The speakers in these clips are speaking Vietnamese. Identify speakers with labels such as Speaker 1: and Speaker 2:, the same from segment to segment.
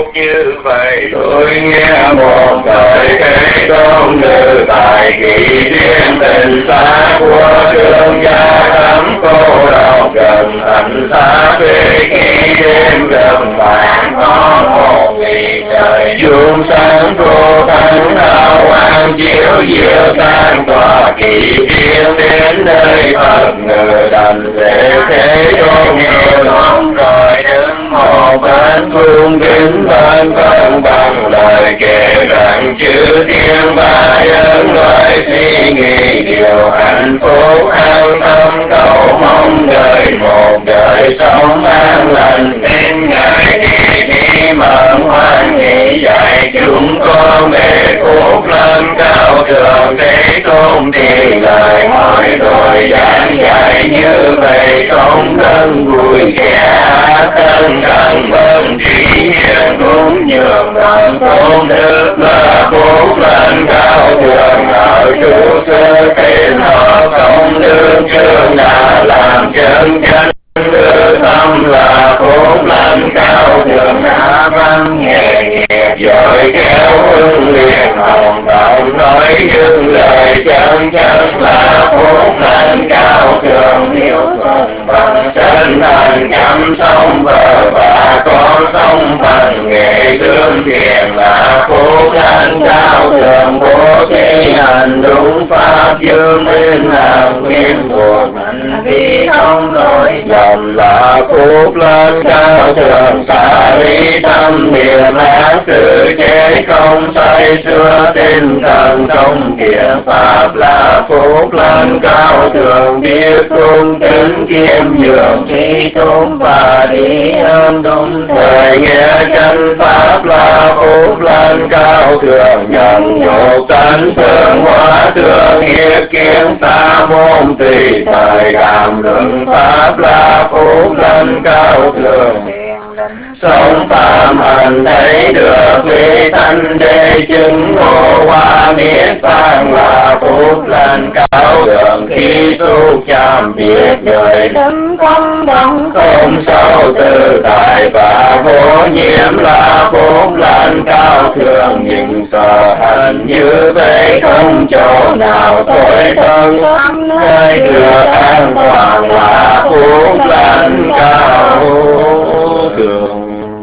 Speaker 1: như vậy. Tôi nghe một thời Thế Tôn từ tại kỳ riêng tình xa của thương gia đắm cô độc gần thành xa về khi đêm gần vàng có một ngày trời chuông sáng cô thánh hào quang chiếu diệu tan tỏa kỳ riêng đến nơi Phật ngự đảnh lễ Thế Tôn rồi đứng một bên cung kính bên vâng bằng lời kể rằng chư thiên ba nhân loại suy nghĩ điều hạnh phúc an tâm cầu mong đời một đời sống an lành nên ngài đi mừng hoan hỷ dạy chúng con về phúc lên cao thượng Thế Tôn thì lời hỏi rồi giảng dạy như vậy không thân vui vẻ thân cần vâng trí hiền cũng nhường bằng tôn đức là phúc lên cao thượng ở trụ sơ tên họ công đức chương đã làm chân chân tư tâm là phúc lên cao thượng đã văn nghề nghiệp giỏi khéo hưng liền hồng động nói những lời chân chân là phúc lên cao thượng hiếu thuận bằng chân thành chăm sóc vợ và con sống bằng nghề lương thiện là phúc lên cao thượng bố thí hành đúng pháp dương minh hàng nguyên buộc hành vi không lỗi lầm là phúc lên cao thượng xả ly tâm niệm ác sự chế không say xưa tinh thần không kiện pháp là phúc lên cao thượng biết cung kính kiêm nhường trí tôn và đi ơn đúng thời nghe chân pháp là phúc lên cao thượng nhận nhục tánh thương hóa thương nghiệp kiến xa môn tùy thời cảm luận pháp là phúc lên cao thượng sống phạm hành thấy được vị thanh đế chứng ngộ hoa niết bàn là phúc lên cao thượng khi tu chạm biết người đấng công bằng không sâu tự tại và vô nhiễm là phúc lên cao thượng nhưng sợ hành như vậy không chỗ nào tối thân nơi được an toàn là phúc lên cao thượng.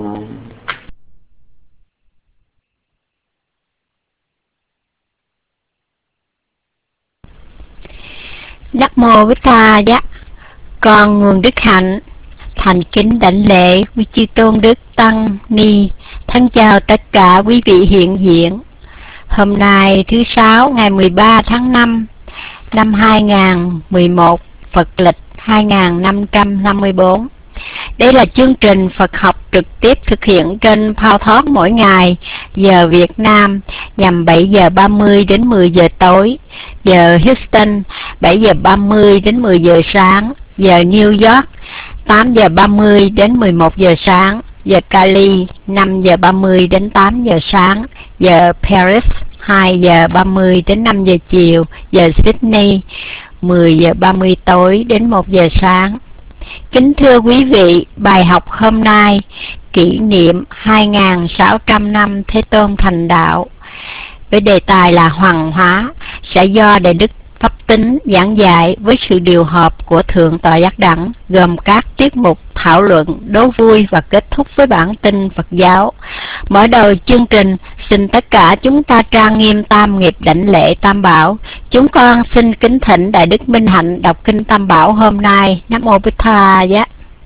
Speaker 2: Đắc mô Bích Tha Giá. Con nguồn đức hạnh thành kính đảnh lễ quý chư tôn đức tăng ni. Thân chào tất cả quý vị hiện diện. Hôm nay thứ Sáu ngày 13 tháng 5 năm 2011 Phật lịch 2554. Đây là chương trình Phật học trực tiếp thực hiện trên PowerTalk mỗi ngày giờ Việt Nam nhằm 7 giờ 30 đến 10 giờ tối, giờ Houston 7 giờ 30 đến 10 giờ sáng, giờ New York 8 giờ 30 đến 11 giờ sáng, giờ Cali 5 giờ 30 đến 8 giờ sáng, giờ Paris 2 giờ 30 đến 5 giờ chiều, giờ Sydney 10 giờ 30 tối đến 1 giờ sáng. Kính thưa quý vị, bài học hôm nay kỷ niệm 2.600 năm Thế Tôn thành đạo với đề tài là Hoàng hóa sẽ do Đại Đức Pháp Tính giảng dạy với sự điều hợp của Thượng tọa Giác Đẳng, gồm các tiết mục thảo luận, đố vui và kết thúc với bản tin Phật giáo. Mở đầu chương trình, xin tất cả chúng ta trang nghiêm tam nghiệp đảnh lễ Tam Bảo. Chúng con xin kính thỉnh Đại Đức Minh Hạnh đọc kinh Tam Bảo hôm nay. Nam mô Bích Tha Giá.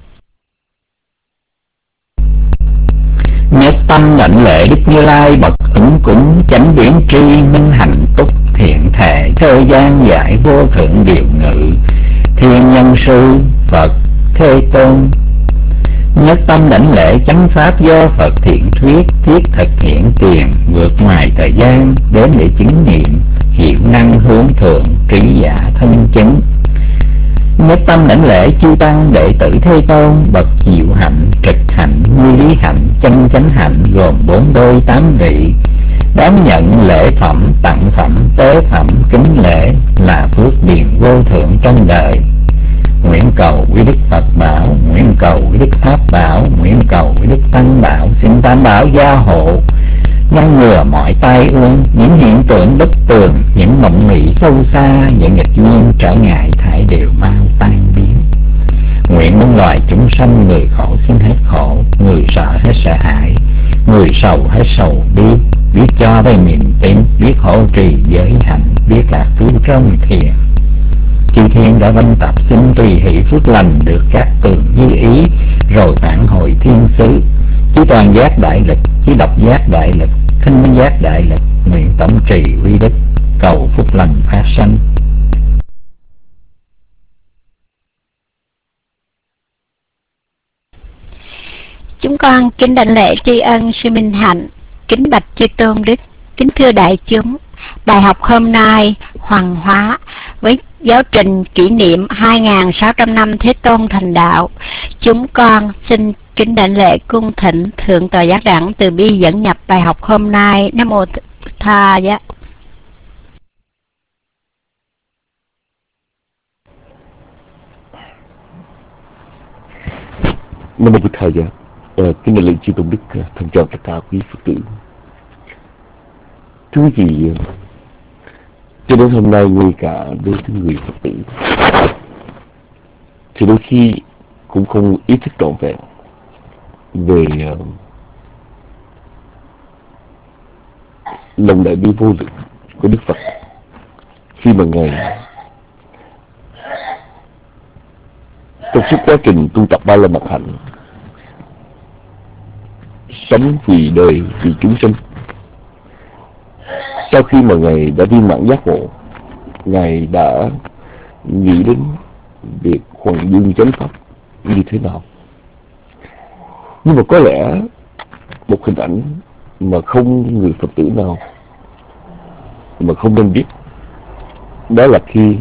Speaker 3: Nhất tâm đảnh lễ Đức Như Lai bậc ứng cúng chánh biến tri minh hạnh túc thiện thể thời gian giải vô thượng điều ngự thiên nhân sư Phật Thế Tôn. Nhất tâm đảnh lễ chánh pháp do Phật thiện thuyết thiết thực hiện tiền vượt ngoài thời gian đến để chứng nghiệm hiệu năng hướng thượng trí giả thân chứng. Nhất tâm đảnh lễ chư tăng đệ tử Thế Tôn bậc diệu hạnh trực hạnh như lý hạnh chân chánh hạnh gồm 4 đôi 8 vị đón nhận lễ phẩm tặng phẩm tế phẩm kính lễ là phước điền vô thượng trong đời. Nguyện cầu quý Đức Phật bảo, nguyện cầu quý Đức Pháp bảo, nguyện cầu quý Đức Tăng bảo. Xin Tam bảo gia hộ, ngăn ngừa mọi tai ương, những hiện tượng bất tường, những mộng mị sâu xa, những nghịch duyên trở ngại thải đều mau tan biến. Nguyện muôn loài chúng sanh, người khổ xin hết khổ, người sợ hết sợ hãi, người sầu hết sầu biết cho đây niềm tin, biết hộ trì giới hạnh, biết lạc thú trong thiền. Chư thiên đã văn tập xin tùy hỷ phước lành được các tường như ý, rồi phản hồi thiên xứ. Chứ toàn giác đại lực, chứ độc giác đại lực, khinh giác đại lực, nguyện tổng trì uy đức, cầu phúc lành phát sanh.
Speaker 2: Chúng con kính đảnh lễ tri ân sư Minh Hạnh, kính bạch chư tôn đức, kính thưa đại chúng. Bài học hôm nay Hoàng Hóa với giáo trình kỷ niệm 2.600 năm Thế Tôn thành đạo. Chúng con xin kính đảnh lễ cung thỉnh Thượng tọa Giác Đẳng từ bi dẫn nhập bài học hôm nay. Nam mô Tha Giá.
Speaker 4: Nam mô Bụt Thầy Giá. Kính đại lễ chư tôn đức, thân chào tất cả quý Phật tử. Thưa quý vị, cho đến hôm nay ngay cả đối với người Phật tử thì đôi khi cũng không ý thức trọn vẹn về lòng đại bi vô lượng của Đức Phật khi mà Ngài trong suốt quá trình tu tập Ba La Mật Hạnh, sống vì đời, vì chúng sinh. Sau khi mà Ngài đã viên mãn giác ngộ, Ngài đã nghĩ đến việc Hoàng Dương chánh pháp như thế nào. Nhưng mà có lẽ một hình ảnh mà không người Phật tử nào mà không nên biết, đó là khi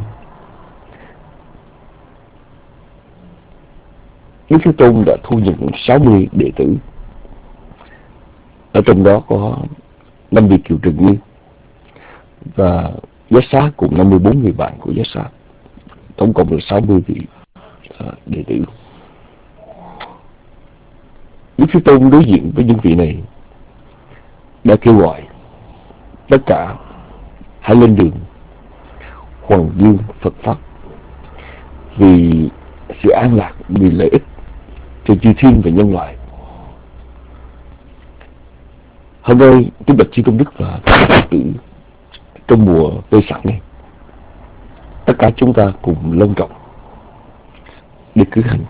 Speaker 4: Đức Thế Tôn đã thu nhận 60 đệ tử. Ở trong đó có 50 Kiều Trần Như và Giác Xá cùng 54 người bạn của Giác Xá, tổng cộng là 60 vị đệ tử. Đức Thế Tôn đối diện với những vị này đã kêu gọi tất cả hãy lên đường Hoàng Dương Phật Pháp, vì sự an lạc, vì lợi ích cho chư thiên và nhân loại. Hôm nay kính bạch chư tôn đức và các Phật tử, trong mùa Tây Sẵn này, tất cả chúng ta cùng long trọng để cử hành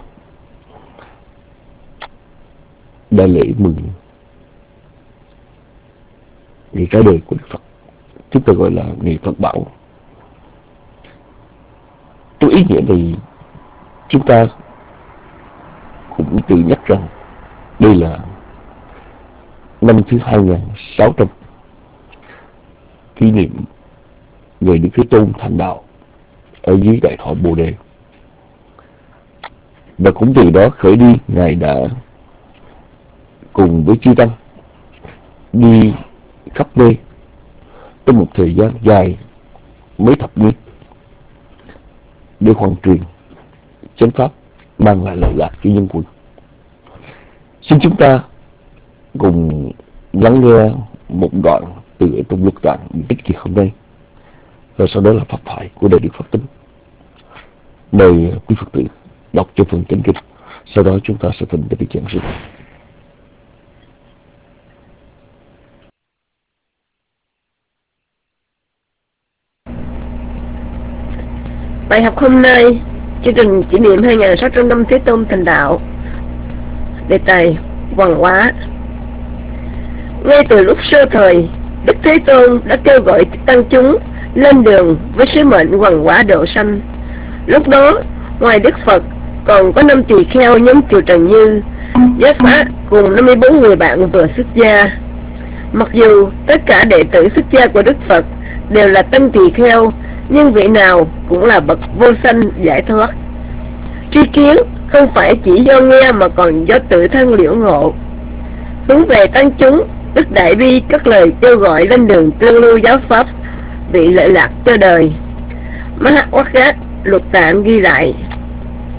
Speaker 4: đại lễ mừng ngày ra đời của Đức Phật, chúng ta gọi là ngày Phật Bảo. Trong ý nghĩa này, chúng ta cũng tự nhắc rằng đây là năm thứ 2.600 kỷ niệm ngày Đức Thế Tôn thành đạo ở dưới Đại Thọ Bồ Đề. Và cũng từ đó khởi đi, Ngài đã cùng với chư tăng đi khắp nơi trong một thời gian dài mấy thập niên để hoàn truyền chánh pháp, mang lại lợi lạc cho nhân quân. Xin chúng ta cùng lắng nghe một đoạn từ trong Lục Tạng Tích Kiệt hôm nay, và sau đó là pháp thoại của Đại Đức Pháp Tính. Mời quý Phật tử đọc cho phần chánh kinh, sau đó chúng ta sẽ thành Đại Đức giảng sư.
Speaker 5: Bài học hôm nay, chương trình kỷ niệm 2.600 năm Thế Tôn thành đạo. Đề tài Hoàng Hóa. Ngay từ lúc sơ thời, Đức Thế Tôn đã kêu gọi tăng chúng lên đường với sứ mệnh hoàng hóa độ sanh. Lúc đó, ngoài Đức Phật còn có 5 tỳ kheo nhóm Kiều Trần Như, Giác Xá cùng 54 người bạn vừa xuất gia. Mặc dù tất cả đệ tử xuất gia của Đức Phật đều là tăng tỳ kheo, nhưng vị nào cũng là bậc vô sanh giải thoát. Tri kiến không phải chỉ do nghe mà còn do tự thân liễu ngộ. Hướng về tăng chúng, Đức Đại Bi các lời kêu gọi lên đường tương lưu giáo pháp, vị lợi lạc cho đời. Mahāvākkhā Lục Tạng ghi lại: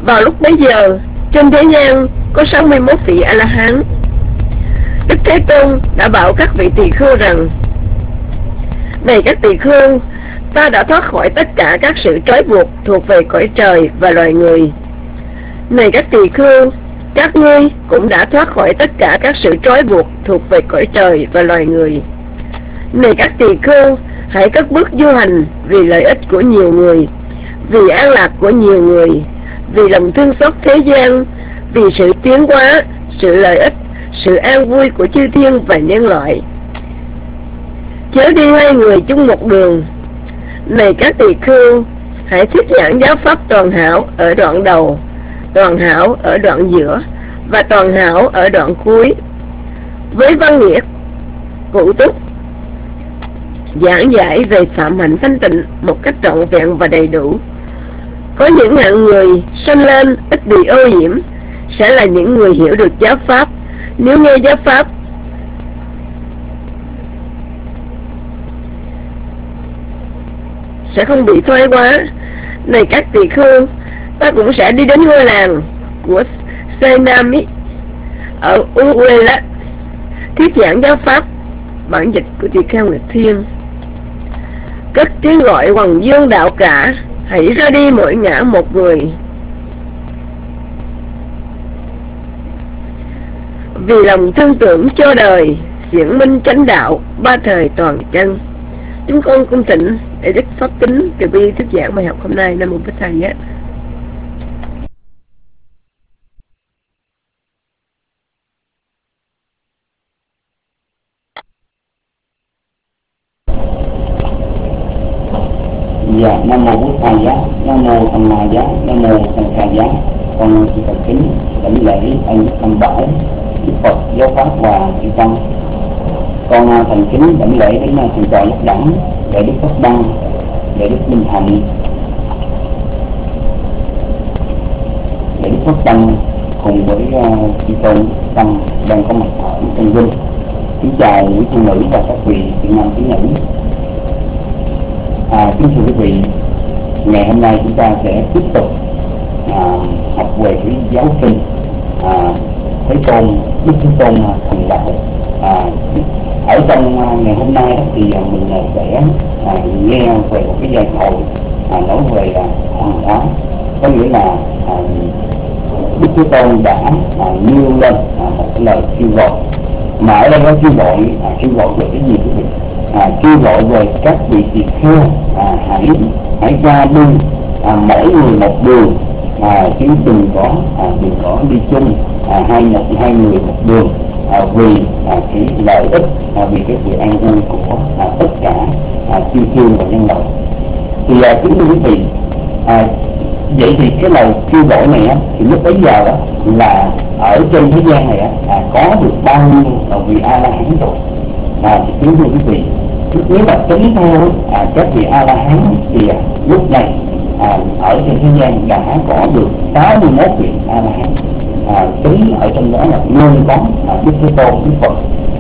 Speaker 5: Vào lúc bấy giờ, trên thế gian có 61 vị A-la-hán. Đức Thế Tôn đã bảo các vị tỳ khưu rằng: này các tỳ khưu, ta đã thoát khỏi tất cả các sự trói buộc thuộc về cõi trời và loài người. Này các tỳ khưu, các ngươi cũng đã thoát khỏi tất cả các sự trói buộc thuộc về cõi trời và loài người. Này các tỳ khưu, hãy cất bước du hành vì lợi ích của nhiều người, vì an lạc của nhiều người, vì lòng thương xót thế gian, vì sự tiến hóa, sự lợi ích, sự an vui của chư thiên và nhân loại. Chớ đi hai người chung một đường. Này các tỳ khưu, hãy thuyết giảng giáo pháp toàn hảo ở đoạn đầu, toàn hảo ở đoạn giữa và toàn hảo ở đoạn cuối, với văn nghĩa cụ túc, giảng giải về phạm hạnh thanh tịnh một cách trọn vẹn và đầy đủ. Có những hạng người sanh lên ít bị ô nhiễm sẽ là những người hiểu được giáo pháp. Nếu nghe giáo pháp sẽ không bị thoái hóa. Này các tỳ khưu, ta cũng sẽ đi đến ngôi làng của Senami ở Uwela, thuyết giảng giáo pháp. Bản dịch của tỳ kheo Nguyệt Thiên. Cất tiếng gọi hoằng dương đạo cả, hãy ra đi mỗi ngã một người. Vì lòng thương tưởng cho đời, xiển minh chánh đạo, ba thời toàn chân. Chúng con cung thỉnh để Đức Pháp Kính từ bi thuyết giảng bài học hôm nay. Nam mô Bích Thầy Giác.
Speaker 3: Dạ, Nam mô Bổn Thầy Giá, Nam mô Tham Ma Giá, Nam mô Sanh Kha Giá. Con xin thành kính đảnh lễ ân đức Tam Bảo, Đức Phật, Giáo Pháp và Chư Tăng. Con thành kính đảnh lễ đến thầy trò nhất đẳng, để Đức Pháp Đăng, để Đức Minh Hạnh, để Đức Pháp Đăng cùng với Chư Tôn Tăng đang có mặt ở trong Vinh. Kính chào quý phụ nữ và các vị Việt Nam quý nữ. Kính thưa quý vị, ngày hôm nay chúng ta sẽ tiếp tục học về cái giáo kinh Thế Tôn, Đức Thế Tôn Thành Đạo. Ở trong ngày hôm nay thì mình sẽ nghe về một cái giai thoại nói về hoàng hóa, có nghĩa là Đức Thế Tôn đã nêu lên một cái lời kêu gọi, mà ở đây nó kêu gọi về cái gì quý vị? Kêu gọi về các vị tỳ kheo hãy ra đi mỗi người một đường, chứ đừng có đi chung hai người một đường, vì cái lợi ích, vì cái sự an vui của tất cả chư thiên và nhân loại. Thì kính thưa quý vị, vậy thì cái lời kêu gọi này thì lúc bấy giờ là ở trên thế gian này có được bao nhiêu vị A La Hán rồi? Thì kính thưa quý vị, nếu mà tính theo các vị A La Hán thì lúc này ở trên thế gian đã có được 61 vị A La Hán. Tính ở trong đó là nguyên có Đức Thế Tôn, Đức Phật.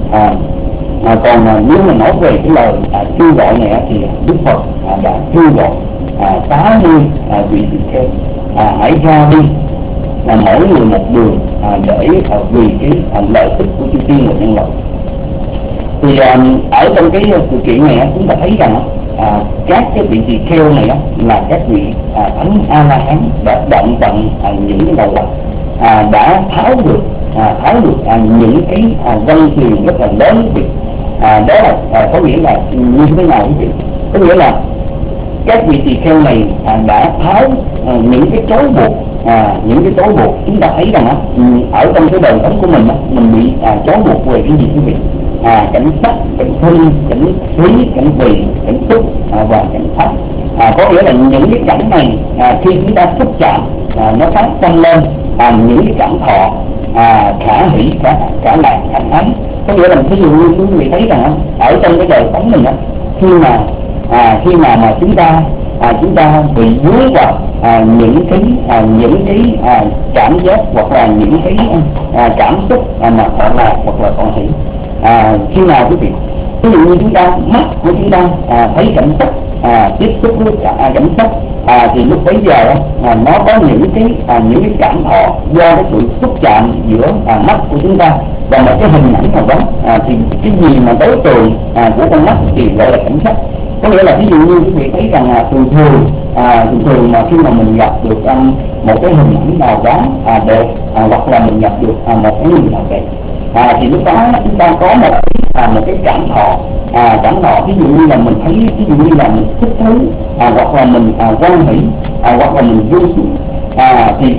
Speaker 3: Còn nếu mà nói về cái lời kêu gọi này thì Đức Phật đã kêu gọi 80 vị tỳ kheo hãy ra đi mỗi người một đường, để vì cái lợi ích của chư thiên và nhân loại. Thì ở trong cái sự kiện này chúng ta thấy rằng các cái vị tỳ kheo này là các vị thánh A La Hán đã động tận những cái đầu lọc, đã tháo được những cái văn truyền rất là lớn. Đó là có nghĩa là như thế nào quý vị? Có nghĩa là các vị tỳ kheo này đã tháo những cái trói buộc, chúng ta thấy rằng ở trong cái đời sống của mình bị trói buộc về cái gì quý vị? Cảnh sắc, cảnh thân, cảnh khí, cảnh vị, cảnh xúc và cảnh pháp. Có nghĩa là những cái cảnh này khi chúng ta xúc chạm nó phát sinh lên những cái cảm thọ khả hỷ, cả lạc, khả ái. Có nghĩa là ví dụ như quý vị thấy rằng ở trong cái đời sống mình khi mà chúng ta bị vướng vào những cái cảm giác hoặc là những cái cảm xúc mà thọ lạc hoặc là thọ hỷ. Khi nào quý vị, ví dụ như chúng ta mắt của chúng ta thấy cảnh sắc tiếp xúc với cảnh sắc, thì lúc bấy giờ nó có những cái cảm thọ do cái sự xúc chạm giữa mắt của chúng ta và một cái hình ảnh nào đó. Thì cái gì mà đối tượng của con mắt thì gọi là cảnh sắc. Có nghĩa là ví dụ như quý vị thấy rằng thường thường mà khi mà mình gặp được một cái hình ảnh nào đó đẹp, hoặc là mình gặp được một cái người nào đẹp, thì lúc đó chúng ta có một cái cảm thọ. Ví dụ như là mình thấy, ví dụ như là mình thích thú, hoặc là mình hoan hỷ, hoặc là mình vui sướng. Thì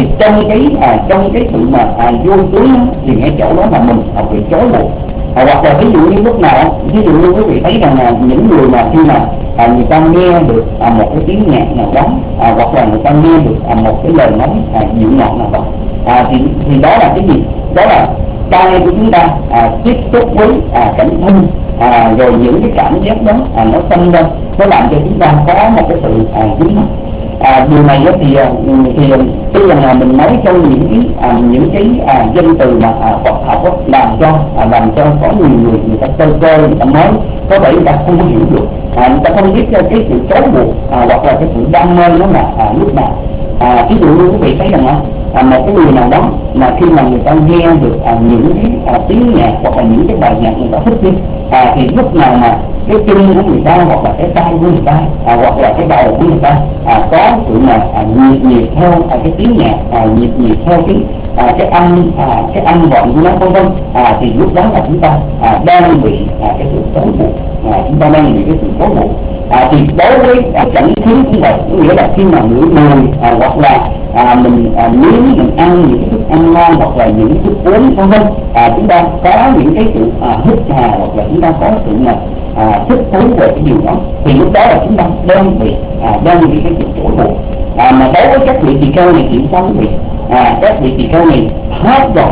Speaker 3: trong cái sự mà vui sướng thì ngay chỗ đó là mình bị chối buộc. Hoặc là ví dụ như lúc nào, ví dụ như quý vị thấy rằng những người mà khi mà người ta nghe được một cái tiếng nhạc nào đó, hoặc là người ta nghe được một cái lời nói dịu ngọt nào đó, thì đó là cái gì? Đó là tai của chúng ta tiếp xúc với cảnh thanh, rồi những cái cảm giác đó nó sinh ra, nó làm cho chúng ta có một cái sự dính mắc. Điều này thì tuy rằng là mình nói trong những cái danh từ mà Phật học làm cho có nhiều người ta cơ người ta nói có thể người ta không có hiểu được, người ta không biết cái sự trói buộc hoặc là cái sự đam mê nó là lúc nào. Ví dụ như quý vị thấy rằng một cái người nào đó mà khi mà người ta nghe được những cái tiếng nhạc hoặc là những cái bài nhạc người ta thích đi, thì lúc nào mà cái chân của người ta hoặc là cái tay của người ta hoặc là cái đầu của người ta có sự mà nhịp theo cái tiếng nhạc, nhịp theo cái âm vọng của nó vân vân, thì lúc đó là chúng ta đang bị cái sự trói buộc, chúng ta đang bị cái sự trói buộc. Thì đối với cảnh thiếu cũng vậy, có nghĩa là khi mà ngửi mùi hoặc là mình mình ăn những cái thức ăn ngon hoặc là những thức uống vân vân, chúng ta có những cái sự hít hà hoặc là chúng ta có sự mà thích thú về cái điều đó, thì lúc đó là chúng ta đang bị cái sự trói buộc. Mà đối với các vị tỳ kheo này thì sao quý vị? Các vị tỳ kheo này hết rồi,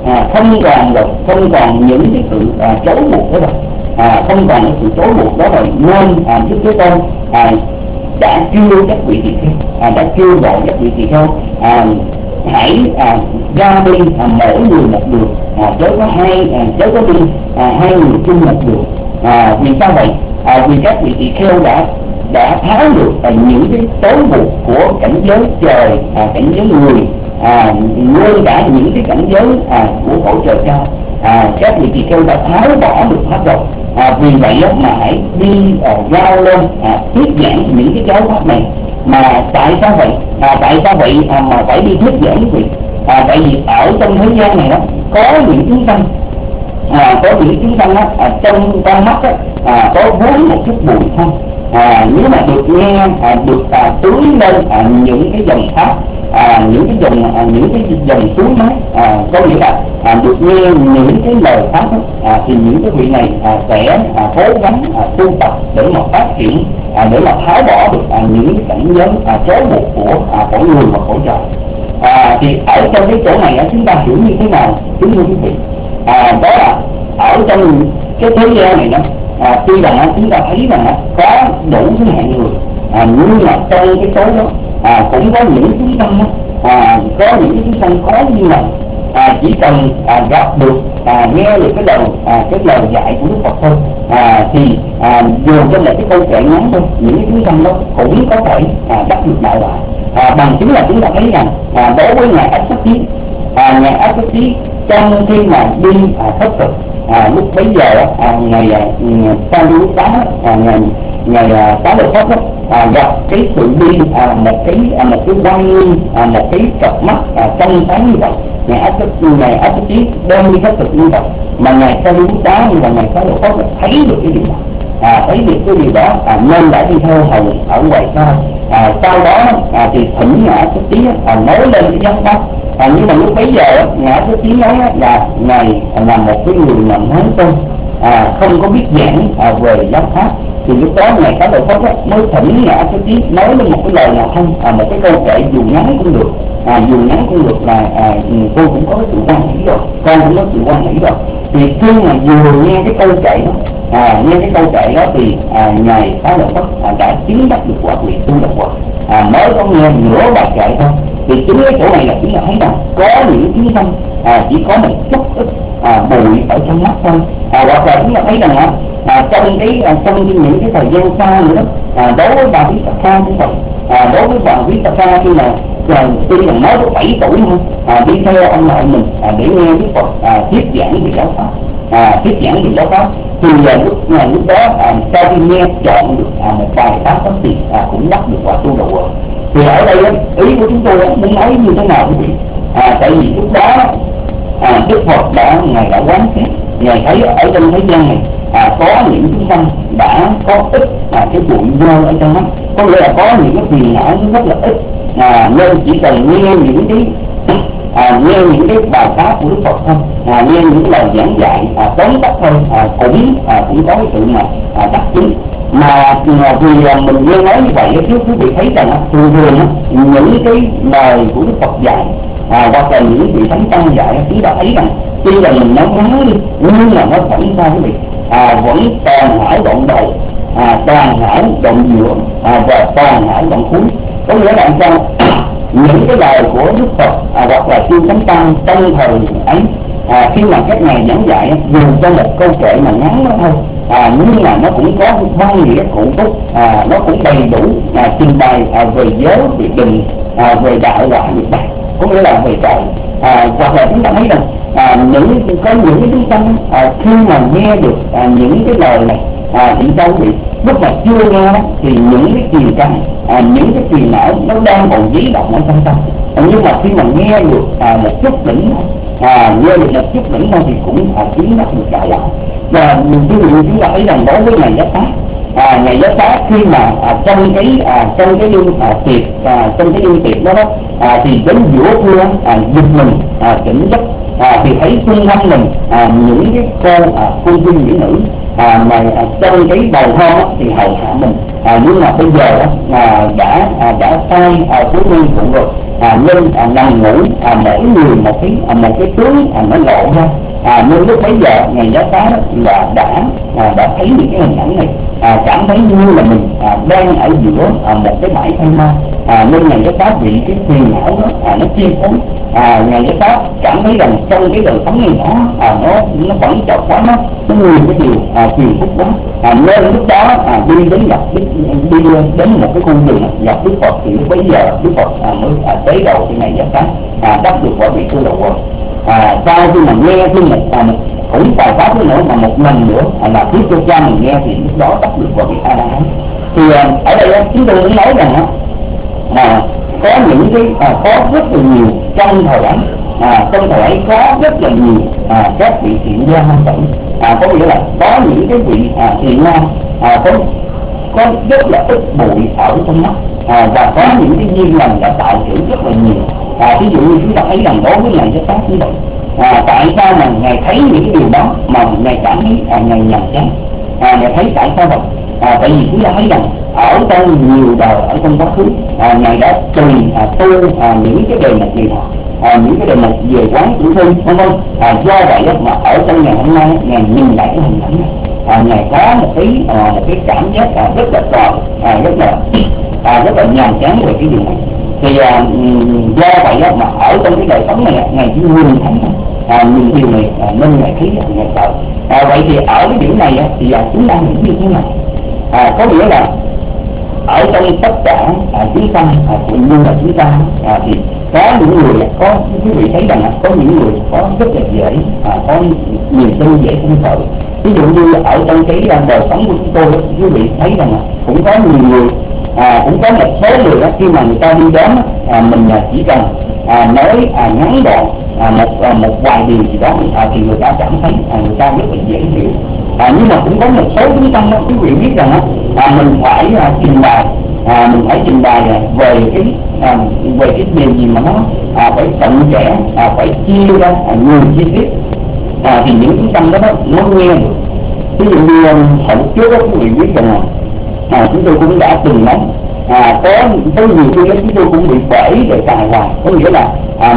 Speaker 3: không còn những cái sự trói buộc đó rồi, không còn cái sự trói buộc đó rồi, nên Đức Thế Tôn đã kêu các vị tỳ kheo, đã kêu gọi các vị tỳ kheo hãy ra đi mỗi người một đường, chớ có đi hai người chung một đường. Vì sao vậy? Vì các vị tỳ kheo đã tháo được những cái trói buộc của cảnh giới trời, cảnh giới người, luôn cả những cái cảnh giới của cõi trời cao. Các vị tỳ kheo đã tháo bỏ được hết rồi. Vì vậy mà hãy đi giao lên thuyết giảng những cái giáo pháp này. Mà tại sao vậy? Mà phải đi thuyết giảng quý vị? Tại vì ở trong thế gian này đó có những chúng sanh, trong con mắt có vốn một chút buồn không. Nếu mà được nghe, được tưới lên những cái dòng pháp, những cái dòng suối mát, có nghĩa là được nghe những cái lời pháp đó, thì những cái vị này sẽ cố gắng tu tập để mà phát triển, để mà tháo bỏ được những cái cảnh giới trói buộc của cõi người và cõi trời. Thì ở trong cái chỗ này chúng ta hiểu như thế nào kính thưa quý vị? Đó là ở trong cái thế gian này đó, tuy rằng chúng ta thấy rằng có đủ cái hạng người, nhưng mà trong cái số đó cũng có những chúng sanh có những chúng sanh có như là chỉ cần gặp được, nghe được cái lời dạy của Đức Phật thôi, thì dù cho là cái câu kệ ngắn thôi, những cái chúng sanh đó cũng có thể đắc được đạo quả. Bằng chứng là chúng ta thấy rằng đối với ngài Ách Xá Chí trong khi mà đi khất thực, lúc bấy giờ ngày Sa-di-đúc-tá, ngày Xá Lợi Phất gặp cái sự đi một cái quang nguyên, một cái cặp mắt trong sáng như vậy. Ngài Ách Xá Chí đang đi khất thực như vậy, mà ngày Sa-di-đúc-tá và ngày Xá Lợi Phất thấy được cái điều đó, nên đã đi theo hầu ở ngoài xa. Sau đó thì thỉnh Ngài Ách Xá Chí nói lên cái giáo pháp. Nhưng mà lúc bấy giờ Ngài Ách Xá Chí nói là ngài là một cái người mà nói tôn, không có biết giảng về giáo pháp. Thì lúc đó ngài Xá Lợi Phất mới thỉnh Ngài Ách Xá Chí nói lên một cái lời nào không, một cái câu kệ dù ngắn cũng được, là cô cũng có cái sự quan hỷ rồi, con cũng có sự quan hỷ rồi. Thì khi mà vừa nghe cái câu kệ đó, thì ngài Xá Lợi Phất đã chứng đắc được quả vị tu độc quả, mới có nghe nửa bài kệ thôi. Thì chính cái chỗ này là chúng ta thấy rằng có những chúng sanh chỉ có một chút ít bụi ở trong mắt thôi. Hoặc là chúng ta thấy rằng trong những cái thời gian xa nữa, đối với bà Vitaka cũng vậy. Đối với bà Vitaka khi mà tuy là mới có 7 tuổi thôi, đi theo ông nội mình để nghe Đức Phật thuyết giảng về giáo pháp, thì lúc đó sau khi nghe chọn được một bài pháp đó thì cũng đắc được quả tu độ. Thì ở đây ý của chúng tôi muốn nói như thế nào quý vị? Tại vì lúc đó Đức Phật ngài đã quán xét, ngài thấy ở trong thế gian này có những chúng sanh đã có ít cái bụi vô ở trong mắt, có nghĩa là có những cái phiền não rất là ít, nên chỉ cần nghe những cái bài pháp của Đức Phật thôi, nghe những lời giảng dạy tóm tắt thôi, cũng có cái sự đắc chứng. Mà vì mình nghe nói như vậy, trước quý vị thấy rằng thường những cái lời của Đức Phật dạy hoặc là những vị thánh tăng dạy, chúng ta thấy rằng tuy là mình nói ngắn đi nhưng mà nó vẫn sao quý vị, vẫn toàn hảo đoạn đầu, toàn hảo đoạn giữa, và toàn hảo đoạn cuối. Có nghĩa là sao? Những cái lời của Đức Phật hoặc là chư thánh tăng trong thời ấy, khi mà các ngài giảng dạy dù cho một câu kệ mà ngắn đó thôi, nhưng mà nó cũng có văn nghĩa cụ túc, nó cũng đầy đủ trình bày về giới, về định, về đạo quả, về bạc, có nghĩa là về trời. Hoặc là chúng ta thấy rằng có những cái chúng sanh khi mà nghe được những cái lời này thì sao quý vị, lúc mà chưa nghe thì những cái triền căn, những cái phiền não nó đang còn dấy động ở trong tâm, nhưng mà khi mà nghe được một chút đỉnh thôi thì cũng chứng đắc được đạo quả. Và quý vị chúng ta thấy rằng đối với ngài Giác Tát, khi mà trong cái đêm tiệc đó thì đến giữa khuya giật mình tỉnh giấc, thì thấy xung quanh mình những cái cô viên mỹ nữ mà trong cái đầu thôn thì hầu hạ mình, nhưng mà bây giờ đã sai cuối nguyên phụ rồi, nên nằm ngủ mỗi người một cái tướng nó lộ ra. Nên lúc bấy giờ ngài Giác Tát là đã thấy những cái hình ảnh này, cảm thấy như là mình đang ở giữa một cái bãi tha ma, nên ngài Giác Tát bị cái phiền não đó nó chi phối. Ngài Giác Tát cảm thấy rằng trong cái đời sống này nó vẫn chọc quá, nó nhiều cái điều phiền phức quá, nên lúc đó đi đến một cái khu rừng gặp Đức Phật, thì lúc bấy giờ Đức Phật mới tế đầu cho ngài Giác Tát đắc được quả vị tu độ. Sau khi mà nghe thêm cũng bài pháp nữa mà một lần nữa là thuyết cho cha mình nghe, thì lúc đó đắc được quả vị A La Hán. Thì ở đây chúng tôi muốn nói rằng có những cái có rất là nhiều trong thời ấy có rất là nhiều các vị thiện gia nam tử, có nghĩa là có những cái vị thiện nam có rất là ít bụi ở trong mắt, và có những cái duyên lành đã tạo sự rất là nhiều. Ví dụ như chúng ta thấy rằng đối với ngài Giác Tát như vậy, tại sao mà ngài thấy những cái điều đó mà ngài cảm thấy ngài nhàm chán? Ngài thấy tại sao vậy? Tại vì chúng ta thấy rằng ở trong nhiều đời ở trong quá khứ, ngài đã từng tu những cái đề mục gì những cái đề mục về quán tử thi, vân vân. Do vậy mà ở trong ngày hôm nay ngài nhìn lại cái hình ảnh này, ngài có một cái cảm giác rất là tròn, rất là nhàm chán về cái điều này. Thì do vậy mà ở trong cái đời sống này ngài chỉ nhìn thấy nhìn điều này nên ngài thấy ngài sợ. Vậy thì ở cái điểm này thì chúng ta nghĩ như thế này, có nghĩa là ở trong tất cả chúng sanh cũng như là chúng ta thì có những người có quý vị thấy rằng có những người có rất là dễ có niềm tin dễ không sợ. Ví dụ như ở trong cái đời sống của chúng tôi, quý vị thấy rằng cũng có nhiều người, cũng có một số người khi mà người ta đi đến mình chỉ cần nói ngắn gọn một vài điều gì đó thì người ta cảm thấy người ta rất là dễ hiểu. Nhưng mà cũng có một số chúng ta quý vị biết rằng mình phải trình bày về cái điều gì mà nó phải tận kẽ, phải chia ra nhiều chi tiết, thì những chúng tâm đó nó nghe được. Ví dụ như hồi trước đó quý vị biết rằng chúng tôi cũng đã từng nói có nhiều khi chúng tôi cũng bị bể về tài hoài, có nghĩa là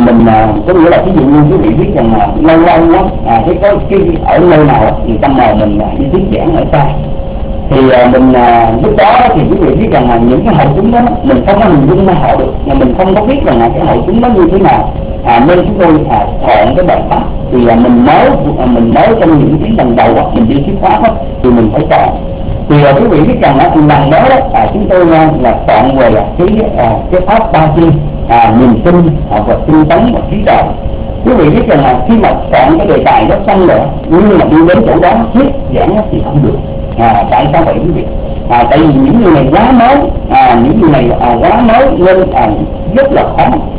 Speaker 3: ví dụ như quý vị biết rằng lâu lâu á, có cái ở nơi nào thì tâm mời mình đi thuyết giảng ở xa, thì lúc đó thì quý vị biết rằng là những cái hội chứng đó mình không có hình dung ra họ được, mà mình không có biết rằng là cái hội chứng đó như thế nào. Nên chúng tôi chọn cái bài pháp thì mình mới trong những cái lần đầu mình đi thuyết pháp thì mình phải chọn. Thì quý vị biết rằng lần đó chúng tôi là chọn về cái pháp ba chi, niềm tin và tinh tấn và trí tuệ. Quý vị biết rằng là khi mà chọn cái đề tài đó xong rồi nhưng mà đi đến chỗ đó thuyết giảng thì không được. Tại sao vậy quý vị? Tại vì những người này quá mới, những người này quá mới nên rất là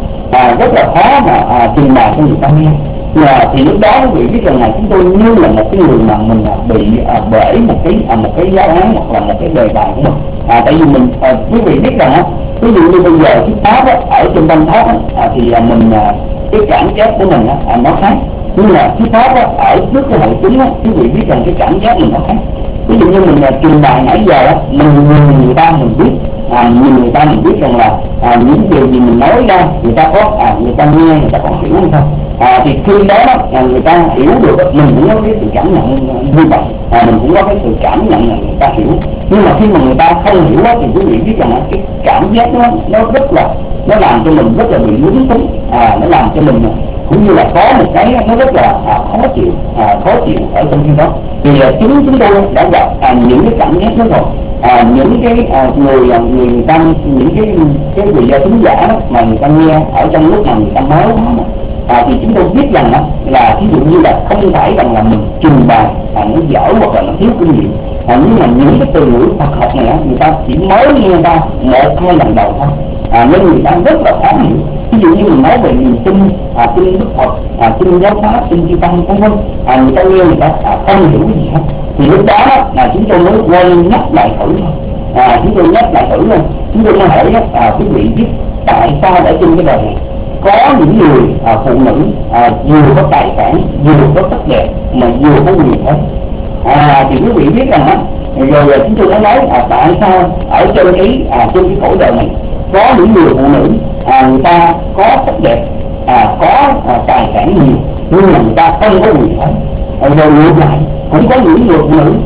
Speaker 3: khó mà trình bày cho người ta nghe. Thì lúc đó quý vị biết rằng là chúng tôi như là một cái người mà mình bị bể một cái giáo án hoặc là một cái đề tài của mình. Tại vì mình quý vị biết rằng ví dụ như bây giờ thuyết pháp ở trung tâm tháp thì mình cái cảm giác của mình nó khác, nhưng mà thuyết pháp ở trước cái hội chứng quý vị biết rằng cái cảm giác mình nó khác. Ví dụ như mình trình bày nãy giờ mình nhìn người ta mình biết, nhìn người ta mình biết rằng là những điều gì mình nói ra người ta có người ta nghe, người ta có hiểu hay không. Thì khi đó người ta hiểu được, mình cũng có cái sự cảm nhận như vậy, mình cũng có cái sự cảm nhận là người ta hiểu. Nhưng mà khi mà người ta không hiểu thì quý vị biết rằng cái cảm giác nó rất là, nó làm cho mình rất là bị lúng túng, nó làm cho mình cũng như là có một cái nó rất là khó chịu ở trong khi đó. Thì chúng tôi đã gặp những cái cảm giác đó rồi. Những cái người ta, những cái người gia thính giả đó, mà người ta nghe ở trong lúc mà người ta mới đó, thì chúng tôi biết rằng là ví dụ như là không phải rằng là mình trình bày nó dở hoặc là nó thiếu kinh nghiệm, nhưng mà những cái từ ngữ Phật học này người ta chỉ mới nghe ra 1-2 lần đầu thôi, nên người ta rất là khó hiểu. Ví dụ như mình nói về niềm tin, tin Đức Phật, tin giáo pháp, tin chư tăng vân vân, người ta nghe người ta không hiểu cái gì hết. Thì lúc đó là chúng tôi mới quay nhắc lại thử thôi. Chúng tôi nhắc lại thử luôn. Chúng tôi mới hỏi quý vị biết tại sao ở trên cái đời này có những người phụ nữ vừa có tài sản, vừa có sắc đẹp mà vừa có quyền thế. Thì quý vị biết rằng rồi chúng tôi nói tại sao ở trên cái cõi đời này có những người phụ nữ người ta có sắc đẹp, có tài sản nhiều nhưng mà người ta không có quyền thế. Rồi ngược lại cũng có những người phụ nữ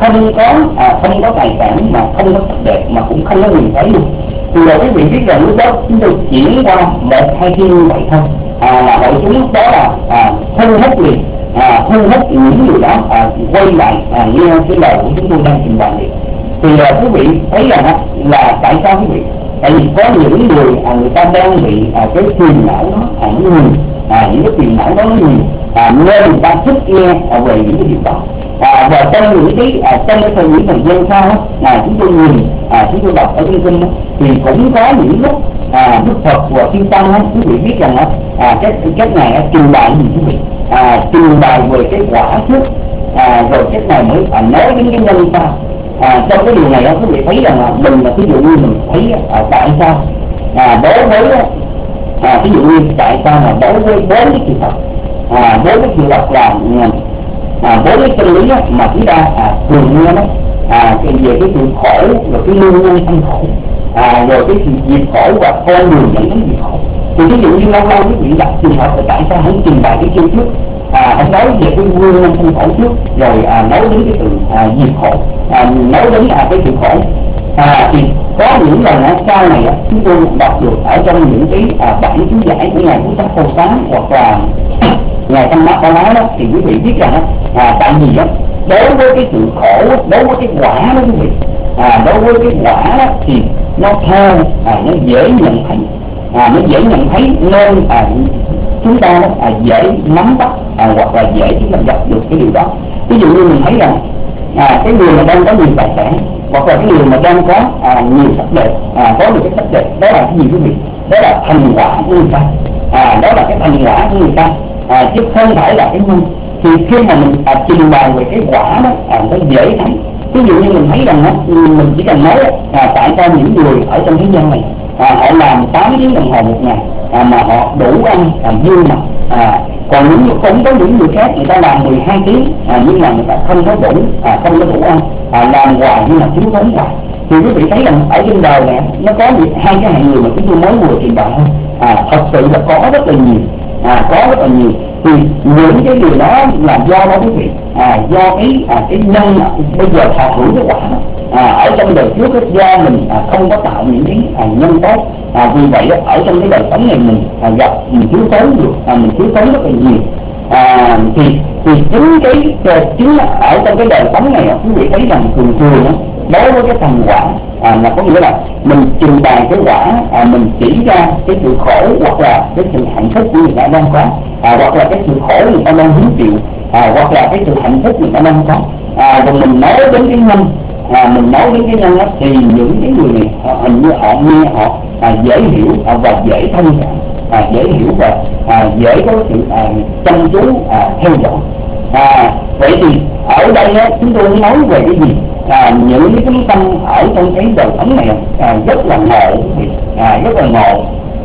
Speaker 3: không có tài sản mà không có sắc đẹp mà cũng không có quyền thế luôn. Thì rồi quý vị biết rằng lúc đó chúng tôi chuyển qua 1-2 thiên như vậy thôi, là hội chúng lúc đó là thu hút liền, thu hút những người đó quay lại nghe cái lời của chúng tôi đang trình bày. Thì quý vị thấy rằng là tại sao quý vị? Tại vì có những người người ta đang bị cái phiền não đó nó nhiều, những cái phiền não đó nó nhiều, nên người ta thích nghe về những cái điều đó. Và trong những trong cái thời gian sau chúng tôi nhìn, chúng tôi đọc ở trong kinh thì cũng có những lúc Đức Phật và chư tăng quý vị biết rằng các ngài trình bày gì quý vị, trình bày về cái quả trước, rồi các ngài mới nói đến cái nhân sau. Trong cái điều này quý vị thấy rằng là mình ví dụ như mình thấy tại sao đối với ví dụ như tại sao mà đối với 4 cái sự thật, 4 cái sự thật là 4 cái chân lý mà chúng ta thường nghe đó, về cái sự khổ, rồi cái nguyên nhân sanh khổ, rồi cái sự diệt khổ và con đường dẫn đến diệt khổ. Thì ví dụ như lâu lâu quý vị gặp trường hợp là tại sao không trình bày cái chương trước, ông nói về cái nguyên nhân sanh khổ trước, rồi nói đến cái sự diệt khổ, nói đến cái sự khổ. Thì có những lần sau này chúng tôi đọc được ở trong những cái bản chú giải của ngài Phú Sắc Phô Sáng hoặc là ngài Thanh Mát Ba Lá đó, thì quý vị biết rằng tại vì đối với cái sự khổ, đối với cái quả đó quý vị, đối với cái quả đó thì nó theo, nó dễ nhận thấy, nên chúng ta dễ nắm bắt hoặc là dễ chúng ta gặp được cái điều đó. Ví dụ như mình thấy rằng cái người mà đang có nhiều tài sản hoặc là cái người mà đang có nhiều sắc đẹp, có được cái sắc đẹp đó là cái gì quý vị? Đó là thành quả của người ta, đó là cái thành quả của người ta, chứ không phải là cái nhân. Thì khi mà mình trình bày về cái quả đó nó dễ thấy. Ví dụ như mình thấy rằng mình chỉ cần nói tại sao những người ở trong thế gian này họ làm 8 tiếng đồng hồ một ngày mà họ đủ ăn vui mà, còn cũng có những người khác người ta làm 12 tiếng nhưng mà người ta không có đủ ăn, làm hoài nhưng mà thiếu thốn hoài. Thì quý vị thấy rằng ở trên đời này nó có hai cái hạng người mà chúng tôi mới vừa trình bày thôi, thật sự là có rất là nhiều. có rất là nhiều. Thì những cái điều đó là do đó quý vị, do cái nhân bây giờ thọ hưởng cái quả ở trong đời trước do mình không có tạo những cái nhân tốt, vì vậy ở trong cái đời sống này mình gặp mình thiếu tốn được, mình thiếu tốn rất là nhiều. Thì chính ở trong cái đời sống này quý vị thấy rằng thường đối với cái thành quả là có nghĩa là mình trình bày cái quả, mình chỉ ra cái sự khổ hoặc là cái sự hạnh phúc của người ta đang có, hoặc là cái sự khổ người ta đang hứng chịu, hoặc là cái sự hạnh phúc người ta đang có, rồi mình nói đến cái nhân, mình nói đến cái nhân đó, thì những cái người này hình như họ nghe họ dễ hiểu và dễ thông cảm, dễ hiểu và dễ có sự chăm chú theo dõi. Vậy thì ở đây chúng tôi nói về cái gì? Những cái tâm ở trong cái đời sống này rất là ngộ, rất là ngộ.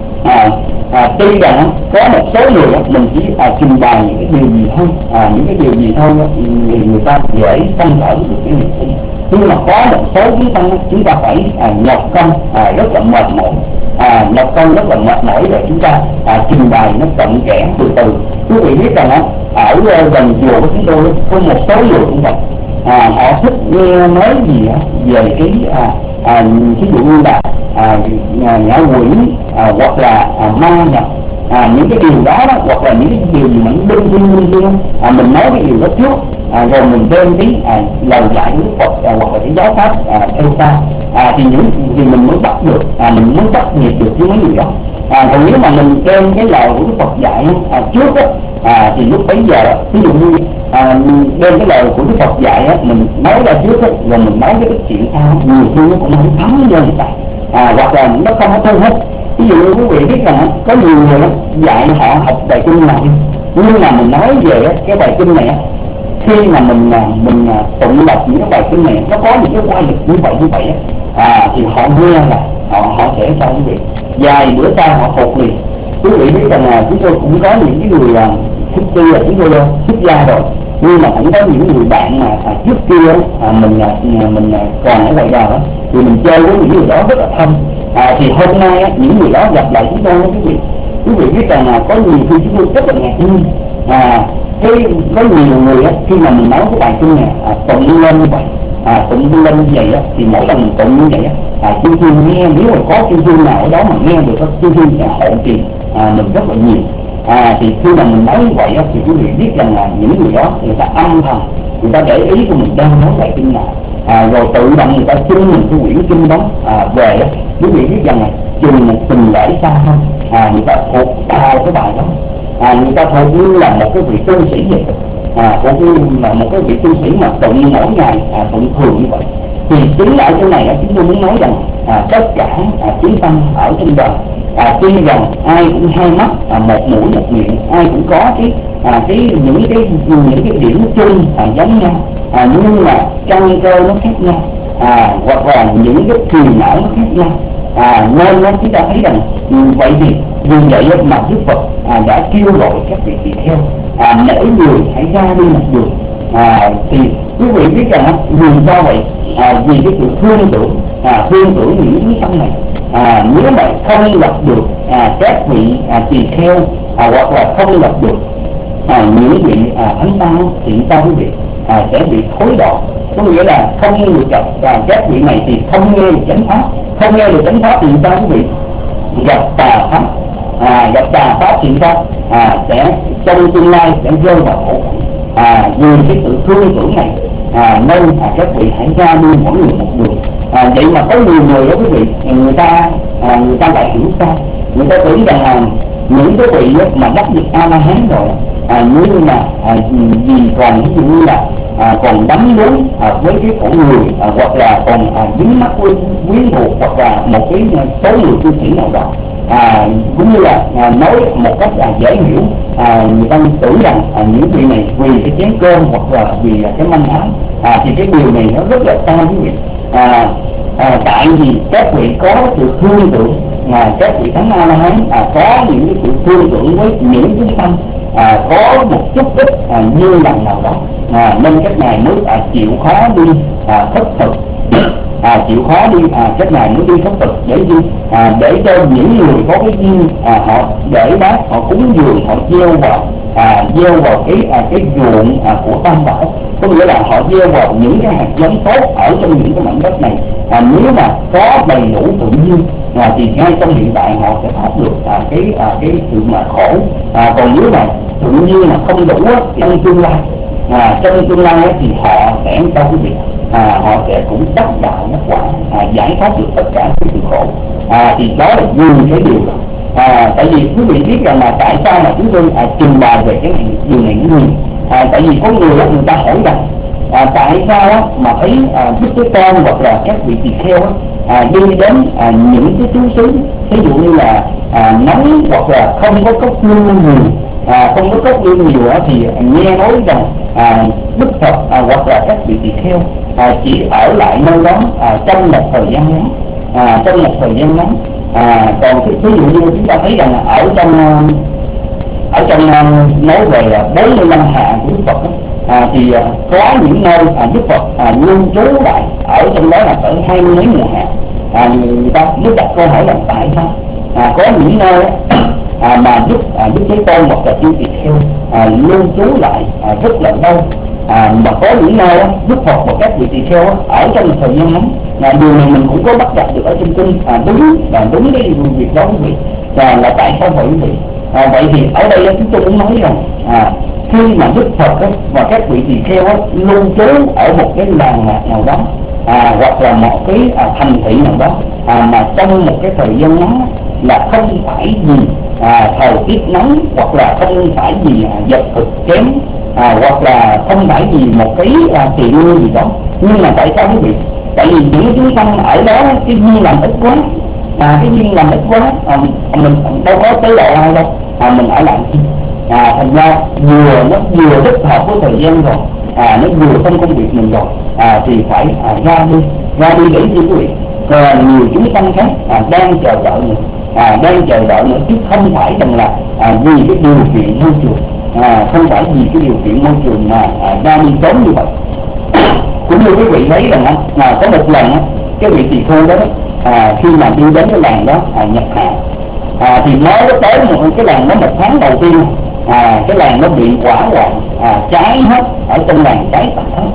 Speaker 3: Tuy rằng có một số người mình chỉ trình bày những cái điều gì thôi, những cái điều gì thôi thì người ta dễ phân khởi được cái niềm tin. Nhưng mà có một số chúng ta phải nhọc công rất là mệt mỏi, nhọc công rất là mệt mỏi để chúng ta trình bày nó cặn kẽ từ từ. Quý vị biết rằng ở gần chùa của chúng tôi có một số người cũng vậy, họ thích nghe nói gì về cái ví dụ như là ngạ quỷ, hoặc là ma nhập, những cái điều đó, hoặc là những cái điều gì mà đơn thiên mình nói cái điều đó trước, rồi mình đem cái lời dạy của Đức Phật hoặc là cái giáo pháp theo sau, thì mình mới bắt được, mình mới bắt nhịp được với mấy người đó. Còn nếu mà mình đem cái lời của Đức Phật dạy trước thì lúc bấy giờ ví dụ như đem cái lời của Đức Phật dạy mình nói ra trước rồi mình nói cái chuyện sau, nhiều khi nó cũng không thấm vô người ta, hoặc là nó không có thân hết. Ví dụ như quý vị biết rằng có nhiều người dạy họ học bài kinh này, nhưng mà mình nói về cái bài kinh này khi mà mình tụng đọc những cái bài kinh này nó có những cái quay lực như vậy thì họ nghe là họ sẽ sao quý vị, vài bữa sau họ phục liền. Quý vị biết rằng là chúng tôi cũng có những cái người trước kia là chúng tôi xuất gia rồi, nhưng mà cũng có những người bạn mà trước kia mình còn ở ngoài đời thì mình chơi với những người đó rất là thân. Thì hôm nay những người đó gặp lại chúng tôi quý vị biết rằng là có nhiều khi chúng tôi rất là ngạc nhiên. Có nhiều người khi mà mình nói cái bài kinh này tụng lên như vậy, tụng lên như vậy thì mỗi lần mình tụng như vậy chư thiên nghe, nếu mà có chư thiên nào ở đó mà nghe được chư thiên sẽ hộ trì mình rất là nhiều. Thì khi mà mình nói như vậy thì quý vị biết rằng là những người đó người ta âm thầm, người ta để ý của mình đang nói bài kinh nào, rồi tự động người ta xin mình cái quyển kinh đó về. Quý vị biết rằng là chừng một tuần lễ sau thôi người ta thuộc vào cái bài đó, người ta thuộc như là một cái vị tu sĩ vậy, thuộc như là một cái vị tu sĩ mà tụng mỗi ngày tụng thường như vậy. Thì chính ở chỗ này chúng tôi muốn nói rằng tất cả chúng ta ở trên đời tuy rằng ai cũng hai mắt, một mũi một miệng, ai cũng có những cái điểm chung giống nhau, nhưng mà căn cơ nó khác nhau, hoặc là những cái phiền não nó khác nhau. Nên chúng ta thấy rằng vậy thì vì vậy mà Đức Phật đã kêu gọi các vị tỳ kheo mỗi người hãy ra đi một đường. Thì quý vị biết rằng vì sao vậy? Vì cái sự thương tưởng những cái tâm này. Nếu mà không gặp được các vị tỳ kheo hoặc là không gặp được những vị thánh tăng thì sao quý vị sẽ bị thối đọa. Có nghĩa là không được gặp các vị này thì không nghe được chánh pháp, không nghe được chánh pháp thì sao quý vị gặp tà pháp, gặp tà pháp thì sao sẽ trong tương lai sẽ rơi vào khổ. Vì cái sự thương tưởng này nên các vị hãy ra đi mỗi người một đường. Vậy mà có nhiều người đó quý vị, người ta lại hiểu sai, người ta tưởng rằng là những cái vị mà đắc được A La Hán rồi nhưng mà vì còn ví dụ như là còn đắm đuối với cái con người, hoặc là còn dính mắc với quyến thuộc, hoặc là một cái số người cư sĩ nào đó, cũng như là nói một cách dễ hiểu, người ta tưởng rằng những vị này vì cái chén cơm hoặc là vì cái manh áo, thì cái điều này nó rất là sai quý vị. Tại vì các vị có sự thương tưởng, các vị thánh A La Hán có những cái sự thương tưởng với những chúng sanh có một chút ít như lần nào đó, nên các ngài mới chịu khó đi khất thực. chịu khó đi các ngài muốn đi khất thực để đi để cho những người có cái duyên họ để bác họ cúng dường, họ gieo vào cái ruộng của Tam Bảo, có nghĩa là họ gieo vào những cái hạt giống tốt ở trong những cái mảnh đất này. Nếu mà có đầy đủ tự nhiên thì ngay trong hiện tại họ sẽ thoát được cái sự mà khổ. Còn nếu mà tự nhiên mà không đủ trong tương lai, thì họ sẽ đâu quý vị, họ sẽ cũng đắc đạo đắc quả, giải thoát được tất cả cái sự khổ. Thì đó là nhiều cái điều rồi. Tại vì quý vị biết rằng là tại sao mà chúng tôi trình bày về cái điều này nhiều. Tại vì có người ta hỏi rằng tại sao mà thấy Đức Thế Tôn hoặc là các vị tỳ kheo đi đến những cái trú xứ ví dụ như là nóng hoặc là không có cốc hương nhiều, thì nghe nói rằng Đức Phật hoặc là các vị tỳ kheo chỉ ở lại nơi đó trong một thời gian ngắn. Còn ví dụ như chúng ta thấy rằng ở trong nói về 40 năm hạ của Đức Phật thì có những nơi Đức Phật lưu trú lại ở trong đó là tới 20 mấy mùa hạ. Người ta mới đặt câu hỏi là tại sao có những nơi mà Đức Thế Tôn hoặc là chư tỳ kheo lưu trú lại rất là lâu, mà có những nơi Đức Phật và các vị tỳ kheo ở trong một thời gian ngắn. Điều này mình cũng có bắt gặp được ở trong kinh, đúng cái việc đó quý vị. Là tại sao vậy quý vị? Vậy thì ở đây chúng tôi muốn nói rằng khi mà Đức Phật và các vị tỳ kheo lưu trú ở một cái làng mạc nào đó, hoặc là một cái thành thị nào đó, mà trong một cái thời gian ngắn, là không phải vì thời tiết nóng, hoặc là không phải vì vật thực kém, hoặc là không phải vì một cái tiền lương gì đó. Nhưng mà tại sao quý vị? Tại vì những chúng sanh ở đó cái duyên làm ít quá, mình đâu có tới độ ai đâu, mình ở lại chi. Thành ra nó vừa thích hợp với thời gian rồi, nó vừa trong công việc mình rồi, thì phải ra đi để chi quý vị. Nhiều chúng sanh khác đang chờ đợi nữa, chứ không phải rằng là vì cái điều kiện môi trường, mà ra đi sớm như vậy. Cũng như quý vị thấy rằng có một lần cái vị tỳ kheo đó khi mà đi đến cái làng đó nhập hạ, thì nó tới một cái làng đó 1 tháng đầu tiên, cái làng nó bị hỏa hoạn, cháy hết ở trong làng, cháy sạch hết.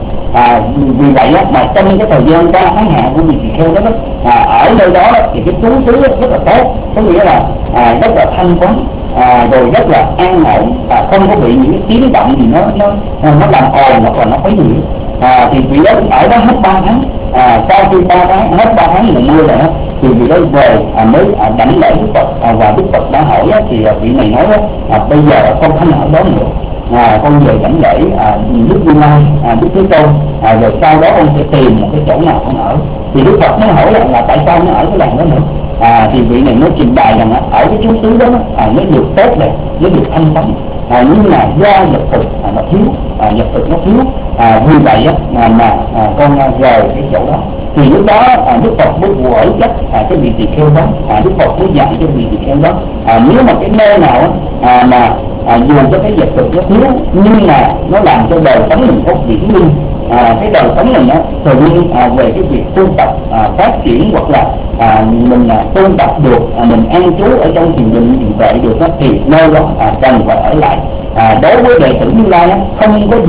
Speaker 3: Vì vậy mà trong cái thời gian 3 tháng hạ của vị tỳ kheo đó ở nơi đó thì cái trú xứ rất là tốt, có nghĩa là rất là thanh vắng, rồi rất là an ổn, không có bị những cái tiếng động gì nó làm ồn hoặc là nó quấy nhiễu. Thì vị đó ở đó hết 3 tháng. Sau khi hết 3 tháng mùa mưa rồi thì vị đó về mới đảnh lễ Đức Phật, và Đức Phật đã hỏi thì vị này nói bây giờ con không ở đó nữa, con về đảnh lễ Đức Như Lai, Đức Thế Tôn, rồi sau đó con sẽ tìm một cái chỗ nào con ở. Thì Đức Phật mới hỏi là tại sao nó ở cái làng đó nữa. Thì vị này mới trình bày rằng ở cái trú xứ đó nó được tốt đẹp, nó được thanh tánh, nhưng mà do vật thực nó thiếu, vì vậy mà con rời cái chỗ đó. Thì lúc đó Đức Phật mới quở trách cái vị tỳ kheo đó, Đức Phật mới dạy cho vị tỳ kheo đó, nếu mà cái nơi nào mà dù cho cái vật thực nó thiếu nhưng mà nó làm cho đời sống mình có viễn minh, cái đời sống mình tự nhiên về cái việc tu tập phát triển, hoặc là mình tu tập được, mình an trú ở trong thiền định thiền tuệ được thì nơi đó cần phải ở lại. Đối với đệ tử Như Lai không có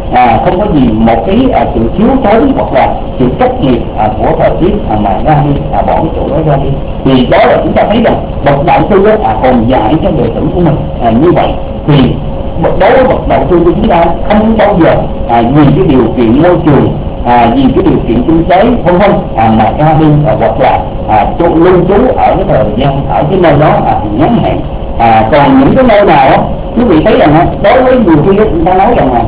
Speaker 3: gì một cái sự thiếu thốn hoặc là sự trách nhiệm của thời tiết mà ra đi, bỏ cái chỗ đó ra đi. Thì đó là chúng ta thấy rằng bậc đạo sư còn dạy cho đệ tử của mình như vậy. Thì đối với bậc đạo sư của chúng ta không bao giờ vì cái điều kiện môi trường, vì cái điều kiện kinh tế vân vân mà ra đi, hoặc là lưu trú ở cái thời gian ở cái nơi đó ngắn hạn. Còn những cái nơi nào quý vị thấy rằng đối với nhiều khi chúng ta nói rằng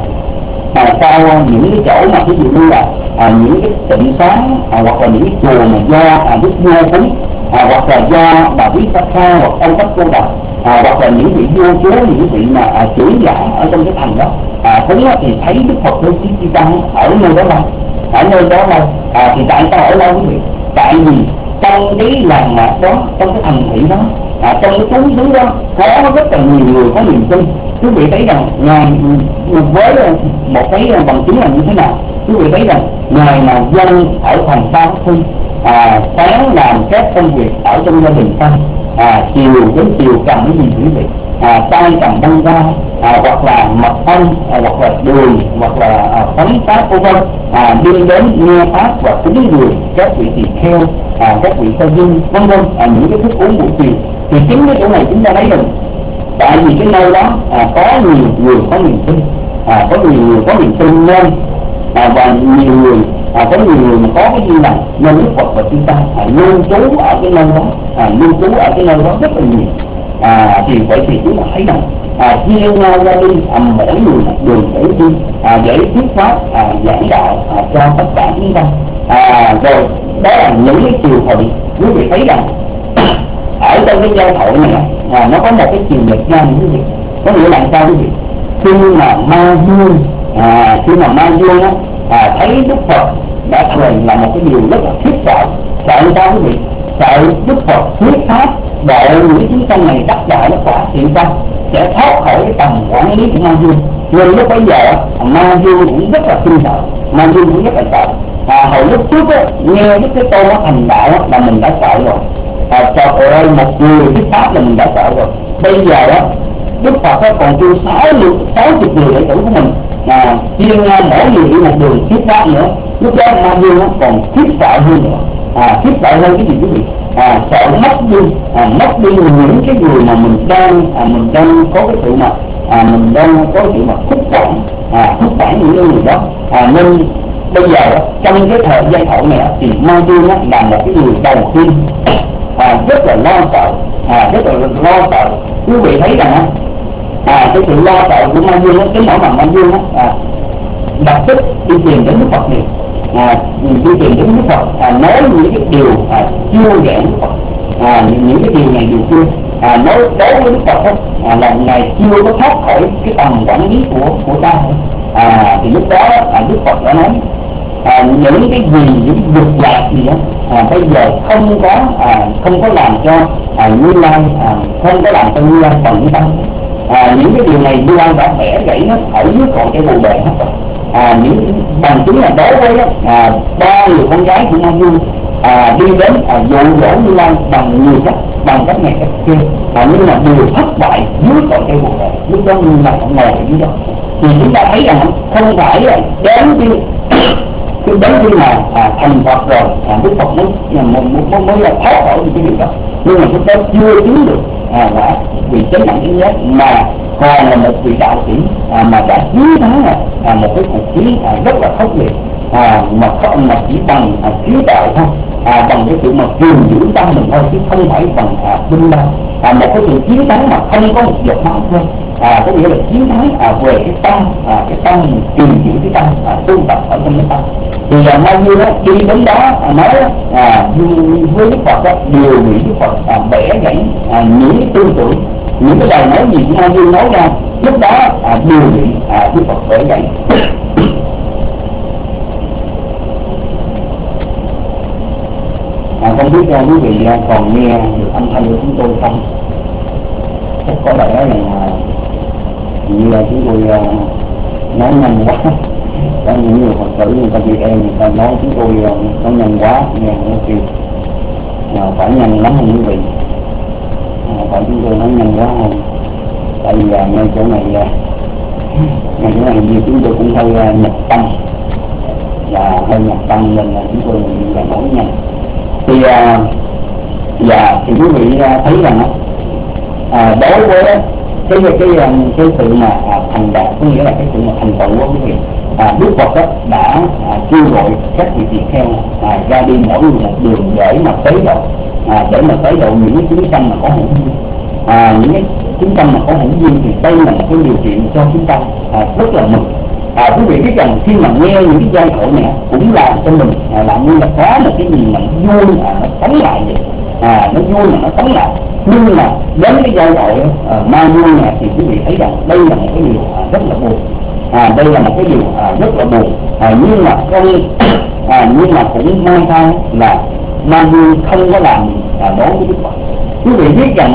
Speaker 3: sau những cái chỗ mà ví dụ như là những cái tịnh xá, hoặc là những cái chùa mà do Đức Vua cúng, hoặc là do Bà Vitsakha hoặc ông Tất Cô Độc, hoặc là những vị vua chúa, những vị mà trưởng giả ở trong cái thành đó cúng thì thấy Đức Phật Đô Chi Tăng ở nơi đó lâu. Thì tại sao ở lâu quý vị? Tại vì trong cái làng mạc đó, trong cái thành thị đó, trong cái trú xứ đó có rất là nhiều người có niềm tin. Quý vị thấy rằng ngài với một cái bằng chứng là như thế nào? quý vị thấy rằng ngày nào dân ở thành xa Thi, sáng làm các công việc ở trong gia đình xong, chiều đến chiều cầm cái gì quý vị, tay cầm băng ra, hoặc là mật ong, hoặc là đường, hoặc là phấn pháp vân vân, đi đến nghe pháp và cúng dường các vị tỳ kheo, các vị sa di vân vân, những cái thức uống buổi chiều. Thì chính cái chỗ này chúng ta thấy rằng tại vì cái nơi đó có nhiều người có niềm tin, có nhiều người có niềm tin nên và nhiều người có nhiều người mà có cái duyên lành nên Đức Phật và chúng ta lưu trú ở cái nơi đó, lưu trú ở cái nơi đó rất là nhiều. Thì vậy thì chúng ta thấy rằng chia nhau ra đi, mỗi người một đường để đi, để thuyết pháp, giảng đạo cho tất cả chúng ta. Rồi đó là những cái chiều hội. Quý vị thấy rằng ở trong cái giai thoại này nó có một cái chiều nghịch ra quý vị. Có nghĩa là sao quý vị? Khi mà ma dương thấy Đức Phật đã thành là một cái điều rất là khiếp sợ. Sợ sao quý vị? Sợ Đức Phật thuyết pháp độ những chúng sanh này đắc đạo nó quả thì sao sẽ thoát khỏi cái tầm quản lý của ma dương. Nên lúc bấy giờ ma dương cũng rất là kinh sợ, ma dương cũng rất là sợ. Hồi lúc trước nghe Đức Thế Tôn thành đạo là mình đã sợ rồi. Trời ơi, một người thuyết pháp là mình đã sợ rồi. Bây giờ Đức Phật còn kêu 60 người đệ tử của mình chia nhau mỗi người đi một đường thuyết pháp nữa. Lúc đó ma dương còn khiếp sợ hơn nữa. Khiếp sợ hơn cái gì quý vị? Sợ mất đi những cái người mà mình đang có cái sự mà mình đang có cái sự mà thúc quản những người đó. Nên bây giờ trong cái thời gian hậu này thì ma dương là một cái người đầu tiên rất là lo sợ, rất là lo sợ. Quý vị thấy rằng cái sự lo sợ của ma dương cái nỗi mà ma dương lập tức đi tìm đến Đức Phật liền, đi tìm đến Đức Phật, nói những cái điều chưa giảng Đức Phật, những cái điều này điều kia, nói đối với Đức Phật là ngài chưa có thoát khỏi cái tầm quản lý của ta. Thì lúc đó Đức Phật đã nói những cái gì, những dục lạc gì đó bây giờ không có làm cho Như Lai, không có làm cho Như Lai phần tâm. Những cái điều này Như Lai đã bẻ gãy nó ở dưới cội cây bồ đề hết rồi. Những bằng chứng là đối với ba người con gái của Ma Dương đi đến dụ dỗ Như Lai bằng nhiều cách, bằng cách này cách kia, nhưng mà đều thất bại dưới cội cây bồ đề. Lúc đó Như Lai ngồi ở dưới đó. Thì chúng ta thấy rằng không phải đến khi mà thành Phật rồi Đức Phật mới là thoát khỏi cái điều đó, nhưng mà lúc đó chưa chứng được quả vị chánh đẳng chánh giác, mà còn là một vị đạo sĩ mà đã chiến thắng một cái cuộc chiến rất là khốc liệt, mà chỉ bằng trí đạo thôi, bằng cái sự mà kiềm giữ tâm mình thôi, chứ không phải bằng binh đao. Một cái sự chiến thắng mà không có một giọt máu thôi, có nghĩa là chiến thắng về cái tâm kiềm giữ cái tâm, tu tập ở trong cái tâm. Thì Ma Dương đi đến đó nói với Đức Phật đều bị Đức Phật bẻ gãy những tư tưởng, những cái lời nói gì của Ma Dương nói ra lúc đó đều bị Đức Phật bẻ gãy. Không biết quý vị còn nghe được âm thanh của chúng tôi không? Chắc có lẽ là như là chúng tôi nói nhanh quá. Có những người Phật tử người ta bị em, người ta nói chúng tôi nói nhanh quá, nghe nó kêu phải nhanh lắm không quý vị, phải chúng tôi nói nhanh quá không? Tại vì ngay chỗ này như chúng tôi cũng hơi nhập tâm, và hơi nhập tâm nên là chúng tôi là nói nhanh. Thì thì quý vị thấy rằng đối với cái sự mà thành đạt, có nghĩa là cái sự mà thành tựu của quý vị, Đức Phật đã kêu gọi các vị tỳ kheo ra đi mỗi người một đường để mà tới độ, những cái chúng sanh mà có hữu duyên, những cái chúng sanh mà có hữu duyên. Thì đây là một cái điều kiện cho chúng ta rất là mừng. Quý vị biết rằng khi mà nghe những cái giai thoại này cũng làm cho mình làm như là có một cái gì mà nó vui, nó sống lại vậy, nó vui mà nó sống lại. Nhưng mà đến cái giai thoại Ma Dương này thì quý vị thấy rằng đây là một cái điều rất là buồn. Đây là một cái điều rất là buồn, nhưng mà nhưng mà cũng may thay là Ma Dương không có làm đối với Đức Phật. Quý vị biết rằng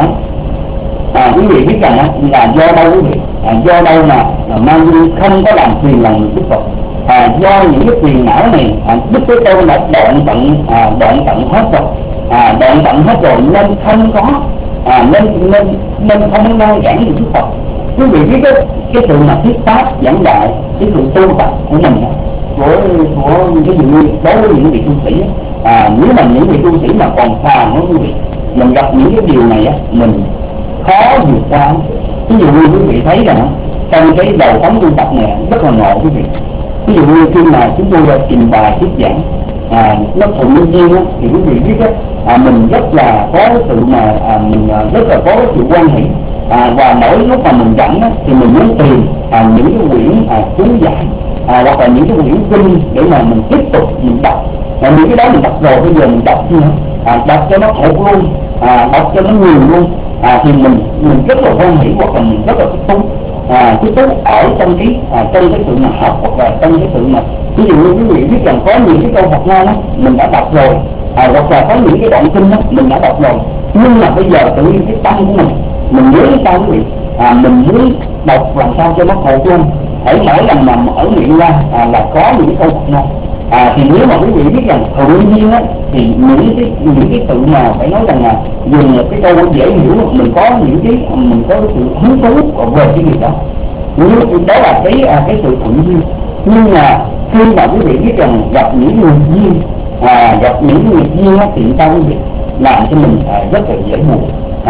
Speaker 3: là do đâu quý vị? Do đâu mà Ma Dương không có làm phiền lòng Đức Phật? do những cái phiền não này Đức Thế Tôn đã đoạn tận hết rồi, đoạn tận hết rồi nên không có nên không ngăn cản được Đức Phật. Quý vị biết cái sự mà thuyết pháp giảng dạy, cái sự tu tập của mình của ví dụ như đối với những vị tu sĩ nếu mà những vị tu sĩ mà còn phàm đó quý vị, mình gặp những cái điều này mình khó vượt qua. Ví dụ như quý vị thấy rằng trong cái đầu phóng tu tập này rất là ngộ quý vị. Ví dụ như khi mà chúng tôi trình bày thuyết giảng nó thuận duyên thì quý vị biết mình rất là có sự mà mình rất là có sự quan hệ và mỗi lúc mà mình giảng thì mình muốn tìm những cái quyển chú giải hoặc là những cái quyển kinh để mà mình tiếp tục mình đọc. Những cái đó mình đọc rồi, bây giờ mình đọc nữa, đọc cho nó thuộc luôn, đọc cho nó nhiều luôn, thì mình rất là quan hệ hoặc là mình rất là thích thú ở trong cái sự mà học hoặc là trong cái sự mà ví dụ như quý vị biết rằng có những cái câu Phật ngôn mình đã đọc rồi, hoặc là có những cái đoạn kinh mình đã đọc rồi, nhưng mà bây giờ tự nhiên cái tâm của mình muốn sao quý vị, mình muốn đọc làm sao cho nó thuộc luôn. Ở mỗi lần mà mở miệng ra là có những cái câu Phật ngôn. Thì nếu mà quý vị biết rằng tự nhiên thì những cái sự mà phải nói rằng là dùng một cái câu dễ hiểu, mình có sự hứng thú về cái việc đó, nhưng đó là cái sự thuận duyên. Nhưng mà khi mà quý vị biết rằng gặp những người duyên, thì sao quý vị làm cho mình rất là dễ buồn,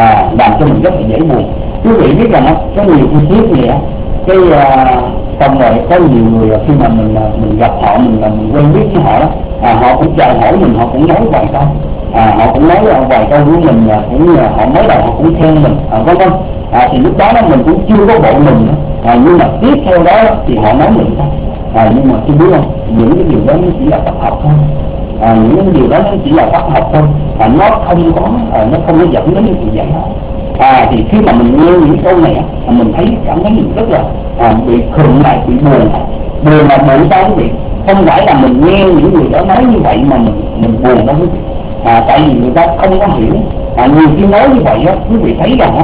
Speaker 3: Quý vị biết rằng có nhiều khi tiếp vậy xong rồi có nhiều người khi mà mình gặp họ, mình quen biết với họ họ cũng chào hỏi mình, họ cũng nói vài câu, họ cũng nói vài câu với mình, cũng như họ mới đầu họ cũng khen mình, vân vân. Thì lúc đó mình cũng chưa có bộ mình nhưng mà tiếp theo đó thì họ nói mình nhưng mà tôi biết không, những cái điều đó nó chỉ là tập học thôi, những cái điều đó nó chỉ là tập học thôi, nó không có dẫn đến những sự giải thoát. Thì khi mà mình nghe những câu này mình thấy cảm thấy mình rất là bị khựng lại, bị buồn là buồn sao quý vị? Không phải là mình nghe những người đó nói như vậy mà mình buồn đâu quý vị, tại vì người ta không có hiểu. Nhiều khi nói như vậy quý vị thấy rằng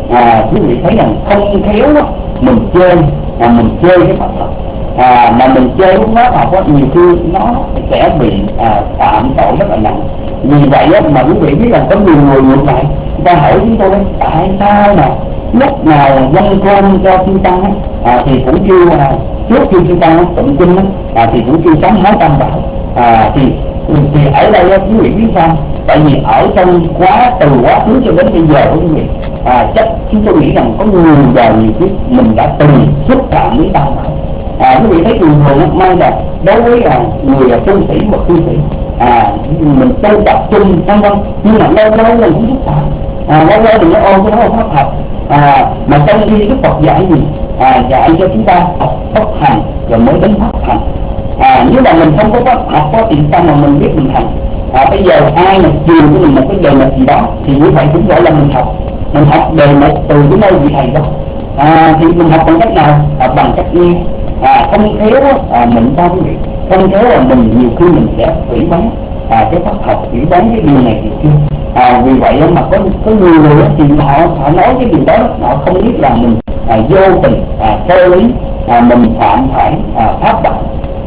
Speaker 3: không khéo mình chơi cái Phật thật, mà mình chơi lúc đó học nhiều khi nó sẽ bị phạm tội rất là nặng. Vì vậy mà quý vị biết rằng có nhiều người ngược lại, người ta hỏi chúng tôi tại sao mà lúc nào dâng cơm cho chư tăng thì cũng kêu trước khi chư tăng tụng kinh thì cũng kêu sám hối tam bảo. Thì ở đây quý vị biết sao? Tại vì ở trong từ quá khứ cho đến bây giờ quý vị chắc chúng tôi nghĩ rằng có nhiều đời nhiều kiếp mình đã từng xúc phạm với tam bảo. Quý vị thấy thường thường may là đối với người tu sĩ và cư sĩ mình tu tập trung vân vân, nhưng mà lâu lâu mình cũng xúc phạm, lâu lâu mình nói ôi cái đó là pháp học, mà trong khi Đức Phật dạy gì dạy cho chúng ta học pháp hành rồi mới đến pháp hành. Nếu mà mình không có pháp học thì sao mà mình biết mình hành? Bây giờ ai mà truyền cho mình một cái đề mục gì đó thì như vậy cũng gọi là mình học đề mục từ cái nơi vị thầy đó. Thì mình học bằng cách nào? Bằng cách nghe. Không khéo mình sao quý vị? Không khéo là mình nhiều khi mình sẽ phỉ báng cái pháp học, phỉ báng cái điều này điều kia. Vì vậy mà có nhiều người thì họ nói cái điều đó, họ không biết là mình vô tình sơ lý, mình phạm phải pháp đạo.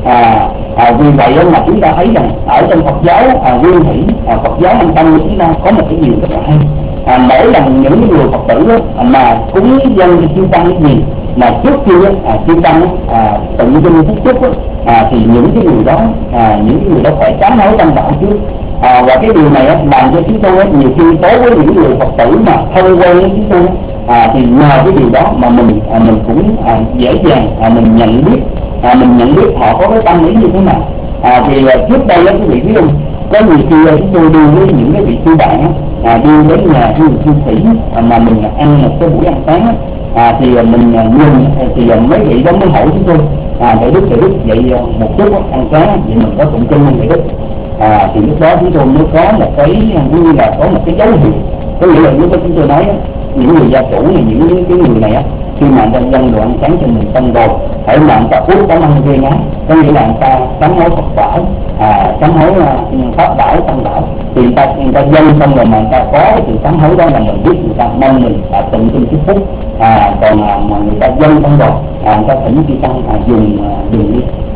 Speaker 3: Vì vậy mà chúng ta thấy rằng ở trong Phật giáo Nguyên Thủy, Phật giáo Anh Tâm của chúng ta có một cái điều rất là hay. Mỗi lần những người Phật tử mà cúng dâng cho chư tăng cái gì mà trước khi chư tăng tụng kinh phúc chúc thì những cái người đó phải sám hối tam bảo trước. Và cái điều này làm cho chúng tôi nhiều khi đối với những người Phật tử mà thân quen với chúng tôi thì nhờ cái điều đó mà mình cũng dễ dàng mình nhận biết họ có cái tâm lý như thế nào. Vì trước đây quý vị biết không, có nhiều khi chúng tôi đi với những cái vị sư bạn đi đến nhà những người cư sĩ mà mình ăn một cái buổi ăn sáng thì mình nhìn thì mấy vị đó mới hỏi chúng tôi để đức vậy một chút ăn sáng vậy mình có tụng kinh không để đức? Thì lúc đó chúng tôi mới có một cái như là có một cái dấu hiệu, có nghĩa là lúc đó chúng tôi nói những người gia chủ này, những cái người này khi mà dân đồ ăn sáng cho mình xong rồi phải mà người ta uống cảm ơn ghê ngán, có nghĩa là người ta sám hối Phật bảo, sám hối pháp bảo, tăng bảo, thì người ta dân xong rồi mà người ta có cái sự sám hối đó là mình biết người ta mong mình tụng kinh chúc phúc. Còn mà người ta dân xong rồi người ta thỉnh chư tăng dùng đi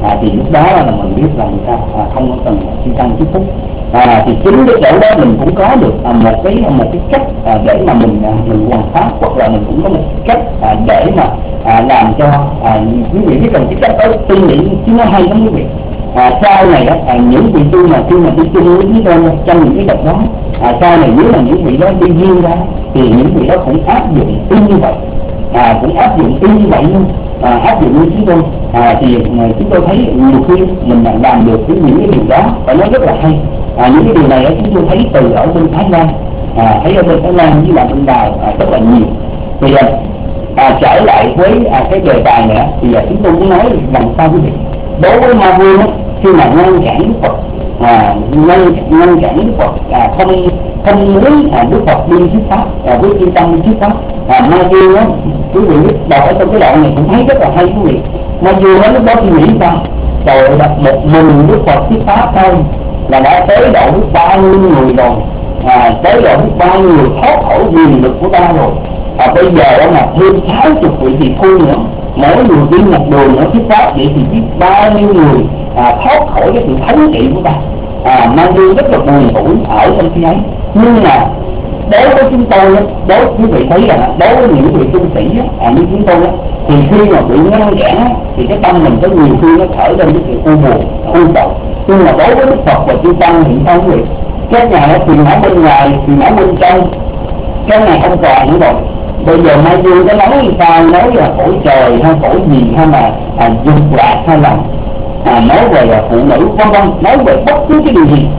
Speaker 3: thì lúc đó là mình biết rằng sao không có cần chư tăng chúc phúc. Thì chính cái chỗ đó mình cũng có được một cái cách để mà mình hoàn pháp, hoặc là mình cũng có một cách để mà làm cho quý vị biết rằng cái cách đó tôi nghĩ chứ nó hay lắm quý vị. Sau này đó những vị tu mà khi mà đi chung với chúng tôi trong những cái đợt đó, sau này nếu mà những vị đó đi riêng ra thì những vị đó cũng áp dụng y như vậy, cũng áp dụng y như vậy luôn, áp dụng như chúng tôi. Thì chúng tôi thấy nhiều khi mình làm được những cái điều đó và nó rất là hay. Những cái điều này chúng tôi thấy từ ở bên Thái Lan, thấy ở bên Thái Lan với là bên Lào rất là nhiều. Thì trở lại với cái đề tài này thì chúng tôi muốn nói rằng sao quý vị, đối với Ma Vương khi mà ngăn cản Đức Phật, ngăn cản Đức Phật không muốn Đức Phật đi thuyết pháp với chư tăng đi thuyết pháp, Ma Vương đó quý vị biết đọc ở trong cái đoạn này cũng thấy rất là hay quý vị. Ma Vương đó lúc đó suy nghĩ sao, trời ơi, một mình Đức Phật thuyết pháp thôi là đã tới độ biết bao nhiêu người rồi, tới độ biết bao nhiêu người thoát khỏi quyền lực của ta rồi. Bây giờ đó mà thêm 60 vị tỳ phu nữa, mỗi người đi một đường nữa thuyết pháp, vậy thì biết bao nhiêu người thoát khỏi cái sự thống trị của ta. Ma Vương rất là buồn tủi ở trong khi ấy. Nhưng mà đối với chúng tôi, đối với quý vị thấy rằng đối với những vị tu sĩ như chúng tôi thì khi mà bị ngăn cản thì cái tâm mình có nhiều khi nó khởi lên cái sự u buồn, u sầu. Nhưng mà đối với Đức Phật và chư tăng thì sao quý vị? Các ngài nó phiền não bên ngoài, phiền não bên trong, các ngài không còn nữa rồi. Bây giờ Ma Vương có nói sao, nói là cõi trời hay cõi gì, hay là dục lạc, hay là nói về phụ nữ vân vân, nói về bất cứ cái điều gì.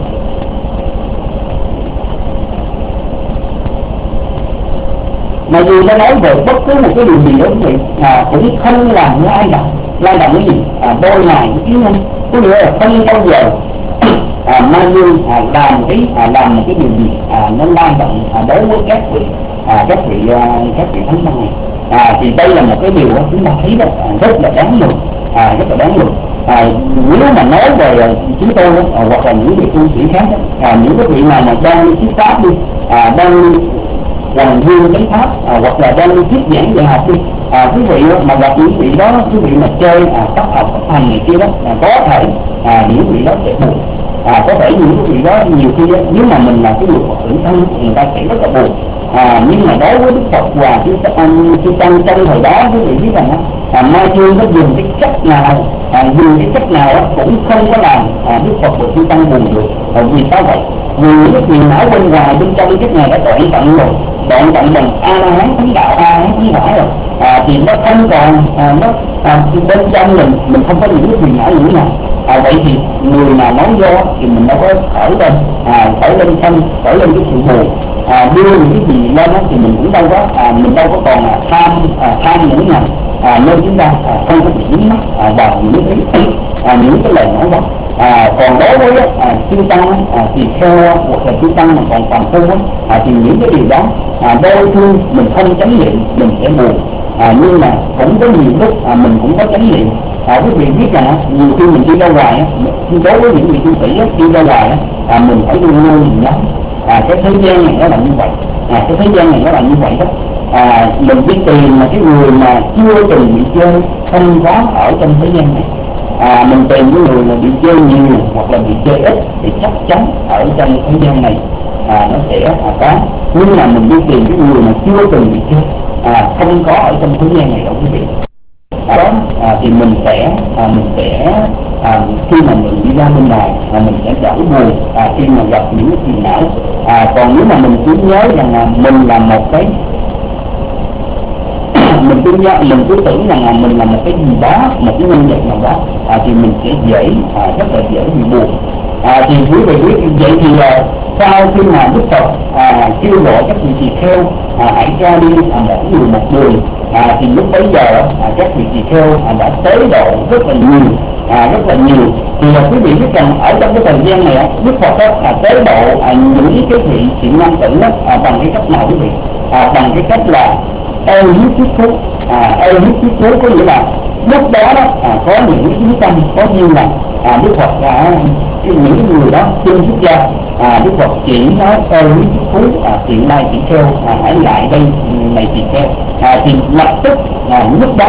Speaker 3: Ma Vương nó nói về bất cứ một cái điều gì đó quý vị, cũng không làm lai động cái gì, đôi này kiến nhân, có nghĩa là không bao giờ Ma Vương làm một cái điều gì nó lai động đối với các vị thánh tăng này. Thì đây là một cái điều chúng ta thấy rất là đáng mừng, rất là đáng mừng. Nếu mà nói về chúng tôi hoặc là những vị tu sĩ khác những cái vị nào mà đang đi thuyết pháp đi, đang làm viên chánh pháp, hoặc là đang đi thuyết giảng dạy học đi, quý vị mà gặp những vị đó, quý vị mà chơi cấp học cấp hành này kia đó, có thể những vị đó sẽ buồn, có thể những vị đó nhiều khi nếu mà mình là cái người Phật tử thân người ta sẽ rất là buồn. Nhưng mà đối với Đức Phật và chư tăng trong thời đó, quý vị biết rằng Ma Vương nó dùng cái cách nào cũng không có làm Đức Phật và chư tăng buồn được. Vì sao vậy? Vì những cái phiền não bên ngoài bên trong các ngài đã đoạn tận rồi, đoạn tận bằng A La Hán thánh đạo, A La Hán thánh quả rồi, thì nó không còn bên trong mình không có những cái phiền não như thế nào. Vậy thì người nào nói vô thì mình đâu có khởi lên khởi lên cái sự buồn, đưa những cái gì lên thì mình cũng đâu có còn tham những nào, nên chúng ta không có bị dính mắc vào những cái lời nói đó. Còn đối với chư tăng thì theo hoặc là chư tăng mà còn phàm phu thì những cái điều đó đôi khi mình không chánh niệm mình sẽ buồn, nhưng mà cũng có nhiều lúc mình cũng có chánh niệm. Quý vị biết rằng nhiều khi mình đi ra ngoài đối với những vị tu sĩ đi ra ngoài mình phải luôn luôn mình nhớ cái thế gian này nó là như vậy, cái thế gian này nó là như vậy đó. Mình đi tìm mà cái người mà chưa từng bị chơi không có ở trong thế gian này, mình tìm cái người mà bị chơi nhiều hoặc là bị chơi ít thì chắc chắn ở trong thế gian này nó sẽ có. Nhưng mà mình đi tìm cái người mà chưa từng bị chơi, không có ở trong thế gian này đâu quý vị. Đó thì mình sẽ khi mà mình đi ra bên ngoài mình sẽ đỡ buồn khi mà gặp những cái phiền não. Còn nếu mà mình cứ nhớ rằng là mình là một cái mình cứ tưởng rằng là mình là một cái gì đó, một cái nhân vật nào đó thì mình sẽ rất là dễ bị buồn. Thì quý vị biết vậy thì sau khi mà Đức Phật kêu gọi các vị tỳ kheo hãy ra đi mỗi người một đường, thì lúc bấy giờ các vị tỳ kheo đã tới độ rất là nhiều. Thì quý vị biết rằng ở trong cái thời gian này Đức Phật tới độ những cái vị thiện nam tử bằng cái cách nào quý vị? Bằng cái cách là ê hiếp thuyết thú. Ê hiếp thuyết thú có nghĩa là lúc đó có những cái chúng tâm có như là Đức Phật những người đó xin xuất gia, Đức Phật chỉ nói ê hiếp thuyết thú hiện nay tỳ kheo hãy lại đây này tỳ kheo, thì lập tức lúc đó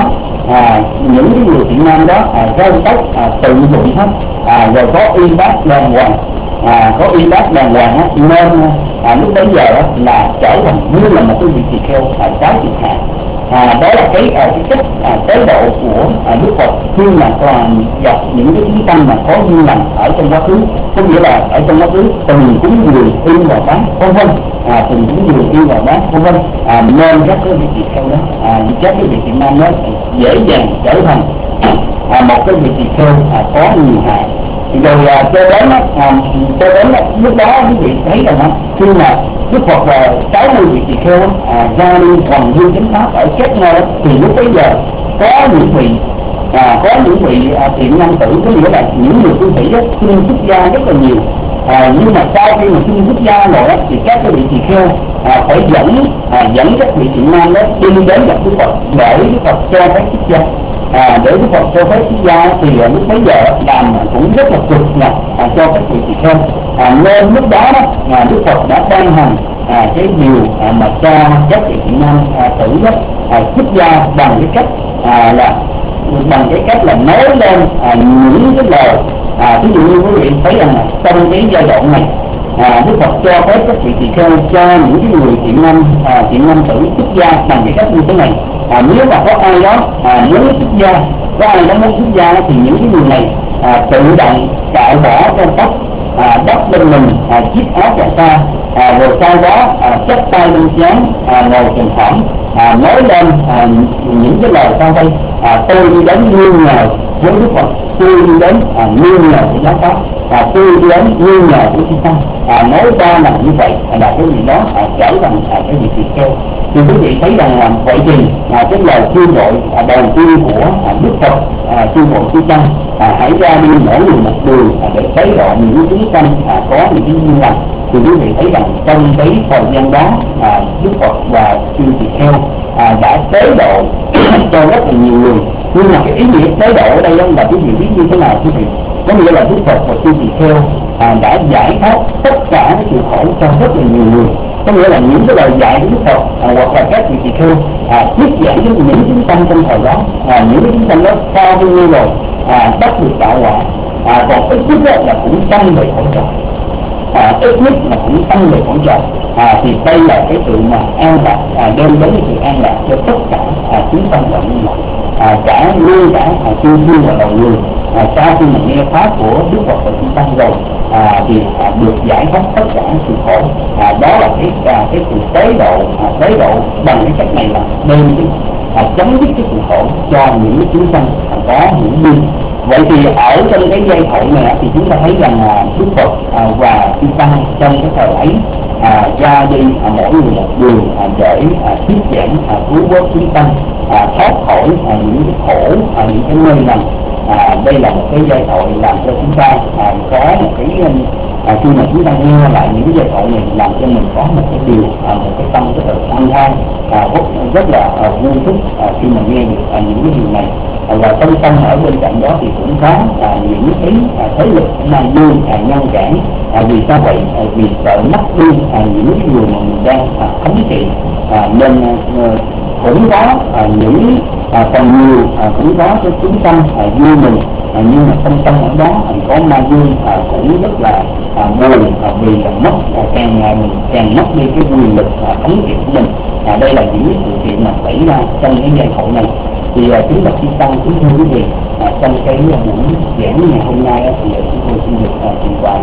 Speaker 3: những cái người thiện nam đó râu tóc tự dụng hết, rồi có y bác đàng hoàng, có y bác đàng hoàng á, nên lúc bấy giờ là trở thành như là một cái vị tỳ kheo trái thiệt hạ. Đó là cái cách tế độ của Đức Phật khi mà còn gặp những cái chúng sanh mà có duyên lành ở trong quá khứ, có nghĩa là ở trong quá khứ từng cúng dường in vào bán vân vân, từng cúng dường in vào bán vân vân, nên các cái vị tỳ kheo đó, các cái vị thiện nam đó dễ dàng trở thành một cái vị tỳ kheo có nhiều hại. Rồi cho đến lúc đó quý vị thấy rằng khi mà Đức Phật và 60 vị tỳ kheo ra đi hoàng dương chánh pháp ở các nơi, thì lúc bấy giờ có những vị thiện nam tử, có nghĩa là những người tu sĩ xin xuất gia rất là nhiều. Nhưng mà sau khi mà xin xuất gia rồi thì các cái vị tỳ kheo phải dẫn các vị thiện nam đó đi đến gặp Đức Phật để Đức Phật cho phép xuất gia. Để Đức Phật cho phép xuất gia thì lúc bấy giờ làm cũng rất là cực nhọc cho các vị tỳ kheo, nên lúc đó Đức Phật đã ban hành cái điều mà cho các vị thiện nam tử đó xuất gia bằng cái cách là nói lên những cái lời. Ví dụ như quý vị thấy rằng trong cái giai đoạn này Đức Phật cho phép các vị tỳ kheo cho những cái người thiện nam tử xuất gia bằng cái cách như thế này. Nếu mà có ai đó muốn xuất gia, có ai đó muốn xuất gia thì những cái người này tự động cạo bỏ con tóc, đắp lên mình chiếc áo cà sa, rồi sau đó chắp tay lên trán, ngồi trầm phỏng, nói lên những cái lời sau đây: tôi đi đến nương nhờ với Đức Phật, tôi đi đến nương nhờ của giáo pháp, tôi đi đến nương nhờ của chư tăng. Nói 3 lần như vậy là cái gì đó trở thành cái vị tỳ kheo. Thì quý vị thấy rằng là vậy thì cái lời kêu gọi đầu tiên của Đức Phật kêu gọi chư tăng hãy ra đi mỗi người một đường để tế độ những chúng sanh có những cái duyên lành. Thì quý vị thấy rằng trong cái thời gian đó Đức Phật và chư tỳ kheo đã tế độ cho rất là nhiều người. Nhưng mà cái ý nghĩa tế độ ở đây là quý vị biết như thế nào quý vị? Có nghĩa là Đức Phật và chư tỳ kheo đã giải thoát tất cả cái sự khổ cho rất là nhiều người. Có nghĩa là những cái lời dạy của Đức Phật hoặc là các vị tỳ kheo thuyết giảng cho những chúng sanh trong thời đó, những cái chúng sanh đó sau khi nghe rồi bắt được đạo quả, còn ít nhất là cũng sanh về khổ trời, ít nhất là cũng sanh về khổ trời. Thì đây là cái sự mà an lạc, đem đến cái sự an lạc cho tất cả chúng sanh và nhân loại, cả luôn cả chư thiên và loài người. Sau khi mà nghe pháp của Đức Phật và chư tăng rồi thì được giải thoát tất cả sự khổ. Đó là cái sự tế độ bằng cái cách này là đem chấm dứt cái sự khổ cho những chúng sanh có những duyên. Vậy thì ở trong cái giai thoại này thì chúng ta thấy rằng Đức Phật và chư tăng trong cái thời ấy ra đi mỗi người một đường để thuyết giảng cứu vớt chúng sanh thoát khỏi những cái khổ, những cái nơi lầm. Đây là một cái giai thoại làm cho chúng ta có một cái khi mà chúng ta nghe lại những cái giai thoại này, làm cho mình có một cái điều, một cái tâm rất là hân hoan, rất là vui thích khi mà nghe được những cái điều này. Và song song ở bên cạnh đó thì cũng có những cái thế lực đang luôn ngăn cản. Vì sao vậy? Vì sợ mất đi những cái người mà mình đang thống trị, nên cũng có những phần nhiều cũng có cái chúng sanh như mình, nhưng mà song song ở đó có ma dương cũng rất là buồn vì mất càng ngày mình càng mất đi cái quyền lực thống trị của mình. Đây là những cái sự kiện mà xảy ra trong cái giai đoạn này. Thì chúng ta khi tăng kính thưa quý vị, trong cái buổi giảng ngày hôm nay thì chúng tôi xin được trình bày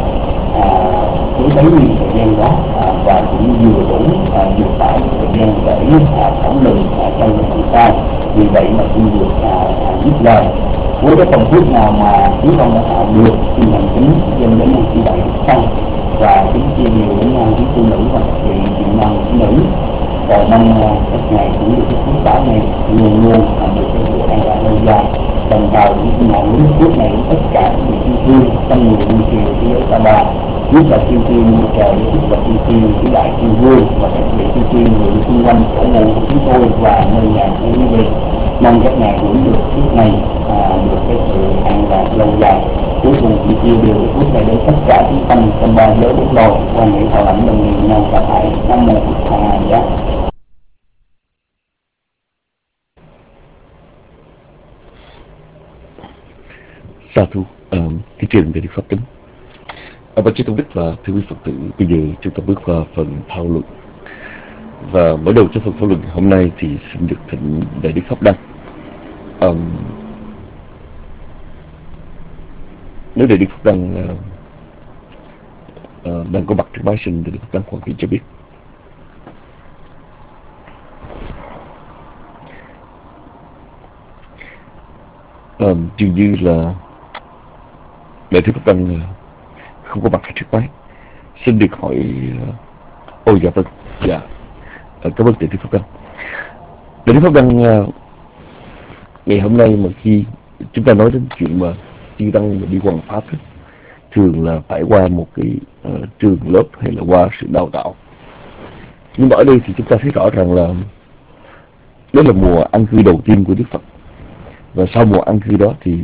Speaker 3: với bấy nhiêu thời gian đó, và cũng vừa đủ vừa phải thời gian để thảo luận trong phần sau. Vì vậy mà xin được dứt lời với cái phần thuyết nào mà chúng con đã tạo được, xin thành kính dân đến ngày thứ 7 tăng và kính chia nhiều đến quý phụ nữ và các vị thiện nam phụ nữ. Và mong các ngài cũng được cái phước báo này luôn luôn được cái sự an lạc lâu dài. Đồng thời những ngọn núi phước này tất cả các vị chư thiên trong người thiên triều thế giới Ta Bà, nhất là chư thiên như trời, nhất là chư thiên tứ đại thiên vương và các vị chư thiên người xung quanh chỗ ngụ của chúng tôi và nơi nhà của quý vị. Mong các ngài hưởng được phước này, được cái sự an lạc lâu dài. Cuối cùng chỉ chia đều cái phước này đến tất cả chúng sanh trong ba giới bốn loài qua những thọ lãnh đồng niệm nhau cả thải. Nam mô Phật A Di Đà.
Speaker 4: Sa thu, cái truyền về Đức Pháp Tấn. Bác Chí Tôn Đức và thưa quý Phật tử, bây giờ chúng ta bước vào phần thảo luận. Và mở đầu cho phần thảo luận hôm nay thì xin được thỉnh Đại Đức Pháp Đăng. Nếu Đại Đức Pháp Đăng đang có mặt trước máy, xin Đại Đức Pháp Đăng quan hệ cho biết. Dường như là Đại Đức Pháp Đăng không có mặt trước máy. Xin được hỏi dạ vâng, dạ, cảm ơn Đại Đức Pháp Đăng. Đại Đức Pháp Đăng, ngày hôm nay mà khi chúng ta nói đến chuyện mà chư tăng mà đi hoằng pháp ấy, thường là phải qua một cái trường lớp hay là qua sự đào tạo. Nhưng mà ở đây thì chúng ta thấy rõ ràng là đó là mùa an cư đầu tiên của Đức Phật. Và sau mùa an cư đó thì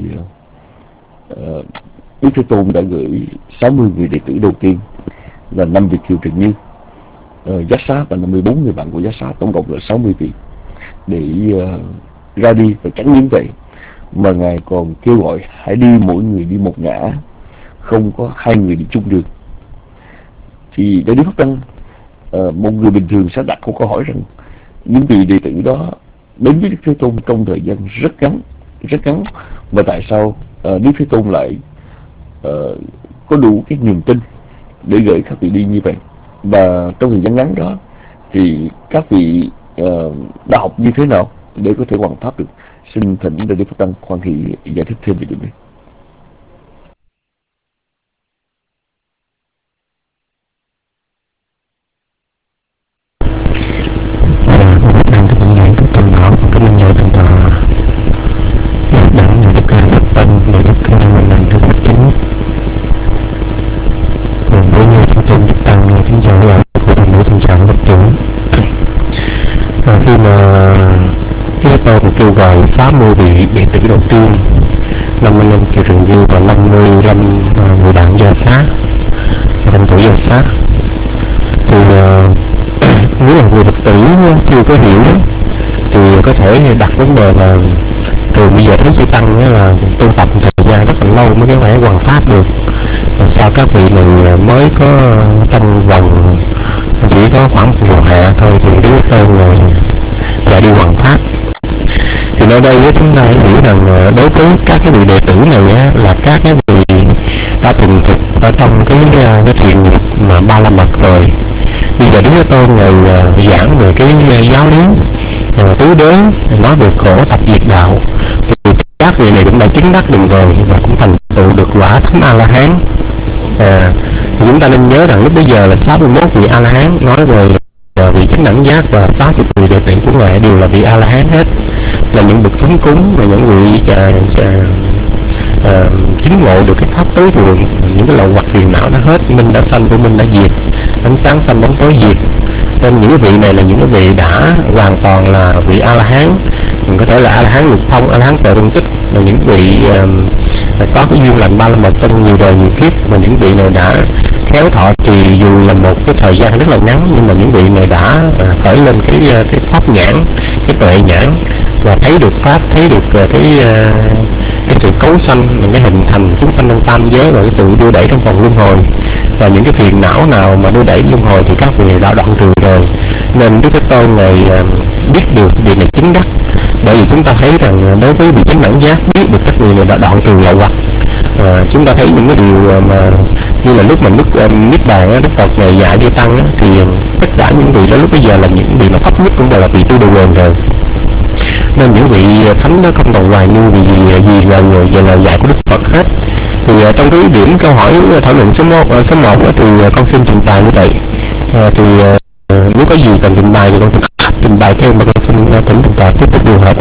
Speaker 4: Đức Thế Tôn đã gửi 60 người đệ tử đầu tiên là 5 vị Kiều Trần Như, Giác Xá và 54 người bạn của Giác Xá, tổng cộng là 60 vị để ra đi. Và chẳng những vậy mà Ngài còn kêu gọi hãy đi mỗi người đi một ngã, không có hai người đi chung đường. Thì Đại Đức Pháp Đăng, một người bình thường sẽ đặt câu hỏi rằng những vị đệ tử đó đến với Đức Thế Tôn trong thời gian rất ngắn, và tại sao Đức Thế Tôn lại có đủ cái niềm tin để gửi các vị đi như vậy? Và trong thời gian ngắn đó thì các vị đã học như thế nào để có thể hoàn pháp được? Xin thỉnh Đại Đức Pháp Đăng khoan hỷ giải thích thêm về điều này.
Speaker 6: Khi mà Thế Tôn kêu gọi 60 vị đệ tử đầu tiên, 55 Kiều Trần Như và 55 người bạn Gia Xá, trong tuổi Gia Xá, thì nếu là người Phật tử chưa có hiểu thì có thể đặt vấn đề là từ bây giờ đến chư tăng là tu tập thời gian rất là lâu mới có thể hoàn pháp được, và sao các vị này mới có trong vòng chỉ có khoảng mùa hạ thôi thì Đức Tôn rồi lại đi hoàn pháp. Thì nơi đây chúng ta hiểu rằng đối với các cái vị đệ tử này là các cái vị đã từng thực ở trong cái thiền nghiệp mà ba la mật rồi. Bây giờ Đức Thế Tôn ngồi giảng về cái giáo lý tứ đế, nói về khổ tập diệt đạo, thì các vị này cũng đã chứng đắc được rồi và cũng thành tựu được quả thánh A La Hán. Thì chúng ta nên nhớ rằng lúc bây giờ là 61 vị A La Hán, nói về vị chánh đẳng giác, và 60 vị đệ tử của Ngài đều là vị A La Hán hết, là những bậc thánh cúng, và những vị chứng ngộ được cái pháp tối thượng, những cái lậu hoặc phiền não đã hết, minh đã sanh, của minh đã diệt, ánh sáng sanh bóng tối diệt. Nên những cái vị này là những cái vị đã hoàn toàn là vị A La Hán. Mình có thể là A La Hán lục thông, A La Hán tuệ tương tích, là những vị có cái duyên lành ba la mật trong nhiều đời nhiều kiếp, mà những vị này đã khéo thọ trì dù là một cái thời gian rất là ngắn, nhưng mà những vị này đã khởi lên cái pháp nhãn, cái tuệ nhãn, và thấy được pháp, thấy được cái sự cấu sanh, những cái hình thành chúng sanh trong tam giới và cái sự đưa đẩy trong vòng luân hồi, và những cái phiền não nào mà đưa đẩy luân hồi thì các vị này đã đoạn trừ rồi. Nên Đức Thế Tôn này biết được vị này chứng đắc, bởi vì chúng ta thấy rằng đối với vị chánh đẳng giác biết được các vị này đã đoạn trừ lậu hoặc. Chúng ta thấy những cái điều mà như là lúc mà Niết Bàn Đức Phật này dạy đi tăng thì tất cả những vị đó lúc bây giờ là những vị nó thấp nhất cũng là vị tu đồ quần rồi. Nên những vị thánh đó không còn hoài nghi gì về lời dạy của Đức Phật hết. Thì trong cái điểm câu hỏi thảo luận số 1 thì con xin trình bày như vậy. Thì nếu có gì cần trình bày thì con trình bày thêm, mà con xin thỉnh trình bày tiếp tục điều hợp.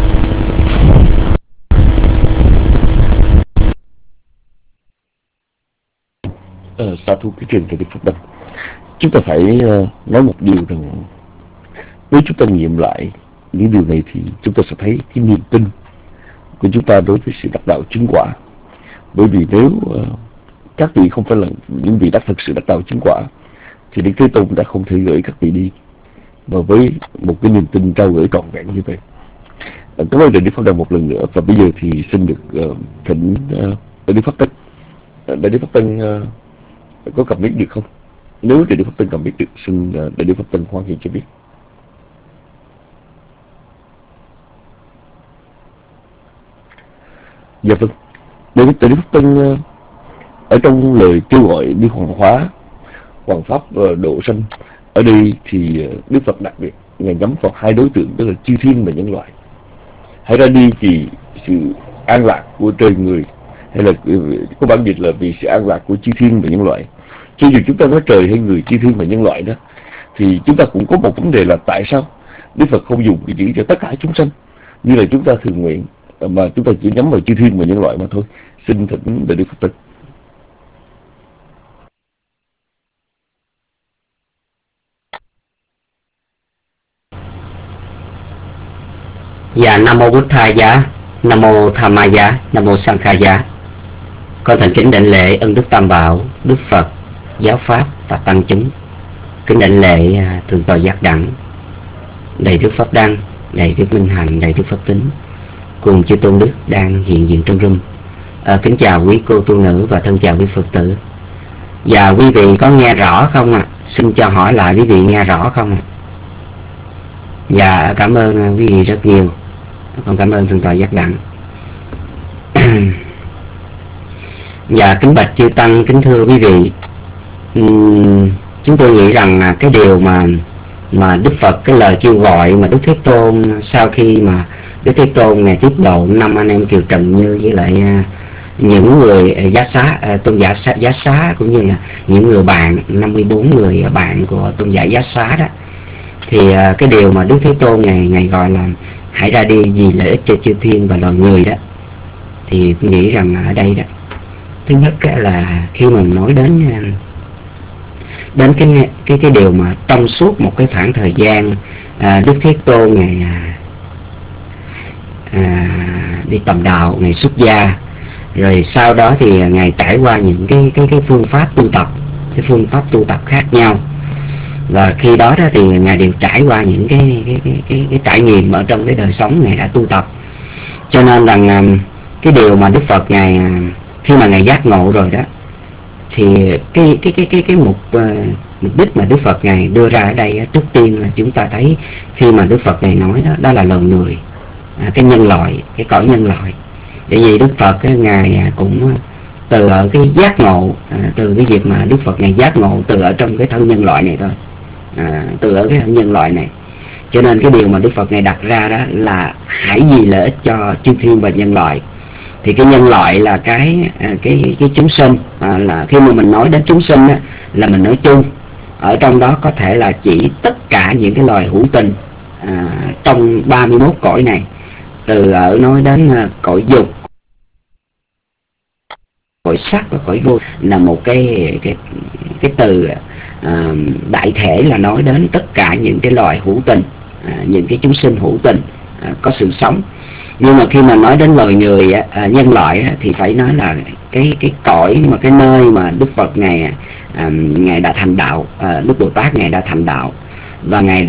Speaker 4: Sa thu cái truyền về Đức Phật Đăng. Chúng ta phải nói một điều rằng nếu chúng ta nghiệm lại những điều này thì chúng ta sẽ thấy cái niềm tin của chúng ta đối với sự đắc đạo chứng quả. Bởi vì nếu các vị không phải là những vị thực sự đắc đạo chứng quả thì Đức Thế Tôn đã không thể gửi các vị đi mà với một cái niềm tin trao gửi trọn vẹn như vậy. Cảm ơn Đại Đức Pháp Đăng một lần nữa, và bây giờ thì xin được thỉnh Đại Đức Pháp Tân. Đại Đức Pháp Tân có cầm mic được không? Nếu Đại Đức Pháp Tân cầm mic được, xin Đại Đức Pháp Tân hoan hỷ cho biết. Dạ vâng. Đại Đức Pháp Tân ở trong lời kêu gọi đi hoàng hóa, hoàng pháp và độ sanh, ở đây thì Đức Phật đặc biệt Ngài nhắm vào hai đối tượng, đó là chư thiên và nhân loại. Hãy ra đi vì sự an lạc của trời người, hay là có bản dịch là vì sự an lạc của chư thiên và nhân loại. Cho dù chúng ta nói trời hay người, chư thiên và nhân loại đó, thì chúng ta cũng có một vấn đề là tại sao Đức Phật không dùng cái chữ cho tất cả chúng sanh như là chúng ta thường nguyện, mà chúng ta chỉ nhắm vào chư thiên và nhân loại mà thôi. Xin thỉnh Đại Đức Pháp Tân.
Speaker 7: Dạ, Nam Mô Bụt Thầy Giá, Nam Mô Tham Ma Giá, Nam Mô Sang Kha Giá. Con thành kính đảnh lễ ân Đức Tam Bảo, Đức Phật, Giáo Pháp và Tăng chúng. Kính đảnh lễ Thượng tọa Giác Đẳng, Đại Đức Pháp Đăng, Đại Đức Minh Hạnh, Đại Đức Pháp Tính, cùng chư tôn đức đang hiện diện trong room. Kính chào quý cô tu nữ và thân chào quý Phật tử. Và quý vị có nghe rõ không ạ? Xin cho hỏi lại quý vị nghe rõ không ạ? Dạ, cảm ơn quý vị rất nhiều. Con cảm ơn Thượng tọa Giác Đẳng. Dạ, kính bạch chư tăng, kính thưa quý vị, chúng tôi nghĩ rằng cái điều mà Đức Phật, cái lời kêu gọi mà Đức Thế Tôn sau khi mà Đức Thế Tôn Ngài tiếp độ 5 anh em Kiều Trần Như với lại những người giá xá, tôn giả giá xá, cũng như là những người bạn 54 người bạn của tôn giả giá xá đó, thì cái điều mà Đức Thế Tôn Ngài gọi là hãy ra đi vì lợi ích cho chư thiên và loài người đó, thì tôi nghĩ rằng ở đây đó, thứ nhất là khi mình nói đến cái điều mà trong suốt một cái khoảng thời gian Đức Thế Tôn Ngài đi tầm đạo, Ngài xuất gia, rồi sau đó thì Ngài trải qua những cái phương pháp tu tập, cái phương pháp tu tập khác nhau, và khi đó thì Ngài đều trải qua những cái trải nghiệm ở trong cái đời sống Ngài đã tu tập. Cho nên rằng cái điều mà Đức Phật Ngài khi mà Ngài giác ngộ rồi đó, thì cái mục đích mà Đức Phật Ngài đưa ra ở đây, trước tiên là chúng ta thấy khi mà Đức Phật Ngài nói đó là loài người, cái nhân loại, cái cõi nhân loại. Bởi vì Đức Phật Ngài cũng từ ở cái giác ngộ, từ cái việc mà Đức Phật Ngài giác ngộ từ ở trong cái thân nhân loại này thôi, từ ở cái thân nhân loại này. Cho nên cái điều mà Đức Phật Ngài đặt ra đó là hãy vì lợi ích cho chư thiên và nhân loại. Thì cái nhân loại là cái chúng sinh, là khi mà mình nói đến chúng sinh á, là mình nói chung, ở trong đó có thể là chỉ tất cả những cái loài hữu tình trong 31 cõi này, từ ở nói đến cõi dục, cõi sắc và cõi vô, là một cái từ đại thể là nói đến tất cả những cái loài hữu tình, những cái chúng sinh hữu tình có sự sống. Nhưng mà khi mà nói đến loài người, nhân loại, thì phải nói là cái cõi mà cái nơi mà Đức Phật Ngài đã thành đạo, Đức Bồ Tát Ngài đã thành đạo, và Ngài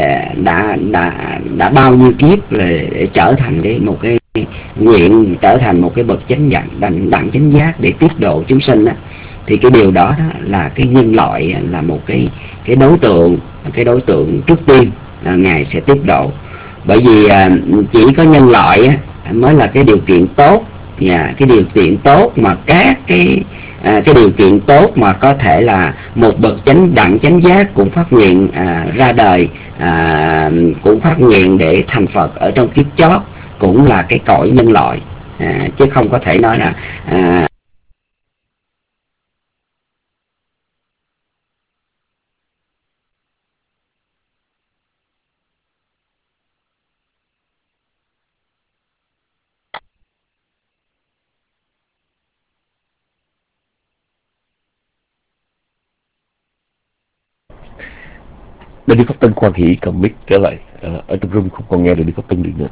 Speaker 7: đã bao nhiêu kiếp để trở thành một cái nguyện, trở thành một cái bậc chánh đẳng chánh giác để tiếp độ chúng sinh đó. Thì cái điều đó là cái nhân loại là một cái đối tượng trước tiên Ngài sẽ tiếp độ. Bởi vì chỉ có nhân loại mới là cái điều kiện tốt, và cái điều kiện tốt mà các cái điều kiện tốt mà có thể là một bậc chánh đẳng chánh giác cũng phát nguyện ra đời, cũng phát nguyện để thành Phật ở trong kiếp chót, cũng là cái cõi nhân loại, chứ không có thể nói là
Speaker 4: Đại Đức Pháp Tân khoan hỷ cầm mic trở lại, ở trong room không còn nghe Đại Đức Pháp Tân được nữa.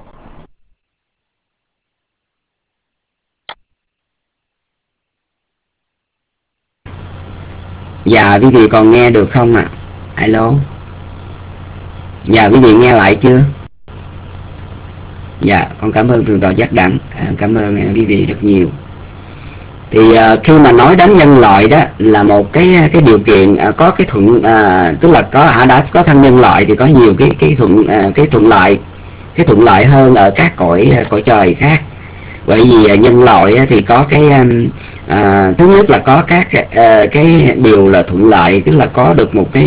Speaker 7: Dạ, quý vị còn nghe được không ạ? Alo. Dạ, quý vị nghe lại chưa? Dạ, con cảm ơn Thượng tọa Giác Đẳng, cảm ơn quý vị rất nhiều. Thì khi mà nói đến nhân loại đó là một cái điều kiện có cái thuận, tức là đã có thân nhân loại thì có nhiều cái thuận lợi hơn ở các cõi trời khác. Bởi vì nhân loại thì có cái thứ nhất là có các cái điều là thuận lợi, tức là có được một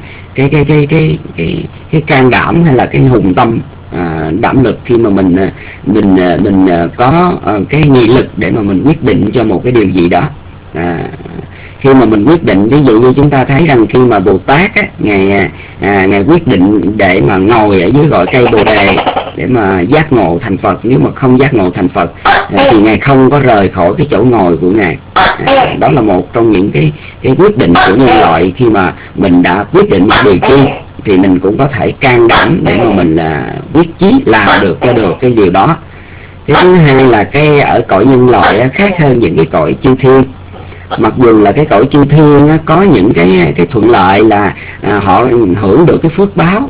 Speaker 7: cái can đảm hay là cái hùng tâm, đảm lực khi mà mình có cái nghị lực để mà mình quyết định cho một cái điều gì đó. Khi mà mình quyết định, ví dụ như chúng ta thấy rằng khi mà Bồ Tát á, ngài quyết định để mà ngồi ở dưới gội cây Bồ Đề để mà giác ngộ thành Phật. Nếu mà không giác ngộ thành Phật thì ngài không có rời khỏi cái chỗ ngồi của ngài. Đó là một trong những cái quyết định của nhân loại. Khi mà mình đã quyết định một điều chi thì mình cũng có thể can đảm để mà mình quyết chí làm được cho được cái điều đó. Cái thứ hai là cái ở cõi nhân loại khác hơn những cái cõi chư thiên. Mặc dù là cái cõi chư thiên có những cái thuận lợi là họ hưởng được cái phước báo,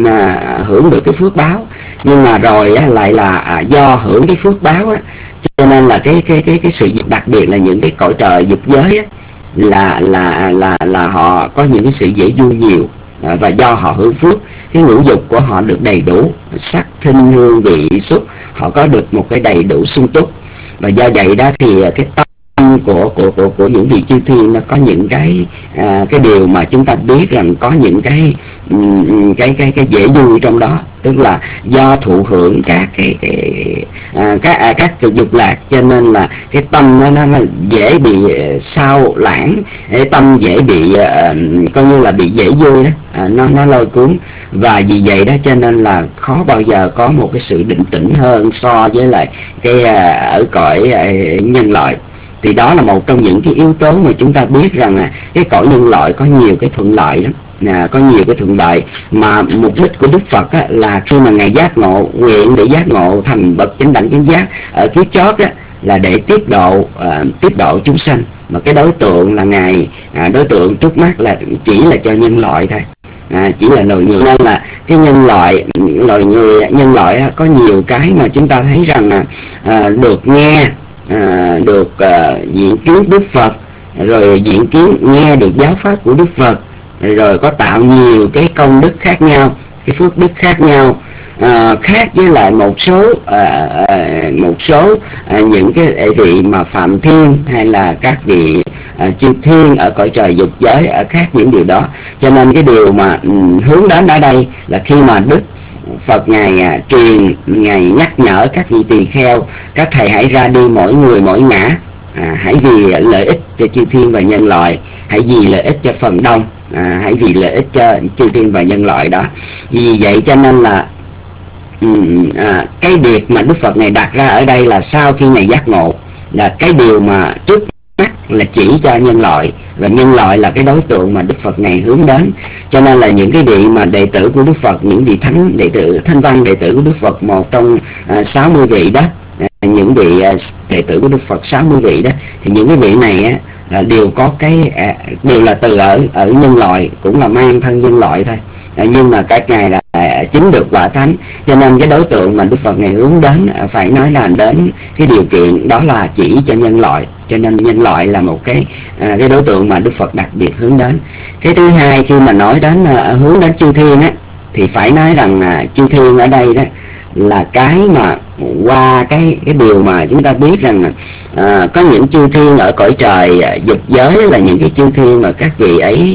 Speaker 7: nhưng mà rồi lại là do hưởng cái phước báo cho nên là cái sự đặc biệt là những cái cõi trời dục giới là họ có những cái sự dễ vui nhiều, và do họ hưởng phước, cái ngũ dục của họ được đầy đủ, sắc thinh hương vị xúc, họ có được một cái đầy đủ sung túc. Và do vậy đó thì cái tâm của những vị chư thiên nó có những cái điều mà chúng ta biết rằng có những cái dễ vui trong đó, tức là do thụ hưởng các dục lạc, cho nên là cái tâm nó dễ bị sao lãng, cái tâm dễ bị coi như là bị dễ vui đó, nó lôi cuốn. Và vì vậy đó cho nên là khó bao giờ có một cái sự định tĩnh hơn so với lại cái ở cõi nhân loại. Thì đó là một trong những cái yếu tố mà chúng ta biết rằng cái cõi nhân loại có nhiều cái thuận lợi lắm. Có nhiều cái thuận lợi mà mục đích của Đức Phật là khi mà ngài giác ngộ, nguyện để giác ngộ thành bậc chánh đẳng chánh giác ở kiếp chót là để tiếp độ chúng sanh. Mà cái đối tượng là ngài đối tượng trước mắt là chỉ là cho nhân loại thôi, chỉ là loài người. Nên là cái nhân loại có nhiều cái mà chúng ta thấy rằng được nghe, được diễn kiến Đức Phật, rồi diễn kiến nghe được giáo pháp của Đức Phật, rồi có tạo nhiều cái công đức khác nhau, cái phước đức khác nhau, khác với lại một số những cái vị mà phạm thiên hay là các vị chư thiên ở cõi trời dục giới ở khác những điều đó. Cho nên cái điều mà hướng đến ở đây là khi mà Đức Phật ngài truyền, ngài nhắc nhở các vị tỳ kheo, các thầy hãy ra đi mỗi người mỗi ngã, hãy vì lợi ích cho chư thiên và nhân loại, hãy vì lợi ích cho phần đông, hãy vì lợi ích cho chư thiên và nhân loại đó. Vì vậy cho nên là cái việc mà Đức Phật ngài đặt ra ở đây là sau khi ngài giác ngộ là cái điều mà trước mắt là chỉ cho nhân loại, và nhân loại là cái đối tượng mà Đức Phật ngài hướng đến. Cho nên là những cái vị mà đệ tử của Đức Phật, những vị thánh đệ tử, thanh văn đệ tử của Đức Phật, một trong 60 vị đó, những vị đệ tử của Đức Phật 60 vị đó, thì những cái vị này đều có đều là từ ở nhân loại, cũng là mang thân nhân loại thôi, nhưng mà các ngài là chứng được quả thánh. Cho nên cái đối tượng mà Đức Phật ngài hướng đến phải nói là đến cái điều kiện đó là chỉ cho nhân loại. Cho nên nhân loại là một cái đối tượng mà Đức Phật đặc biệt hướng đến. Cái thứ hai, khi mà nói đến hướng đến chư thiên thì phải nói rằng chư thiên ở đây đó là cái mà qua cái điều mà chúng ta biết rằng có những chư thiên ở cõi trời dục giới là những cái chư thiên mà các vị ấy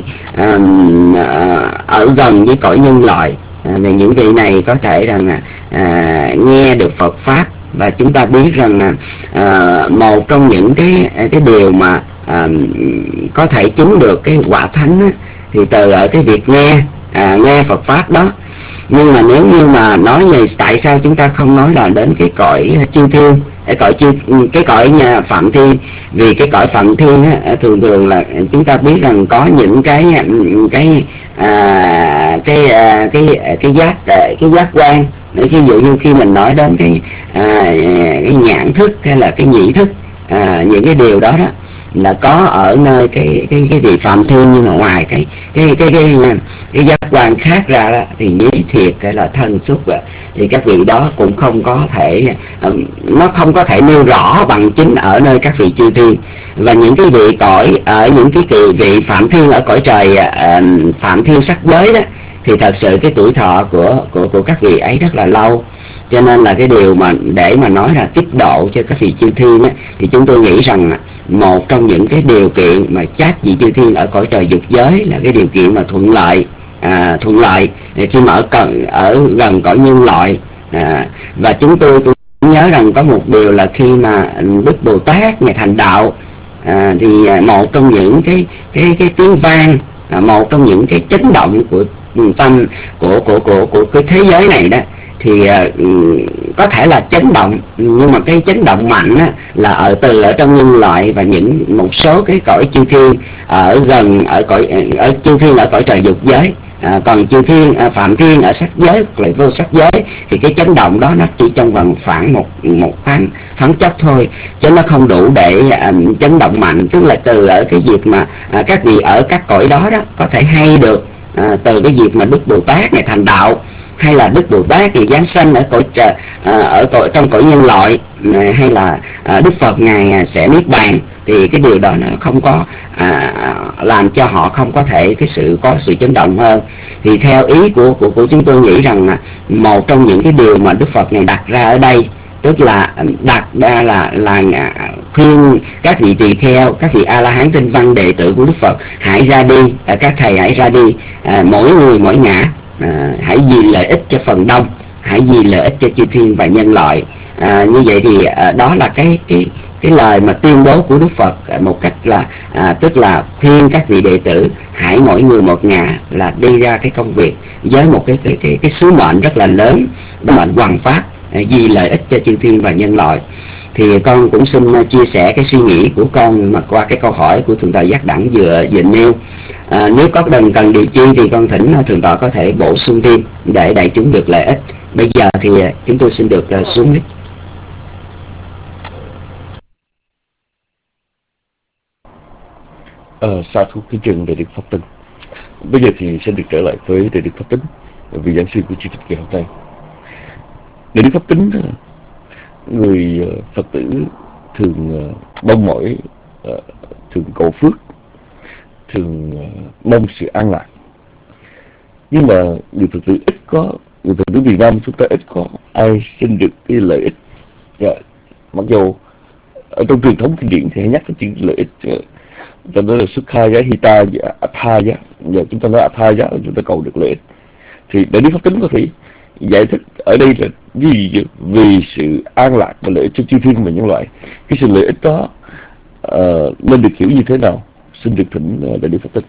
Speaker 7: ở gần với cõi nhân loại. Thì những vị này có thể rằng nghe được Phật pháp, và chúng ta biết rằng một trong những cái điều mà có thể chứng được cái quả thánh thì từ ở cái việc nghe Phật pháp đó. Nhưng mà nếu như mà nói về tại sao chúng ta không nói là đến cái cõi chư thiên, cái cõi nhà phạm thiên, vì cái cõi phạm thiên thường thường là chúng ta biết rằng có những cái giác quan. Ví dụ như khi mình nói đến cái nhãn thức hay là cái nhĩ thức, những cái điều đó là có ở nơi cái vị Phạm Thiên, nhưng mà ngoài cái giác quan khác ra đó, thì nhí thiệt cái là thân xúc thì các vị đó cũng không có thể, nó không có thể nêu rõ bằng chính ở nơi các vị chư thiên. Và những cái vị cõi ở những cái vị Phạm Thiên ở cõi trời Phạm Thiên sắc giới đó, thì thật sự cái tuổi thọ của các vị ấy rất là lâu. Cho nên là cái điều mà để mà nói là kích độ cho các vị chư thiên á, thì chúng tôi nghĩ rằng một trong những cái điều kiện mà các vị chư thiên ở cõi trời dục giới là cái điều kiện mà thuận lợi khi mà ở gần cõi nhân loại. Và chúng tôi cũng nhớ rằng có một điều là khi mà Đức Bồ Tát ngày thành đạo, thì một trong những cái tiếng vang, một trong những cái chấn động của tâm của cái thế giới này đó, thì có thể là chấn động, nhưng mà cái chấn động mạnh á, là ở trong nhân loại và một số cái cõi chư thiên ở chư thiên ở cõi trời dục giới. Còn chư thiên Phạm Thiên ở sắc giới lại vô sắc giới thì cái chấn động đó nó chỉ trong vòng khoảng một phán chốc thôi, chứ nó không đủ để chấn động mạnh. Tức là từ ở cái việc mà các vị ở các cõi đó có thể hay được từ cái việc mà Đức Bồ Tát này thành đạo, hay là Đức Bồ Tát thì giáng sanh trong cõi nhân loại, hay là Đức Phật ngài sẽ niết bàn, thì cái điều đó nó không có làm cho họ không có thể có sự chấn động hơn. Thì theo ý của chúng tôi nghĩ rằng một trong những cái điều mà Đức Phật này đặt ra ở đây, tức là đặt ra là khuyên các vị tỳ kheo, các vị A La Hán tinh văn đệ tử của Đức Phật hãy ra đi, các thầy hãy ra đi, mỗi người mỗi ngã, hãy vì lợi ích cho phần đông, hãy vì lợi ích cho chư thiên và nhân loại. Như vậy thì đó là cái lời mà tuyên bố của Đức Phật một cách là tức là khuyên các vị đệ tử hãy mỗi người một ngã là đi ra cái công việc với một cái sứ mệnh rất là lớn, mệnh hoằng pháp, vì lợi ích cho chư thiên và nhân loại. Thì con cũng xin chia sẻ cái suy nghĩ của con mà qua cái câu hỏi của Thượng tọa Giác Đẳng vừa nêu. Nếu có cần điều chi thì con thỉnh Thượng tọa có thể bổ sung thêm để đại chúng được lợi ích. Bây giờ thì chúng tôi xin được xuống mic.
Speaker 4: Sa thú kính trân Đại Đức Pháp Tấn. Bây giờ thì sẽ được trở lại với Đại Đức Pháp Tấn, vị giảng sư của chương trình ngày hôm nay. Đại Đức Pháp Tấn, người Phật tử thường mong mỏi, thường cầu phước, thường mong sự an lạc. Nhưng mà người Phật tử Việt Nam chúng ta ít có ai xin được cái lợi ích. Mặc dù ở trong truyền thống kinh điển thì hay nhắc đến chữ lợi ích, chúng ta nói là Sukha giá, Hita giá, Atha giá. Giờ chúng ta nói Atha giá, chúng ta cầu được lợi ích. Thì Đại Đức Pháp Tấn có thể giải thích ở đây là vì sự an lạc và lợi ích cho chư thiên và nhân loại. Cái sự lợi ích đó nên được hiểu như thế nào? Xin được thỉnh Đại Đức Pháp Tấn.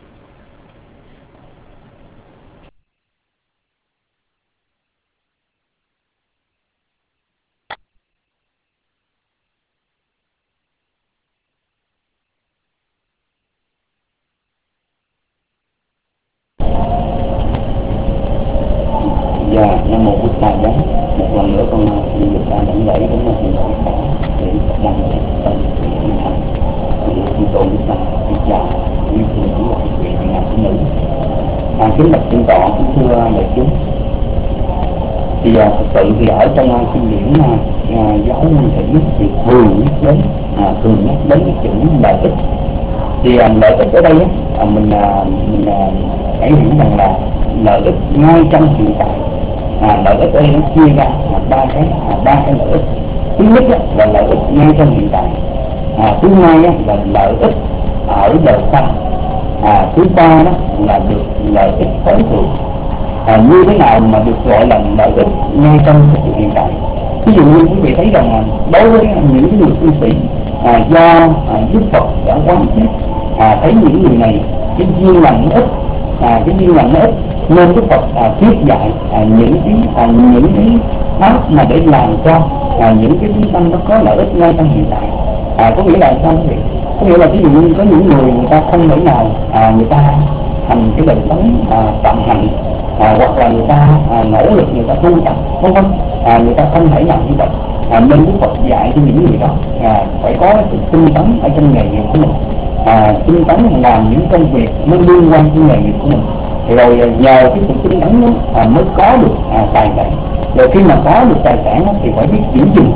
Speaker 8: Nam mô Bụt Thầy Đấng. Một lần nữa con xin được đảnh lễ đến một vị Phật để đăng lễ tận chúng tôi chúng ta xin chào quý vị và các vị nam quý nữ. Kính bạch Thượng tọa, kính thưa đại chúng. Thì thật sự thì ở trong kinh điển giáo nguyên thủy thì thường nhắc đến cái chữ lợi ích. Thì lợi ích ở đây mình hãy hiểu rằng là lợi ích ngay trong hiện tại. Lợi ích ở đây nó chia ra ba cái lợi ích. Thứ nhất là lợi ích ngay trong hiện tại, thứ hai là lợi ích ở đời sau, thứ ba đó là được lợi ích tối thượng. Như thế nào mà được gọi là lợi ích ngay trong sự hiện tại? Ví dụ như quý vị thấy rằng đối với những cái người cư sĩ do Đức Phật đã quan sát thấy những người này cái duyên lành nó ít, nên Đức Phật thuyết dạy những cái pháp mà để làm cho những cái chúng sanh nó có lợi ích ngay trong hiện tại. Có nghĩa là sao quý vị? Có nghĩa là ví dụ như có những người ta không thể nào người ta thành cái đời sống tạm hành, hoặc là người ta nỗ lực người ta tu tập vân vân, người ta không thể làm như vậy, nên Đức Phật dạy cho những người đó phải có sự tinh tấn ở trong nghề nghiệp của mình. tinh tấn làm những công việc nó liên quan đến nghề nghiệp của mình, rồi nhờ cái sự tinh tấn đó mới có được tài sản. Rồi khi mà có được tài sản thì phải biết giữ gìn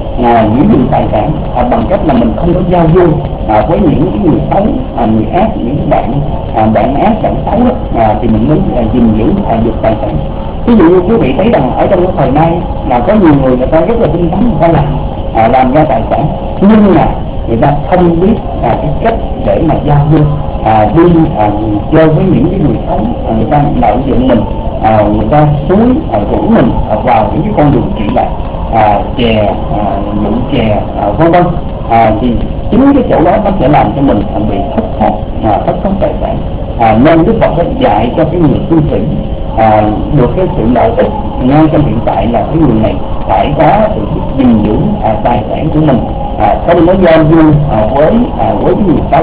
Speaker 8: tài sản bằng cách là mình không có giao du với những cái người xấu, người ác, những cái bạn ác, bạn xấu đó, thì mình mới gìn giữ được tài sản. Ví dụ như quý vị thấy rằng ở trong cái thời nay là có nhiều người ta rất là tinh tấn, người ta làm ra tài sản, nhưng mà người ta không biết cái cách để mà giao du, đi chơi với những cái người xấu, người ta lợi dụng mình, người ta rủ mình vào những cái con đường trị lạc, chè, nụ chè, vân vân, thì chính cái chỗ đó nó sẽ làm cho mình bị thất thoát tài sản. Nên Đức Phật đã dạy cho cái người cư sĩ được cái sự lợi ích ngay trong hiện tại là cái người này phải có sự gìn giữ tài sản của mình, không có giao du với cái người xấu.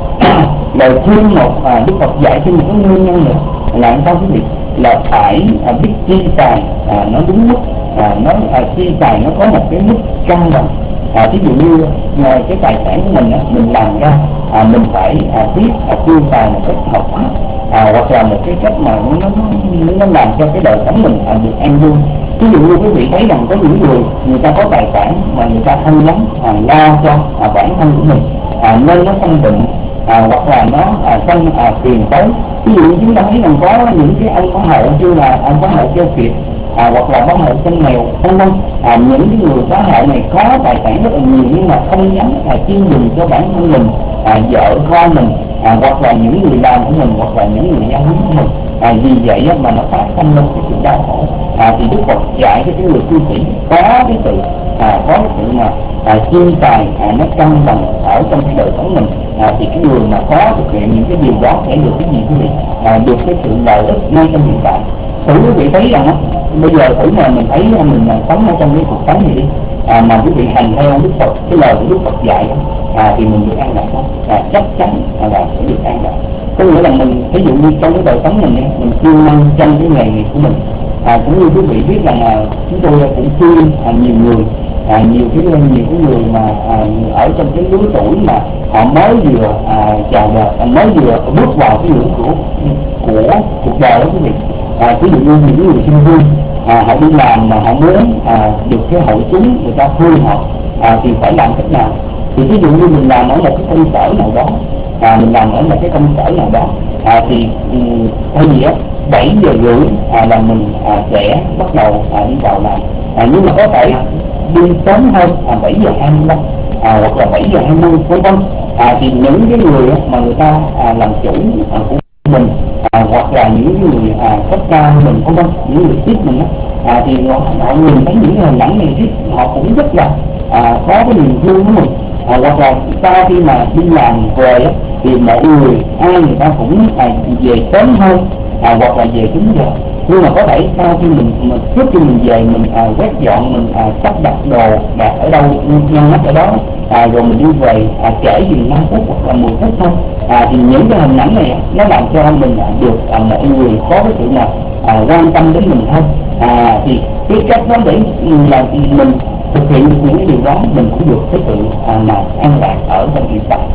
Speaker 8: Lời thêm một Đức Phật dạy thêm một cái nguyên nhân nữa là sao quý vị, là phải biết chi tài nó đúng mức, chi tài nó có một cái mức cân bằng. Ví dụ như cái tài sản của mình làm ra, mình phải biết tiêu xài một cách hợp pháp, hoặc là một cái cách mà nó làm cho cái đời sống mình được an vui. Ví dụ như quý vị thấy rằng có những người ta có tài sản mà người ta không dám lo cho bản thân của mình, nên nó không bệnh, hoặc là nó không tiền tới. Ví dụ như chúng ta thấy rằng có những cái ông có hậu như là ông có hậu Châu Kiệt, hoặc là bác hậu chân nghèo, vân vân. Những cái người bác hậu này có tài sản rất là nhiều nhưng mà không dám chi dùng cho bản thân mình, vợ con mình, hoặc là những người làm của mình, hoặc là những người giao hướng của mình. Vì vậy mà nó phát sinh lên cái sự đau khổ. Thì Đức Phật dạy cho cái người cư sĩ có cái sự mà chi tài nó cân bằng ở trong cái đời sống mình, thì cái người mà có thực hiện những cái điều đó sẽ được cái gì quý vị? Được cái sự lợi ích ngay trong hiện tại. Thử quý vị thấy rằng bây giờ thử mà mình thấy mình sống ở trong cái cuộc sống này đi, mà quý vị hành theo Đức Phật, cái lời của Đức Phật dạy thì mình được an lạc không? Chắc chắn là sẽ được an lạc. Có nghĩa là mình ví dụ như trong cái đời sống mình siêng năng trong cái nghề nghiệp của mình, cũng như quý vị biết rằng chúng tôi cũng khuyên nhiều người, nhiều cái người mà ở trong cái lứa tuổi mà họ mới vừa chào đời, mới vừa bước vào cái ngưỡng của cuộc đời đó quý vị. Ví dụ như những người sinh viên, họ đi làm mà họ muốn được cái hội chúng người ta thương họ, thì phải làm cách nào? Thì ví dụ như mình làm ở một cái công sở nào đó, thì thay vì 7 giờ rưỡi là mình sẽ bắt đầu đi vào làm, nhưng mà có thể đi sớm hơn 7 giờ 25 hoặc là 7 giờ 20 vân vân. Thì những cái người mà người ta làm chủ của mình, hoặc là những người cấp cao mình vân vân, những người tiếp mình thì họ nhìn thấy những hình ảnh này thì họ cũng rất là có cái niềm vui của mình. Hoặc là sau khi mà đi làm về thì mọi người người ta cũng về sớm hơn, hoặc là về 9 giờ. Nhưng mà có thể sau khi mình trước khi mình về mình quét dọn, mình sắp đặt đồ đặt ở đâu ngăn nắp ở đó, rồi mình đi về trễ chừng 5 phút hoặc là 10 phút thôi, thì những cái hình ảnh này nó làm cho mình được mọi người có cái sự mà quan tâm đến mình hơn. Thì cái cách đó để là mình thực hiện được những cái điều đó, mình cũng được cái sự mà an lạc ở trong hiện tại.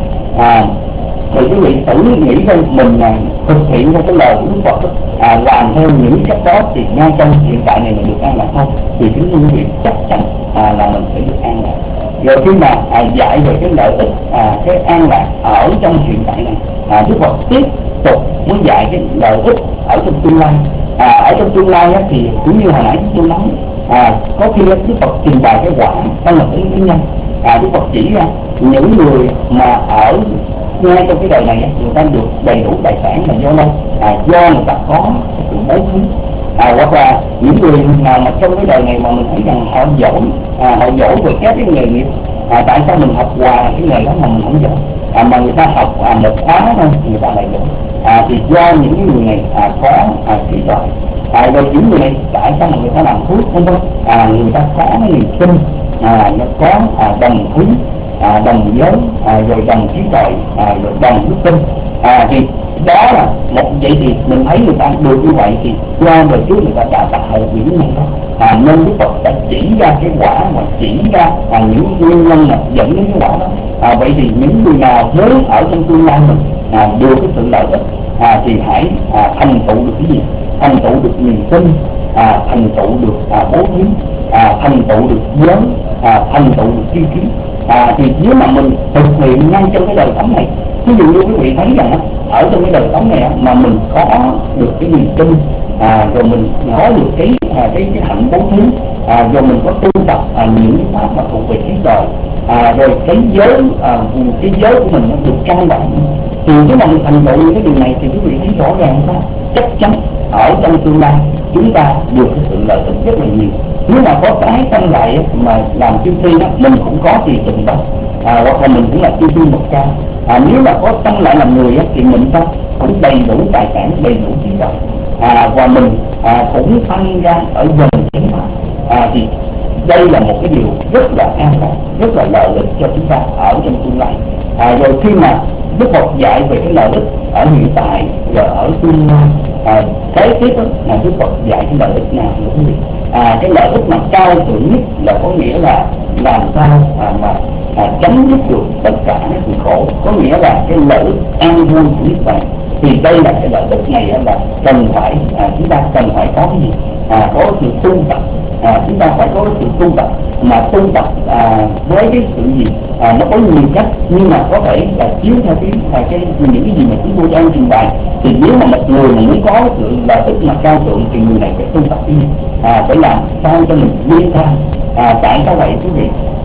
Speaker 8: Thì quý vị thử nghĩ coi, mình thực hiện theo cái lời của Đức Phật làm theo những cách đó thì ngay trong hiện tại này mình được an lạc không? Thì kính thưa quý vị, chắc chắn là mình sẽ được an lạc. Rồi khi mà dạy về cái lợi ích, cái an lạc ở trong hiện tại này, Đức Phật tiếp tục muốn dạy cái lợi ích ở trong tương lai. Ở trong tương lai thì cũng như hồi nãy tôi nói, có khi Đức Phật trình bày cái quả đó là cái nhân. Đức Phật chỉ ra những người mà ở ngay trong cái đời này người ta được đầy đủ tài sản là do đâu? Do người ta có sự bố thí. Hoặc là những người nào mà trong cái đời này mà mình thấy rằng họ giỏi về các cái nghề nghiệp, tại sao mình học hoài cái nghề đó mà mình không giỏi, mà người ta học một khóa thôi người ta lại giỏi? Thì do những cái người này có trí tuệ. Rồi những người này tại sao mà người ta làm thuốc vân vân, người ta có cái niềm tin, nó có đồng khí, đồng giới, rồi đồng trí tuệ, rồi đồng đức tin. Thì đó là một vậy thì mình thấy người ta được như vậy thì qua đời trước người ta đã tạo những nhân đó. nên Đức Phật đã chỉ ra cái quả và chỉ ra những nguyên nhân mà dẫn đến cái quả đó. Vậy thì những người nào muốn ở trong tương lai mình đưa cái sự lợi ích thì hãy thành tựu được cái gì? Thành tựu được niềm tin, thành tựu được bố thí, thành tựu được giới, thành tựu được tri kiến. Thì nếu mà mình thực hiện ngay trong cái đời sống này, ví dụ như quý vị thấy rằng ở trong cái đời sống này mà mình có được cái niềm tin, rồi mình có được cái hạnh bố thí, rồi mình có tu tập những cái pháp mà thuộc về cái đời, rồi cái giới của mình nó được căn bản, thì nếu mà mình thành tựu những cái điều này thì quý vị thấy rõ ràng sao chắc chắn ở trong tương lai chúng ta được cái sự lợi ích rất là nhiều. Nếu mà có cái tâm lại mà làm chư phi đó, mình cũng có tùy tùng đó, hoặc là mình cũng là chư phi một ca. Nếu mà có tâm lại làm người thì mình cũng đầy đủ tài sản, đầy đủ trí tuệ, và mình cũng sanh ra ở gần chánh pháp. Thì đây là một cái điều rất là an toàn, rất là lợi ích cho chúng ta ở trong tương lai. Rồi khi mà Đức Phật dạy về cái lợi ích ở hiện tại và ở tương lai, kế tiếp là Đức Phật dạy cái lợi ích nào nữa quý vị? Cái lợi ích mà cao thượng nhất là có nghĩa là làm sao mà chấm dứt được tất cả các sự khổ, có nghĩa là cái lợi ích an vui của Niết Bàn. Thì đây là cái lợi ích này là cần phải chúng ta cần phải có cái gì? Có sự tu tập. Chúng ta phải có sự tu tập, mà tu tập với cái sự gì? Nó có nhiều cách, nhưng mà có thể là chiếu theo những cái gì mà chúng tôi đang trình bày. Thì nếu mà một người mà muốn có sự lợi ích mà cao thượng thì người này phải tu tập cái gì? Phải làm sao cho mình liên tham. Tại sao vậy quý vị?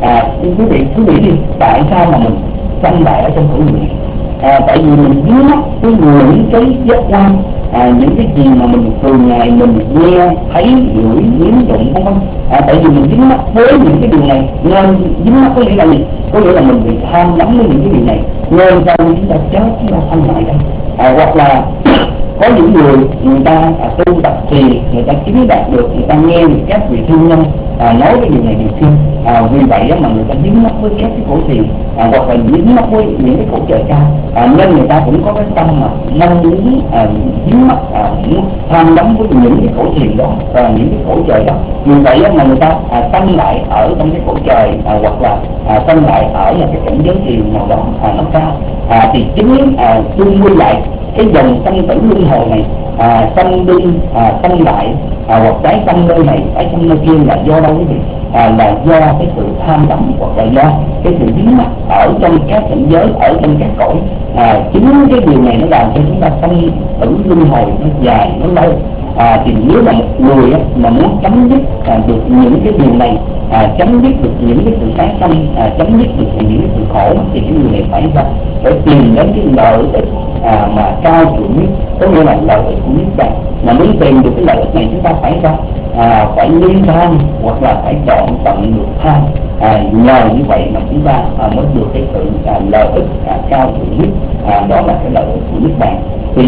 Speaker 8: Quý vị đi, tại sao mà mình sanh lại ở trong cõi người này? Tại vì mình dính mắc với những cái giác quan, những cái gì mà mình thường ngày mình nghe thấy ngửi nếm đụng vân vân. Tại vì mình dính mắc với những cái điều này nên dính mắc có nghĩa là gì? Có nghĩa là mình bị tham đắm với những cái điều này nên sau khi chúng ta chết chúng ta sanh lại đây. Hoặc là có những người ta tu tập thì người ta chứng đạt được, người ta nghe được các vị thương nhân nói cái điều này điều kia, vì vậy mà người ta dính mắc với các cái cõi thiền, hoặc là dính mắc với những cái cõi trời cao, nên người ta cũng có cái tâm mà mong muốn dính mắc, muốn tham đắm với những cái cõi thiền đó, những cái cõi trời đó. Vì vậy mà người ta sanh lại ở trong cái cõi trời, hoặc là sanh lại ở một cái cảnh giới thiền nào đó nó cao, thì chính chung quy lại cái dòng sanh tử luân hồi này, sanh đi sanh lại, hoặc tái sanh nơi này tái sanh nơi kia là do đâu quý vị? Là do cái sự tham đắm, hoặc là do cái sự dính mắc ở trong các cảnh giới, ở trong các cõi. Chính cái điều này nó làm cho chúng ta sanh tử luân hồi nó dài, nó lâu. Thì nếu mà một người mà muốn chấm dứt được những cái điều này, chấm dứt được những cái sự tái sanh, chấm dứt được những cái sự khổ, thì cái người này phải tìm đến cái lợi ích mà cao thượng nhất, có nghĩa là lợi ích của Niết Bàn. Mà muốn tìm được cái lợi ích này chúng ta phải phải ly tham, hoặc là phải đoạn tận được tham. Nhờ như vậy mà chúng ta mới được cái sự lợi ích cao thượng nhất, đó là cái lợi ích của Niết Bàn. Thì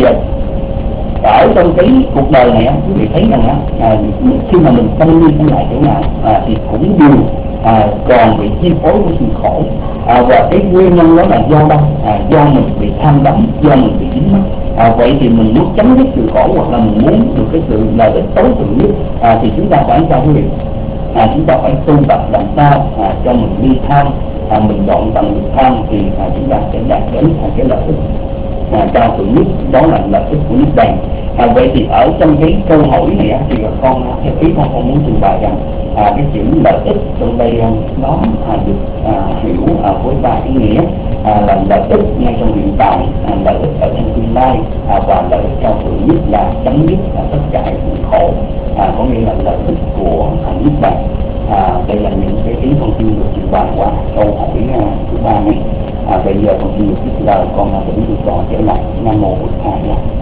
Speaker 8: ở trong cái cuộc đời này quý vị thấy rằng khi mà mình sanh đi sanh lại chỗ nào thì cũng đều còn bị chi phối của sự khổ, và cái nguyên nhân đó là do đâu? Do mình bị tham đắm, do mình bị dính mắc. Vậy thì mình muốn chấm dứt sự khổ, hoặc là mình muốn được cái sự lợi ích tối thượng nhất, thì chúng ta phải sao quý vị? Chúng ta phải tu tập làm sao cho mình ly tham, mình đoạn tận được tham, thì chúng ta sẽ đạt đến cái lợi ích cao thượng nhất, đó là lợi ích của Niết Bàn. Vậy thì ở trong cái câu hỏi này thì con theo ý con muốn trình bày rằng cái chữ lợi ích trong đây nó được hiểu với ba ý nghĩa là lợi ích ngay trong hiện tại, lợi ích ở trong tương lai, và lợi ích cao thượng nhất là chấm dứt tất cả sự khổ, có nghĩa là lợi ích của Niết Bàn. Đây là những cái ý con xin được trình bày qua câu hỏi thứ ba này. Bây giờ con xin được tiếp lời, con vẫn được trò trở lại. Nam mô Bổn Thầy.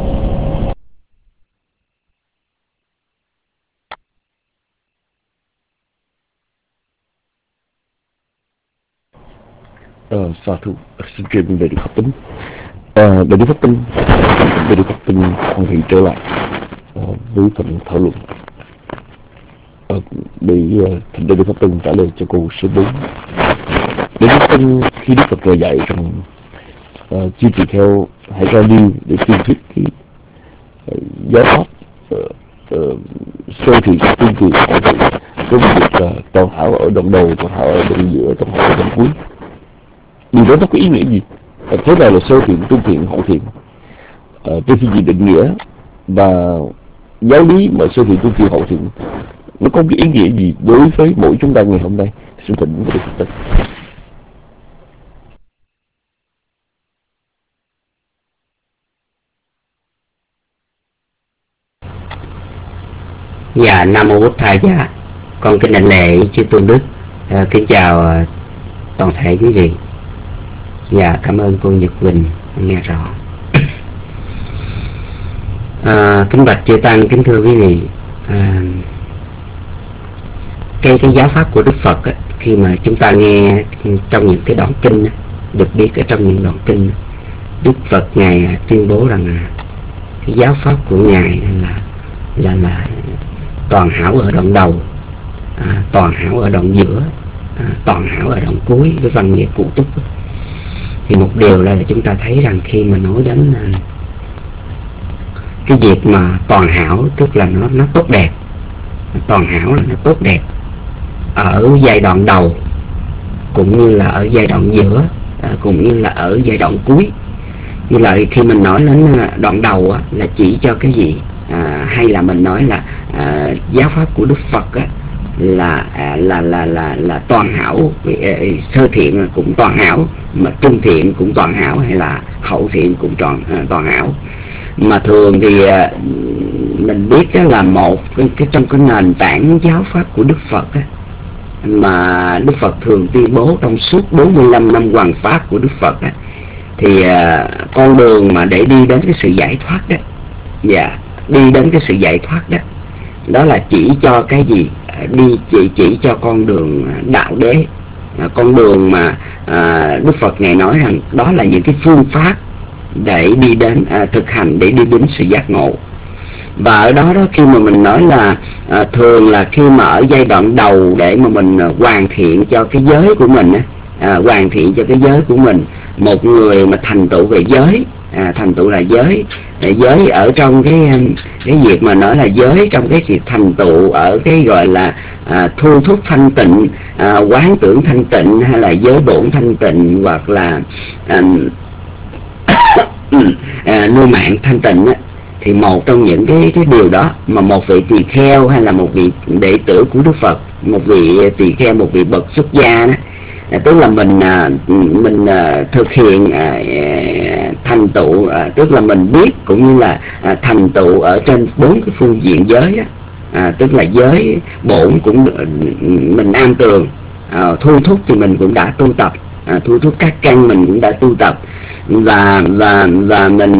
Speaker 4: Sa thú, xin truyền về Đức Pháp Tính. Đại Đức Pháp Tinh hoàn thiện trở lại với phần thảo luận để Thỉnh Đại Đức Pháp Tinh trả lời cho câu số 4. Đại Đức Pháp Tinh khi Đức Phật rời dạy rằng chưa tùy theo hãy ra đi để tuyên thuyết cái giáo pháp sơ thiện, trung thiện, hậu thiện. Cái việc toàn hảo ở đoạn đầu, toàn hảo ở đoạn giữa, toàn hảo ở đoạn cuối, điều đó nó có ý nghĩa gì? Thế nào là sơ thiện, trung thiện, hậu thiện? Trên phương diện định nghĩa và giáo lý mà sơ thiện, trung thiện, hậu thiện nó có cái ý nghĩa gì đối với mỗi chúng ta ngày hôm nay? Xin thỉnh với Đức.
Speaker 7: Dạ, Nam Mô Bụt Thầy. Dạ, con kính đảnh lễ chư tôn đức. Kính chào toàn thể quý vị. Dạ, cảm ơn cô Nhật Quỳnh nghe rõ. Kính bạch chư tăng, kính thưa quý vị, cái giáo pháp của Đức Phật khi mà chúng ta nghe trong những cái đoạn kinh, được biết ở trong những đoạn kinh, Đức Phật ngài tuyên bố rằng cái giáo pháp của ngài là toàn hảo ở đoạn đầu, toàn hảo ở đoạn giữa, toàn hảo ở đoạn cuối, với văn nghĩa cụ túc. Thì một điều là chúng ta thấy rằng khi mà nói đến cái việc mà toàn hảo, tức là nó tốt đẹp, toàn hảo là nó tốt đẹp ở giai đoạn đầu, cũng như là ở giai đoạn giữa, cũng như là ở giai đoạn cuối. Như là khi mình nói đến đoạn đầu là chỉ cho cái gì, hay là mình nói là giáo pháp của Đức Phật là toàn hảo, sơ thiện cũng toàn hảo, mà trung thiện cũng toàn hảo, hay là hậu thiện cũng toàn hảo. Mà thường thì mình biết là một cái trong cái nền tảng giáo pháp của Đức Phật mà Đức Phật thường tuyên bố trong suốt 45 năm hoằng pháp của Đức Phật thì con đường mà để đi đến cái sự giải thoát đó, đi đến cái sự giải thoát đó, đó là chỉ cho cái gì? Chỉ cho con đường đạo đế, con đường mà Đức Phật ngài nói rằng đó là những cái phương pháp để đi đến thực hành, để đi đến sự giác ngộ. Và ở đó khi mà mình nói là thường là khi mà ở giai đoạn đầu để mà mình hoàn thiện cho cái giới của mình, hoàn thiện cho cái giới của mình, một người mà thành tựu về giới, thành tựu là giới ở trong cái việc mà nói là giới trong cái sự thành tựu ở cái gọi là thu thúc thanh tịnh, quán tưởng thanh tịnh, hay là giới bổn thanh tịnh, hoặc là nuôi mạng thanh tịnh thì một trong những cái điều đó mà một vị tỳ kheo hay là một vị đệ tử của Đức Phật, một vị tỳ kheo, một vị bậc xuất gia đó, tức là mình thực hiện thành tựu, tức là mình biết cũng như là thành tựu ở trên 4 cái phương diện giới đó. Tức là giới bổn cũng mình an tường, thu thúc thì mình cũng đã tu tập, thu thúc các căn mình cũng đã tu tập, và mình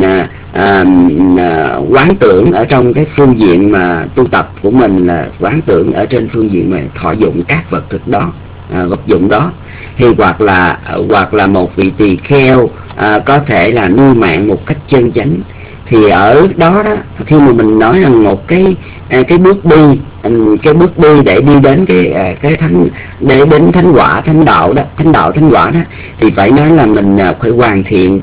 Speaker 7: quán tưởng ở trong cái phương diện mà tu tập của mình là quán tưởng ở trên phương diện mà thọ dụng các vật thực đó, vật dụng đó. Thì hoặc là một vị tỳ kheo có thể là nuôi mạng một cách chân chánh. Thì ở đó khi mà mình nói rằng một cái bước đi, cái bước đi để đi đến cái thánh, để đến thánh quả, thánh đạo thánh quả đó, thì phải nói là mình phải hoàn thiện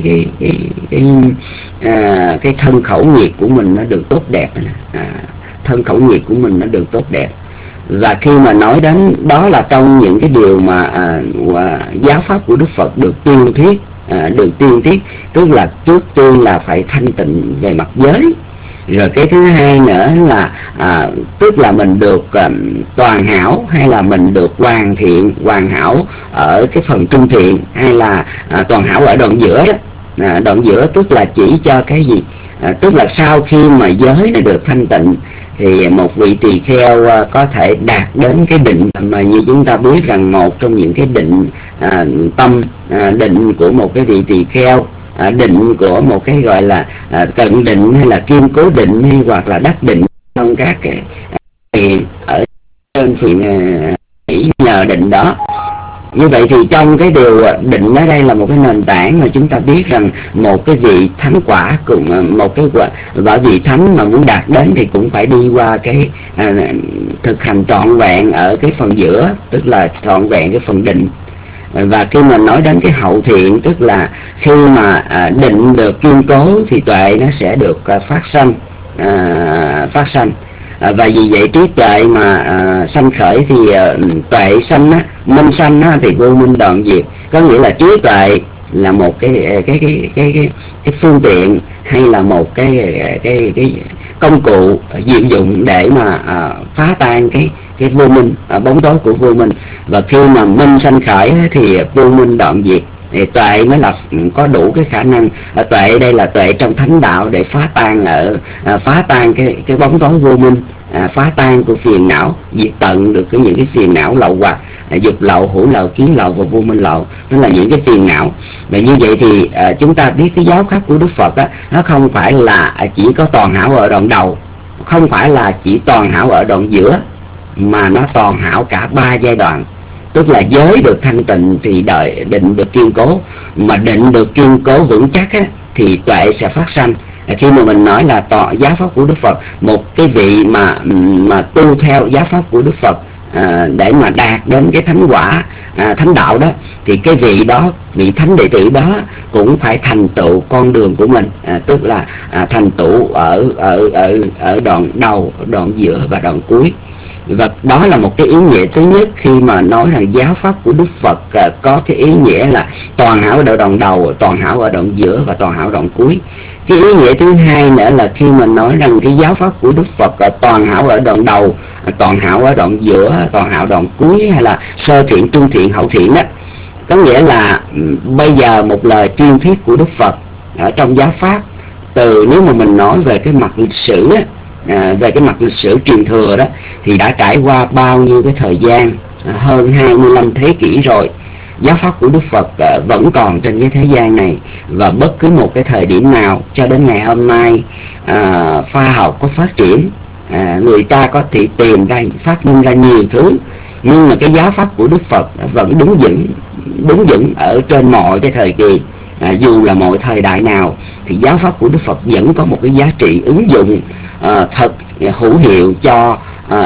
Speaker 7: cái thân khẩu nghiệp của mình nó được tốt đẹp, thân khẩu nghiệp của mình nó được tốt đẹp. Và khi mà nói đến đó là trong những cái điều mà giáo pháp của Đức Phật được tuyên thuyết, tức là trước tiên là phải thanh tịnh về mặt giới. Rồi cái thứ hai nữa là tức là mình được toàn hảo, hay là mình được hoàn hảo ở cái phần trung thiện, hay là toàn hảo ở đoạn giữa đó. Đoạn giữa tức là chỉ cho cái gì? Tức là sau khi mà giới nó được thanh tịnh thì một vị tỳ kheo có thể đạt đến cái định mà như chúng ta biết rằng một trong những cái định tâm, định của một cái vị tỳ kheo, định của một cái gọi là cận định, hay là kiên cố định, hay hoặc là đắc định trong các cái ở trên phiền nhờ định đó. Như vậy thì trong cái điều định ở đây là một cái nền tảng mà chúng ta biết rằng một cái vị thánh quả cùng một cái quả vị thánh mà muốn đạt đến thì cũng phải đi qua cái thực hành trọn vẹn ở cái phần giữa, tức là trọn vẹn cái phần định. Và khi mà nói đến cái hậu thiện, tức là khi mà định được kiên cố thì tuệ nó sẽ được phát sanh. Và vì vậy trí tuệ mà sanh khởi thì tuệ sanh á, minh sanh á, thì vô minh đoạn diệt. Có nghĩa là trí tuệ là một cái phương tiện hay là một cái công cụ diệu dụng để mà phá tan cái vô minh, bóng tối của vô minh. Và khi mà minh sanh khởi thì vô minh đoạn diệt, thì tuệ mới là có đủ cái khả năng. Tuệ đây là tuệ trong thánh đạo để phá tan cái bóng tối vô minh, phá tan của phiền não, diệt tận được những cái phiền não lậu hoặc, dục lậu, hữu lậu, kiến lậu và vô minh lậu. Đó là những cái phiền não. Và như vậy thì chúng ta biết cái giáo pháp của Đức Phật á, nó không phải là chỉ có toàn hảo ở đoạn đầu, không phải là chỉ toàn hảo ở đoạn giữa, mà nó toàn hảo cả 3 giai đoạn. Tức là giới được thanh tịnh thì định được kiên cố, mà định được kiên cố vững chắc á, thì tuệ sẽ phát sanh. Khi mà mình nói là giáo pháp của Đức Phật, một cái vị mà tu theo giáo pháp của Đức Phật để mà đạt đến cái thánh quả, thánh đạo đó, thì cái vị đó, vị thánh đệ tử đó cũng phải thành tựu con đường của mình, tức là thành tựu ở đoạn đầu, đoạn giữa và đoạn cuối. Và đó là một cái ý nghĩa thứ nhất khi mà nói rằng giáo pháp của Đức Phật có cái ý nghĩa là toàn hảo ở đoạn đầu, toàn hảo ở đoạn giữa và toàn hảo đoạn cuối. Cái ý nghĩa thứ hai nữa là khi mà nói rằng cái giáo pháp của Đức Phật toàn hảo ở đoạn đầu, toàn hảo ở đoạn giữa, toàn hảo đoạn cuối, hay là sơ thiện, trung thiện, hậu thiện đó. Có nghĩa là bây giờ một lời tuyên thuyết của Đức Phật ở trong giáo pháp, từ nếu mà mình nói về cái mặt lịch sử á, về cái mặt lịch sử truyền thừa đó, thì đã trải qua bao nhiêu cái thời gian, hơn 25 thế kỷ rồi. Giáo pháp của Đức Phật vẫn còn trên cái thế gian này, và bất cứ một cái thời điểm nào cho đến ngày hôm nay, khoa học có phát triển, người ta có thể tìm ra, phát minh ra nhiều thứ, nhưng mà cái giáo pháp của Đức Phật vẫn đứng vững ở trên mọi cái thời kỳ. Dù là mọi thời đại nào thì giáo pháp của Đức Phật vẫn có một cái giá trị ứng dụng thật hữu hiệu cho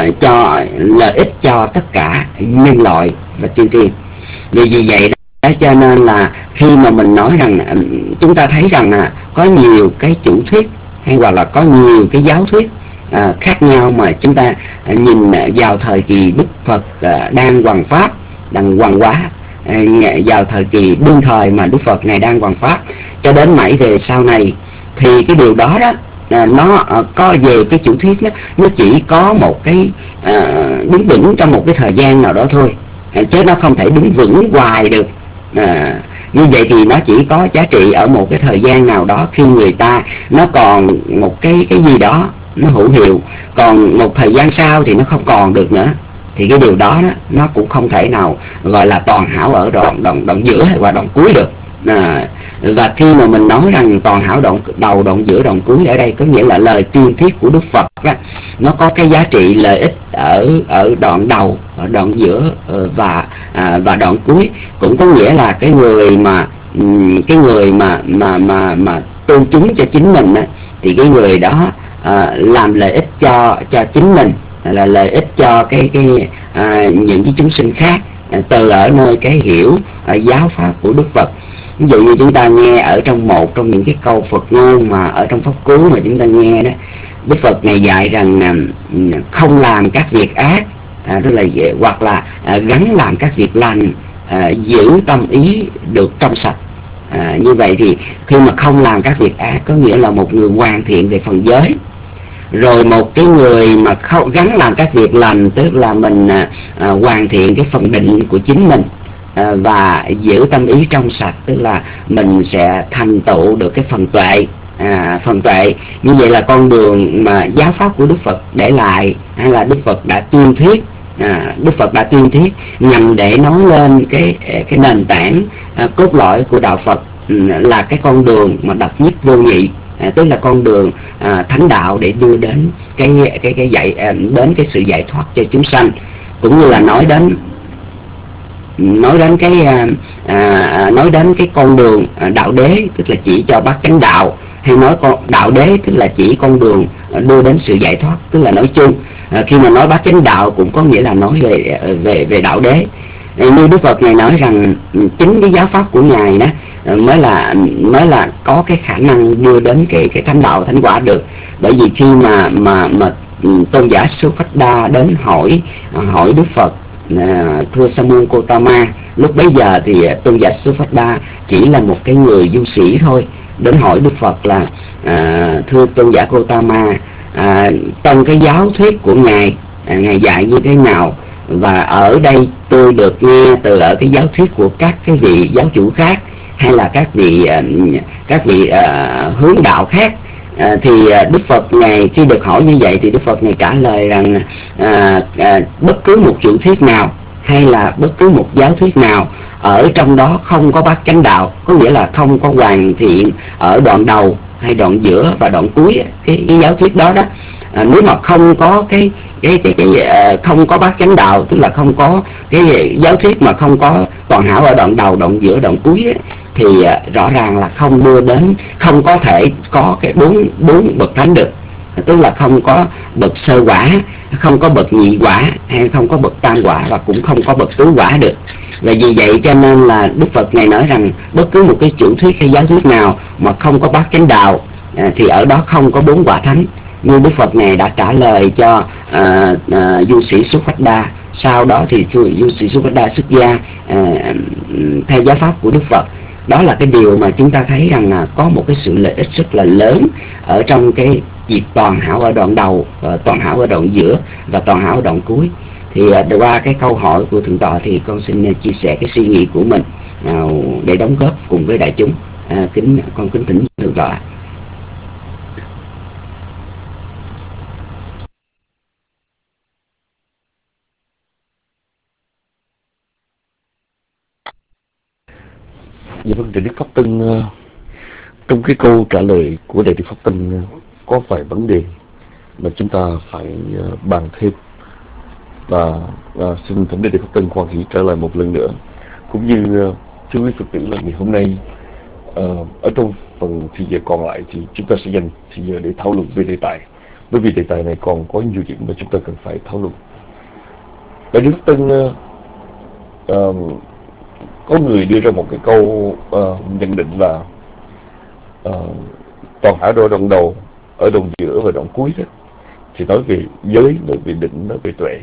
Speaker 7: lợi ích cho tất cả nhân loại và chư thiên. Vì vậy đó, cho nên là khi mà mình nói rằng chúng ta thấy rằng có nhiều cái chủ thuyết hay hoặc là có nhiều cái giáo thuyết khác nhau mà chúng ta nhìn vào thời kỳ Đức Phật đang hoằng pháp, đang hoằng hóa, vào thời kỳ đương thời mà Đức Phật này đang hoằng pháp cho đến mãi về sau này, thì cái điều đó đó nó có về cái chủ thuyết đó, nó chỉ có một cái đứng vững trong một cái thời gian nào đó thôi, chứ nó không thể đứng vững hoài được. Như vậy thì nó chỉ có giá trị ở một cái thời gian nào đó, khi người ta nó còn một cái gì đó nó hữu hiệu, còn một thời gian sau thì nó không còn được nữa, thì cái điều đó nó cũng không thể nào gọi là toàn hảo ở đoạn giữa và đoạn cuối được. Và khi mà mình nói rằng toàn hảo đoạn đầu, đoạn giữa, đoạn cuối, ở đây có nghĩa là lời tuyên thuyết của Đức Phật đó, nó có cái giá trị lợi ích ở đoạn đầu, ở đoạn giữa và đoạn cuối. Cũng có nghĩa là cái người mà tu chứng cho chính mình đó, thì cái người đó làm lợi ích cho chính mình, là lợi ích cho những cái chúng sinh khác, từ ở nơi cái hiểu giáo pháp của Đức Phật. Ví dụ như chúng ta nghe ở trong một trong những cái câu Phật ngôn mà ở trong pháp cú mà chúng ta nghe đó, Đức Phật này dạy rằng không làm các việc ác, tức là hoặc là gắn làm các việc lành, giữ tâm ý được trong sạch. Như vậy thì khi mà không làm các việc ác có nghĩa là một người hoàn thiện về phần giới. Rồi một cái người mà gắn làm các việc lành, tức là mình hoàn thiện cái phần định của chính mình, và giữ tâm ý trong sạch, tức là mình sẽ thành tựu được cái phần tuệ. Phần tuệ như vậy là con đường mà giáo pháp của Đức Phật để lại, hay là Đức Phật đã tuyên thuyết. Đức Phật đã tuyên thuyết nhằm để nói lên cái nền tảng cốt lõi của đạo Phật, là cái con đường mà độc nhất vô nhị, tức là con đường thánh đạo để đưa đến đến cái sự giải thoát cho chúng sanh, cũng như là nói đến cái con đường đạo đế, tức là chỉ cho bát chánh đạo, hay nói đạo đế tức là chỉ con đường đưa đến sự giải thoát, tức là nói chung. Khi mà nói bát chánh đạo cũng có nghĩa là nói về đạo đế. Như Đức Phật này nói rằng chính cái giáo pháp của ngài đó mới là có cái khả năng đưa đến cái thánh đạo, thánh quả được. Bởi vì khi mà tôn giả Suphada đến hỏi Đức Phật, thưa Sa môn Gotama. Lúc bấy giờ thì tôn giả Suphada chỉ là một cái người du sĩ thôi, đến hỏi Đức Phật là thưa tôn giả Gotama, trong cái giáo thuyết của ngài, ngài dạy như thế nào, và ở đây tôi được nghe từ ở cái giáo thuyết của các cái vị giáo chủ khác, hay là các vị hướng đạo khác. Thì Đức Phật ngài khi được hỏi như vậy thì Đức Phật ngài trả lời rằng bất cứ một chủ thuyết nào hay là bất cứ một giáo thuyết nào ở trong đó không có bát chánh đạo, có nghĩa là không có hoàn thiện ở đoạn đầu hay đoạn giữa và đoạn cuối cái giáo thuyết đó đó. Nếu mà không có không có bát chánh đạo, tức là không có cái giáo thuyết mà không có toàn hảo ở đoạn đầu, đoạn giữa, đoạn cuối ấy, thì rõ ràng là không đưa đến, không có thể có cái bốn bậc thánh được. Tức là không có bậc sơ quả, không có bậc nhị quả, hay không có bậc tam quả, và cũng không có bậc tứ quả được. Và vì vậy cho nên là Đức Phật ngài nói rằng bất cứ một cái chủ thuyết hay giáo thuyết nào mà không có bát chánh đạo thì ở đó không có bốn quả thánh. Như Đức Phật này đã trả lời cho du sĩ Suphada. Sau đó thì du sĩ Suphada xuất gia theo giáo pháp của Đức Phật. Đó là cái điều mà chúng ta thấy rằng là có một cái sự lợi ích rất là lớn ở trong cái việc toàn hảo ở đoạn đầu, toàn hảo ở đoạn giữa và toàn hảo ở đoạn cuối. Thì qua cái câu hỏi của thượng tọa thì con xin chia sẻ cái suy nghĩ của mình để đóng góp cùng với đại chúng. Con kính thỉnh thượng tọa.
Speaker 4: Dạ vâng, Đại Đức Pháp Tân, trong cái câu trả lời của Đại Đức Pháp Tân có vài vấn đề mà chúng ta phải bàn thêm, và xin thỉnh Đại Đức Pháp Tân khoan hỷ trả lời một lần nữa. Cũng như thưa quý Phật tử là ngày hôm nay ở trong phần thời giờ còn lại thì chúng ta sẽ dành thời giờ để thảo luận về đề tài, bởi vì đề tài này còn có nhiều điểm mà chúng ta cần phải thảo luận. Đại Đức Pháp Tân, có người đưa ra một cái câu nhận định là toàn hảo ở đoạn đầu, ở đoạn giữa và đoạn cuối đó, thì nói về giới, nói về định, nói về tuệ.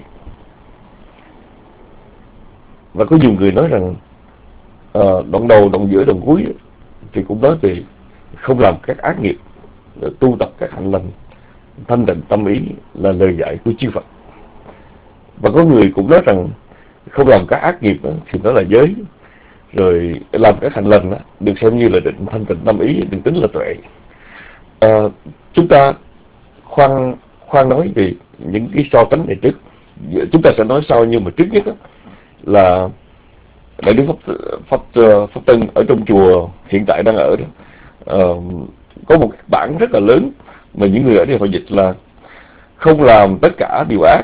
Speaker 4: Và có nhiều người nói rằng đoạn đầu, đoạn giữa, đoạn cuối thì cũng nói về không làm các ác nghiệp, tu tập các hạnh lành, thanh tịnh tâm ý là lời dạy của chư Phật. Và có người cũng nói rằng không làm các ác nghiệp thì đó là giới, rồi làm các hạnh lành được xem như là định, thanh tịnh tâm ý được tính là tuệ. Chúng ta khoan nói về những cái so sánh này trước, chúng ta sẽ nói sau, nhưng mà trước nhất là Đại Đức Pháp Tân ở trong chùa hiện tại đang ở đó, có một bản rất là lớn mà những người ở đây họ dịch là không làm tất cả điều ác,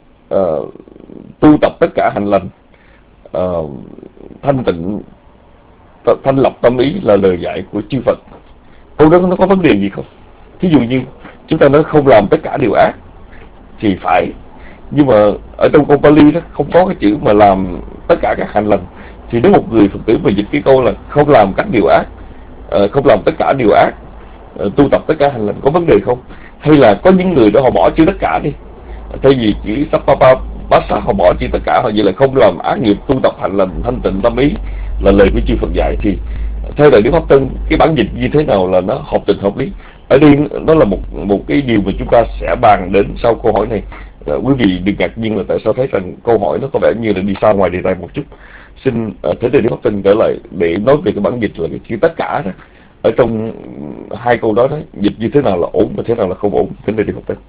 Speaker 4: tu tập tất cả hạnh lành, thanh tịnh thanh lọc tâm ý là lời dạy của chư Phật. Câu đó nó có vấn đề gì không? Thí dụ như chúng ta nói không làm tất cả điều ác thì phải, nhưng mà ở trong câu Pali đó không có cái chữ mà làm tất cả các hạnh lành. Thì nếu một người Phật tử mà dịch cái câu là không làm các điều ác, không làm tất cả điều ác, tu tập tất cả hạnh lành, có vấn đề không? Hay là có những người đó họ bỏ chữ tất cả đi, thay vì chữ Sappapapassa họ bỏ chữ tất cả, họ vậy là không làm ác nghiệp, tu tập hạnh lành, thanh tịnh tâm ý là lời của chư Phật dạy. Thì theo Đại Đức Pháp Tân, cái bản dịch như thế nào là nó hợp tình hợp lý? Ở đây nó là một cái điều mà chúng ta sẽ bàn đến sau câu hỏi này. Quý vị đừng ngạc nhiên là tại sao thấy rằng câu hỏi nó có vẻ như là đi xa ngoài đề tài một chút. Xin thế Đại Đức Pháp Tân trở lại để nói về cái bản dịch là cái chữ tất cả đó. Ở trong hai câu đó, dịch như thế nào là ổn và thế nào là không ổn. Thế Đại Đức Pháp Tân.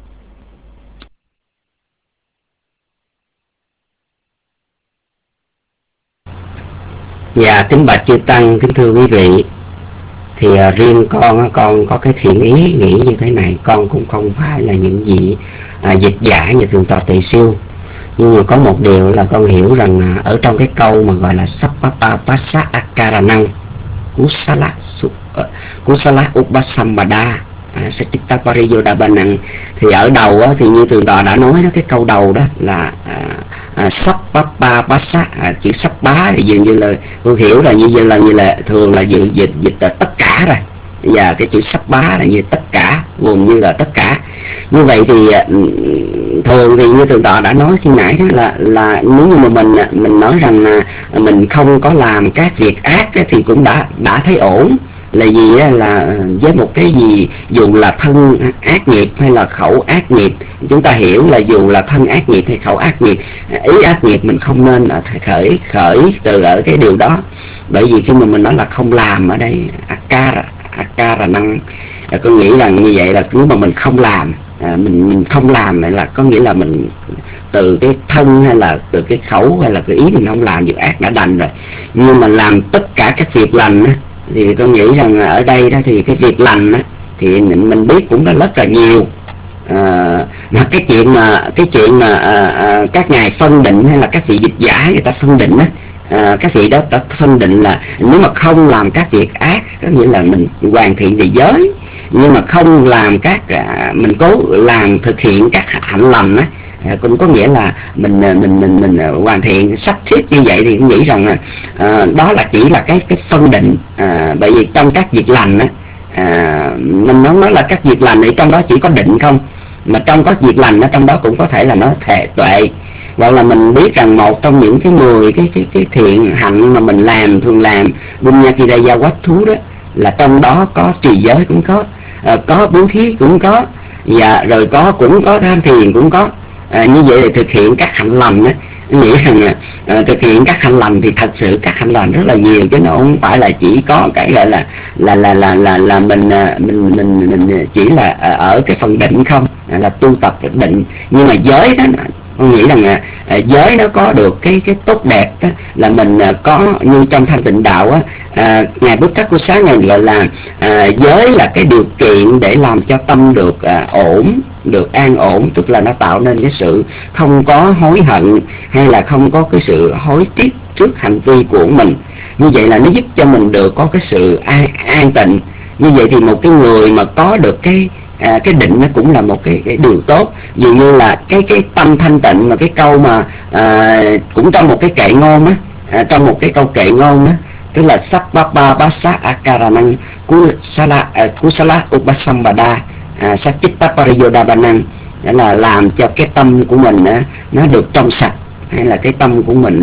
Speaker 7: Dạ, kính bạch chư tăng, kính thưa quý vị, thì riêng con có cái thiện ý nghĩ như thế này. Con cũng không phải là những gì dịch giả như thượng tọa Tỳ Siêu, nhưng mà có một điều là con hiểu rằng ở trong cái câu mà gọi là Sappapapassa Akaranang Kusala Upasambada Satita Pariyodabanang, thì ở đầu thì như thượng tọa đã nói đó, cái câu đầu đó là Sappapapassa, chữ sắp bá thì dường như là con hiểu là như là thường là dịch là tất cả rồi, và cái chữ sắp bá là như tất cả, gồm như là tất cả. Như vậy thì thường thì như Thượng tọa đã nói khi nãy đó là nếu như mà mình nói rằng là mình không có làm các việc ác thì cũng đã thấy ổn. Là gì á, là với một cái gì dù là thân ác nghiệp hay là khẩu ác nghiệp, chúng ta hiểu là dù là thân ác nghiệp hay khẩu ác nghiệp, ý ác nghiệp mình không nên khởi từ ở cái điều đó. Bởi vì khi mà mình nói là không làm ở đây akara năng, có nghĩa là như vậy là nếu mà mình không làm, mình không làm này là có nghĩa là mình từ cái thân hay là từ cái khẩu hay là cái ý mình không làm việc ác đã đành rồi. Nhưng mà làm tất cả các việc lành á, thì tôi nghĩ rằng ở đây đó thì cái việc lành á, thì mình biết cũng đã rất là nhiều. Mà cái chuyện mà các ngài phân định hay là các vị dịch giả người ta phân định á, các vị đó đã phân định là nếu mà không làm các việc ác có nghĩa là mình hoàn thiện về giới, nhưng mà không làm mình cố làm thực hiện các hạnh lành á, cũng có nghĩa là mình hoàn thiện sắp xếp như vậy. Thì cũng nghĩ rằng đó là chỉ là cái phân định. Bởi vì trong các việc lành á, mình nói là các việc lành thì trong đó chỉ có định không, mà trong các việc lành ở trong đó cũng có thể là nó thể tuệ. Hoặc là mình biết rằng một trong những cái 10 cái thiện hạnh mà mình thường làm Bunyakiraya Quách Thú đó, là trong đó có trì giới cũng có bố thí cũng có, và rồi cũng có tham thiền cũng có. Như vậy thì thực hiện các hạnh lành á, nghĩ rằng là thực hiện các hạnh lành thì thật sự các hạnh lành rất là nhiều, chứ nó không phải là chỉ có cái gọi là mình chỉ là ở cái phần định không, là tu tập định. Nhưng mà giới đó con nghĩ rằng giới nó có được cái tốt đẹp đó, là mình có như trong Thanh Tịnh Đạo á, ngài Bút Thắt Cô Xá ngài gọi là giới là cái điều kiện để làm cho tâm được ổn, được an ổn, tức là nó tạo nên cái sự không có hối hận hay là không có cái sự hối tiếc trước hành vi của mình. Như vậy là nó giúp cho mình được có cái sự an tịnh. Như vậy thì một cái người mà có được cái định nó cũng là một cái điều tốt. Dường như là cái tâm thanh tịnh, mà cái câu mà cũng trong một cái kệ ngôn á, trong một cái câu kệ ngôn á, tức là Sappapa Basa Akaranang Kusala Upasambada Sachitta Pariyodabanang, đó là làm cho cái tâm của mình nó được trong sạch, hay là cái tâm của mình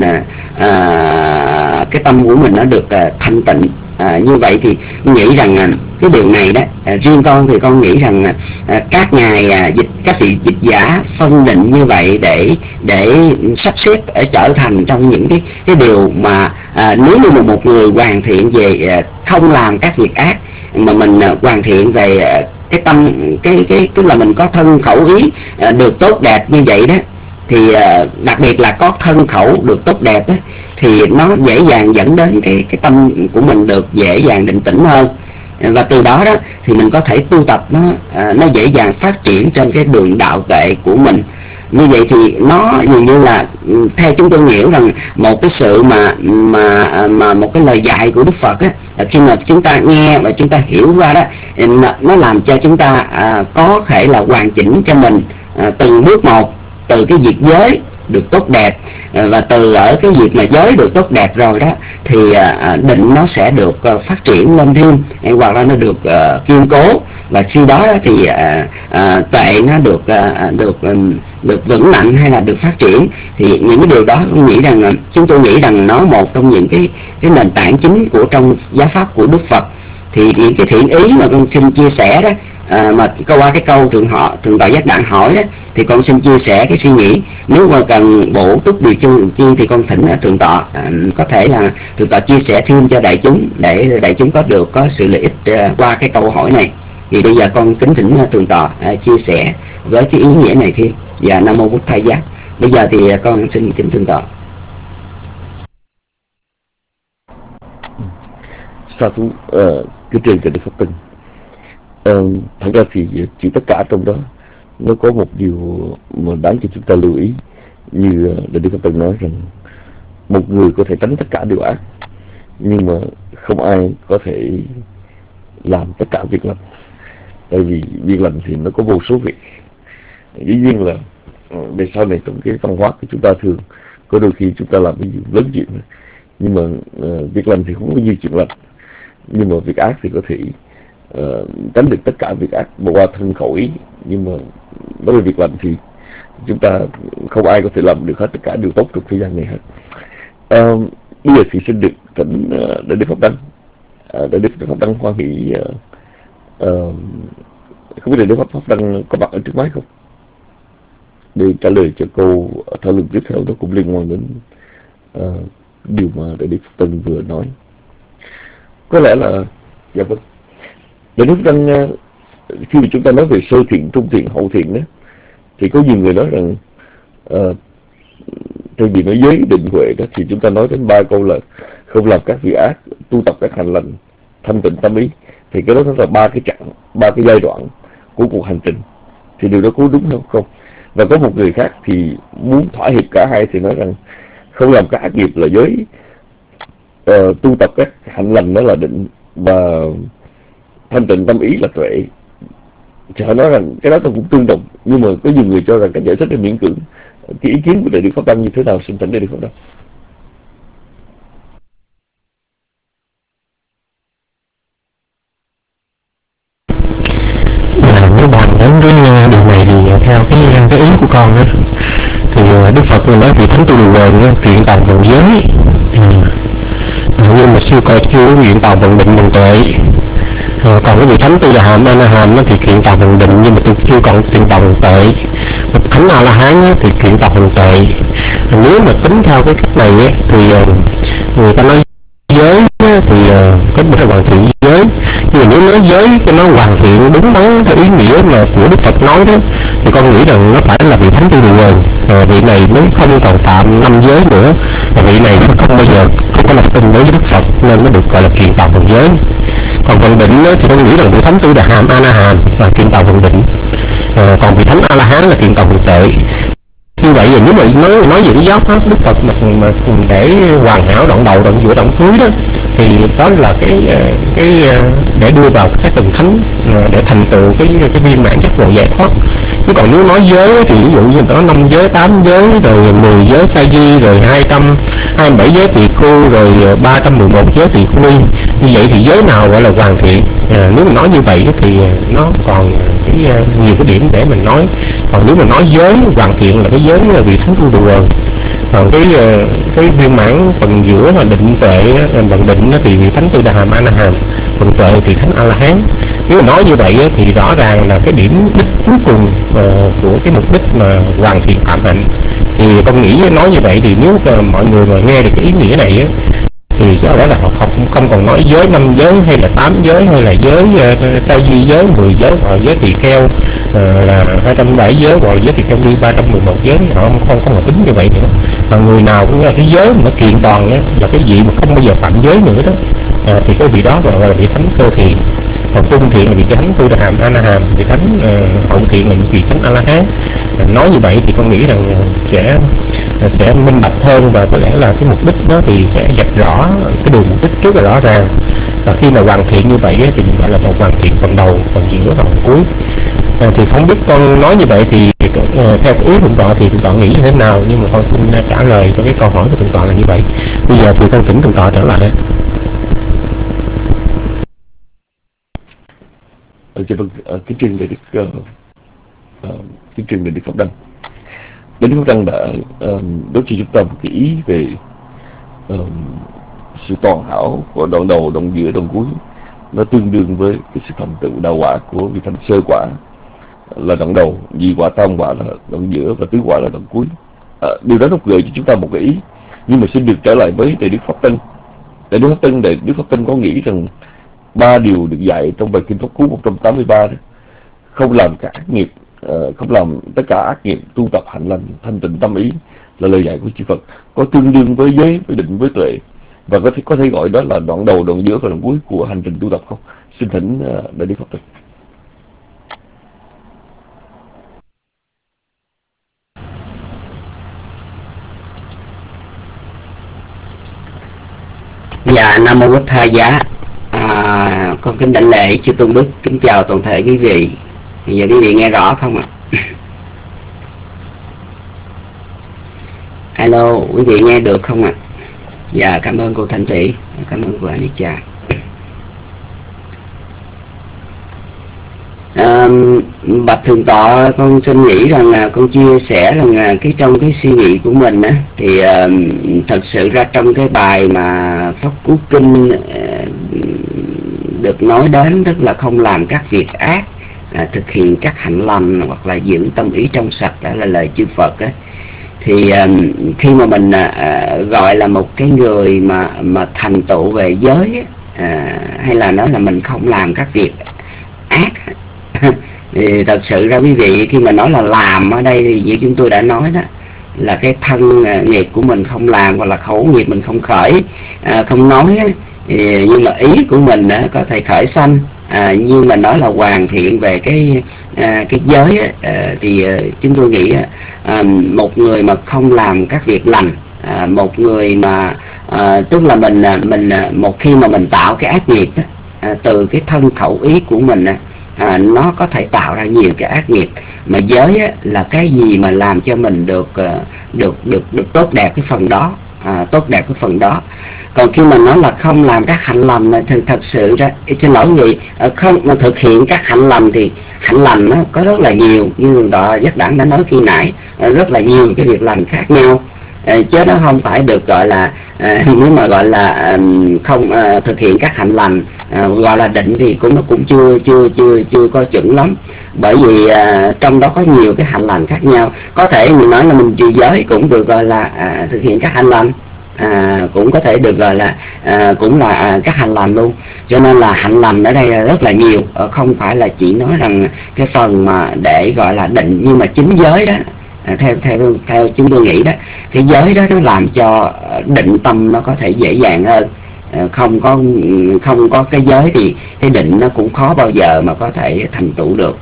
Speaker 7: nó được thanh tịnh. Như vậy thì nghĩ rằng cái điều này đó, riêng con thì con nghĩ rằng các ngài các vị dịch giả phân định như vậy để sắp xếp ở trở thành trong những cái điều mà nếu như một người hoàn thiện về không làm các việc ác, mà mình hoàn thiện về cái tâm, tức là mình có thân khẩu ý được tốt đẹp như vậy đó, thì đặc biệt là có thân khẩu được tốt đẹp đó, thì nó dễ dàng dẫn đến cái tâm của mình được dễ dàng định tĩnh hơn. Và từ đó đó thì mình có thể tu tập nó dễ dàng phát triển trên cái đường đạo tuệ của mình. Như vậy thì nó dường như là theo chúng tôi hiểu rằng một cái sự mà một cái lời dạy của Đức Phật á, khi mà chúng ta nghe và chúng ta hiểu qua đó, nó làm cho chúng ta có thể là hoàn chỉnh cho mình từng bước một, từ cái việc giới được tốt đẹp, và từ ở cái việc mà giới được tốt đẹp rồi đó thì định nó sẽ được phát triển lên thêm, hoặc là nó được kiên cố, và khi đó thì tuệ nó được vững mạnh hay là được phát triển. Thì những cái điều đó chúng tôi nghĩ rằng nó một trong những cái nền tảng chính của trong giáo pháp của Đức Phật. Thì những cái thiện ý mà con xin chia sẻ đó, mà qua cái câu Thượng tọa Giác Đặng hỏi đó, thì con xin chia sẻ cái suy nghĩ. Nếu mà cần bổ túc điều chi thì con thỉnh Thượng tọa có thể là Thượng tọa chia sẻ thêm cho đại chúng, để đại chúng có sự lợi ích qua cái câu hỏi này. Thì bây giờ con kính thỉnh Thượng tọa chia sẻ với cái ý nghĩa này thêm. Và Nam Mô Bụt Thầy Giác. Bây giờ thì con xin kính Thượng tọa.
Speaker 4: Sa thú kính trên Đức Pháp Tinh. Thật ra thì chỉ tất cả trong đó nó có một điều mà đáng cho chúng ta lưu ý, như Đức Pháp Tinh nói rằng một người có thể tránh tất cả điều ác, nhưng mà không ai có thể làm tất cả việc lành. Tại vì việc lành thì nó có vô số việc. Dĩ nhiên là về sau này trong cái văn hóa của chúng ta thường có đôi khi chúng ta làm cái gì lớn chuyện, nhưng mà việc lành thì không có nhiều chuyện lành, nhưng mà việc ác thì có thể tránh được tất cả việc ác qua thân khẩu ý. Nhưng mà nói về việc lành thì chúng ta không ai có thể làm được hết tất cả điều tốt trong thế gian này hết. Bây giờ thì xin được thỉnh Đại Đức Pháp Đăng. Đại Đức Pháp Đăng hoan hỷ, không biết Đại Đức Pháp Đăng có mặt ở trước máy không, để trả lời cho câu thảo luận tiếp theo. Nó cũng liên quan đến điều mà Đại Đức Pháp Đăng vừa nói. Có lẽ là dạ vâng, Đại Đức Pháp Đăng, khi mà chúng ta nói về sơ thiện, trung thiện, hậu thiện đó, thì có nhiều người nói rằng thay vì nói giới định huệ đó, thì chúng ta nói đến 3 câu là không làm các việc ác, tu tập các hành lành, thanh tịnh tâm ý. Thì cái đó là 3 cái chặng, 3 cái giai đoạn của cuộc hành trình. Thì điều đó có đúng không? Và có một người khác thì muốn thỏa hiệp cả hai, thì nói rằng không làm các ác nghiệp là giới, tu tập các hành lành đó là định, và thanh tịnh tâm ý là tuệ. Thì họ nói rằng cái đó tôi cũng tương đồng, nhưng mà có nhiều người cho rằng cái giải thích là miễn cưỡng. Cái ý kiến của Đại Đức Pháp Đăng như thế nào? Xin thỉnh Đại Đức Pháp Đăng.
Speaker 6: Nếu bàn đến cái điều này thì theo cái ý của con đó, thì Đức Phật nói vị thánh tu đường quần kiện tòng phần giới, nhưng mà chưa kiện tòng phần định phần tuệ. Còn cái vị thánh tu là hàm A La Hàm thì kiện tòng phần định, nhưng mà tôi chưa còn kiện tòng phần tuệ. Thánh A La Hán thì kiện tòng phần tuệ. Nếu mà tính theo cái cách này thì người ta nói giới thì có một hoàn thiện giới, nhưng mà nếu nói giới cho nó hoàn thiện đúng đắn theo ý nghĩa mà của Đức Phật nói đó, thì con nghĩ rằng nó phải là vị thánh tu đường quần. Vị này mới không còn phạm 5 giới nữa, và vị này không bao giờ không có lập tin đối với Đức Phật, nên nó được gọi là kiện tòng phần giới. Còn phần định thì con nghĩ rằng vị thánh tu là hàm A La Hàm là kiện tòng phần định, còn vị thánh A La Hán là kiện tòng phần tuệ. Như vậy nếu mà nói về cái giáo pháp Đức Phật mà để hoàn hảo đoạn đầu, đoạn giữa, đoạn cuối đó, thì đó là cái để đưa vào các tầng thánh, để thành tựu cái viên mãn giác ngộ giải thoát. Chứ còn nếu nói giới thì ví dụ như có 5 giới, 8 giới, rồi 10 giới sa di, rồi 227 giới tỳ khu, rồi 311 giới tỳ khu ni. Như vậy thì giới nào gọi là hoàn thiện? Nếu mà nói như vậy thì nó còn nhiều cái điểm để mình nói. Còn nếu mà nói giới hoàn thiện là cái giới vị thánh tu đường. Còn cái viên mãn phần giữa là định tuệ, phần định thì vị thánh tu đà hàm A La Hàm, phần tuệ thì thánh A La Hán. Nếu mà nói như vậy thì rõ ràng là cái điểm đích cuối cùng của cái mục đích mà hoàn thiện phạm hạnh. Thì con nghĩ nói như vậy thì nếu mọi người mà nghe được cái ý nghĩa này thì có lẽ là họ không còn nói giới 5 giới hay là 8 giới hay là giới sa di giới, 10 giới hoặc giới tỳ kheo là 207 giới, hoặc là giới tỳ kheo ni 311 giới. Họ không có tính như vậy nữa. Mà người nào cũng là cái giới mà nó kiện toàn là cái vị mà không bao giờ phạm giới nữa đó, thì cái vị đó gọi là vị thánh sơ thiện. Còn trung thiện là vị thánh tu đà hàm A La Hàm, vị thánh hậu thiện là vị thánh A La Hán. Nói như vậy thì con nghĩ rằng sẽ minh bạch hơn, và có lẽ là cái mục đích đó thì sẽ vạch rõ cái đường mục đích rất là rõ ràng. Và khi mà hoàn thiện như vậy thì mình gọi là một hoàn thiện phần đầu, phần giữa, phần cuối. Thì không biết con nói như vậy thì theo ý thượng tọa thì thượng tọa nghĩ như thế nào, nhưng mà con xin trả lời cho cái câu hỏi của thượng tọa là như vậy. Bây giờ thì con thỉnh thượng tọa trở lại đấy.
Speaker 4: Kính trình Đại Đức Pháp Đăng. Đại Đức Pháp Đăng đã đối cho chúng ta một cái ý về sự toàn hảo của đoạn đầu, đoạn giữa, đoạn cuối. Nó tương đương với cái sự thành tựu đạo quả của vị thánh sơ quả là đoạn đầu, nhị quả, tam quả là đoạn giữa, và tứ quả là đoạn cuối. Điều đó nó gợi cho chúng ta một cái ý. Nhưng mà xin được trở lại với Đại Đức Pháp Tân. Đại Đức Pháp Tân có nghĩ rằng 3 điều được dạy trong bài kinh Pháp Cú 183 đó: không làm các ác nghiệp, không làm tất cả ác nghiệp, tu tập hạnh lành, thanh tịnh tâm ý, là lời dạy của chư Phật. Có tương đương với giới, với định, với tuệ, và có thể gọi đó là đoạn đầu, đoạn giữa và đoạn cuối của hành trình tu tập không? Xin thỉnh Đại Đức Pháp Tân.
Speaker 7: Dạ, Nam Mô Bổn Thầy Giá. Con kính đảnh lễ chư tôn đức, kính chào toàn thể quý vị. Bây giờ quý vị nghe rõ không ạ? Alo, quý vị nghe được không ạ? Dạ, cảm ơn cô Thanh Thủy, cảm ơn cô Anisha. Bạch Thượng Tọa, con xin nghĩ rằng là con chia sẻ rằng là trong cái suy nghĩ của mình á, thì thật sự ra trong cái bài mà Pháp Cú Kinh được nói đến tức là không làm các việc ác, thực hiện các hạnh lành hoặc là giữ tâm ý trong sạch, đó là lời chư Phật á. Thì khi mà mình gọi là một cái người mà thành tựu về giới hay là nói là mình không làm các việc ác thì thật sự ra quý vị, khi mà nói là làm ở đây thì như chúng tôi đã nói đó, là cái thân nghiệp của mình không làm, hoặc là khẩu nghiệp mình không khởi, không nói á, nhưng mà ý của mình có thể khởi sanh. Nhưng mà nói là hoàn thiện về cái giới á, thì chúng tôi nghĩ một người mà không làm các việc lành, một người mà tức là mình một khi mà mình tạo cái ác nghiệp đó, từ cái thân khẩu ý của mình nó có thể tạo ra nhiều cái ác nghiệp. Mà giới á, là cái gì mà làm cho mình được tốt đẹp cái phần đó, tốt đẹp cái phần đó. Còn khi mà nói là không làm các hạnh lành này, thì thật sự ra xin lỗi gì, không mà thực hiện các hạnh lành thì hạnh lành nó có rất là nhiều, như đó Giác Đẳng đã nói khi nãy, rất là nhiều cái việc lành khác nhau, chứ nó không phải được gọi là nếu mà gọi là không thực hiện các hạnh lành gọi là định thì nó cũng chưa có chuẩn lắm. Bởi vì trong đó có nhiều cái hạnh lành khác nhau. Có thể mình nói là mình trì giới cũng được gọi là thực hiện các hạnh lành, cũng có thể được gọi là cũng là các hành lành luôn. Cho nên là hạnh lành ở đây là rất là nhiều, không phải là chỉ nói rằng cái phần mà để gọi là định, nhưng mà chính giới đó, theo chúng tôi nghĩ đó, cái giới đó nó làm cho định tâm nó có thể dễ dàng hơn. Không có cái giới thì cái định nó cũng khó bao giờ mà có thể thành tựu được.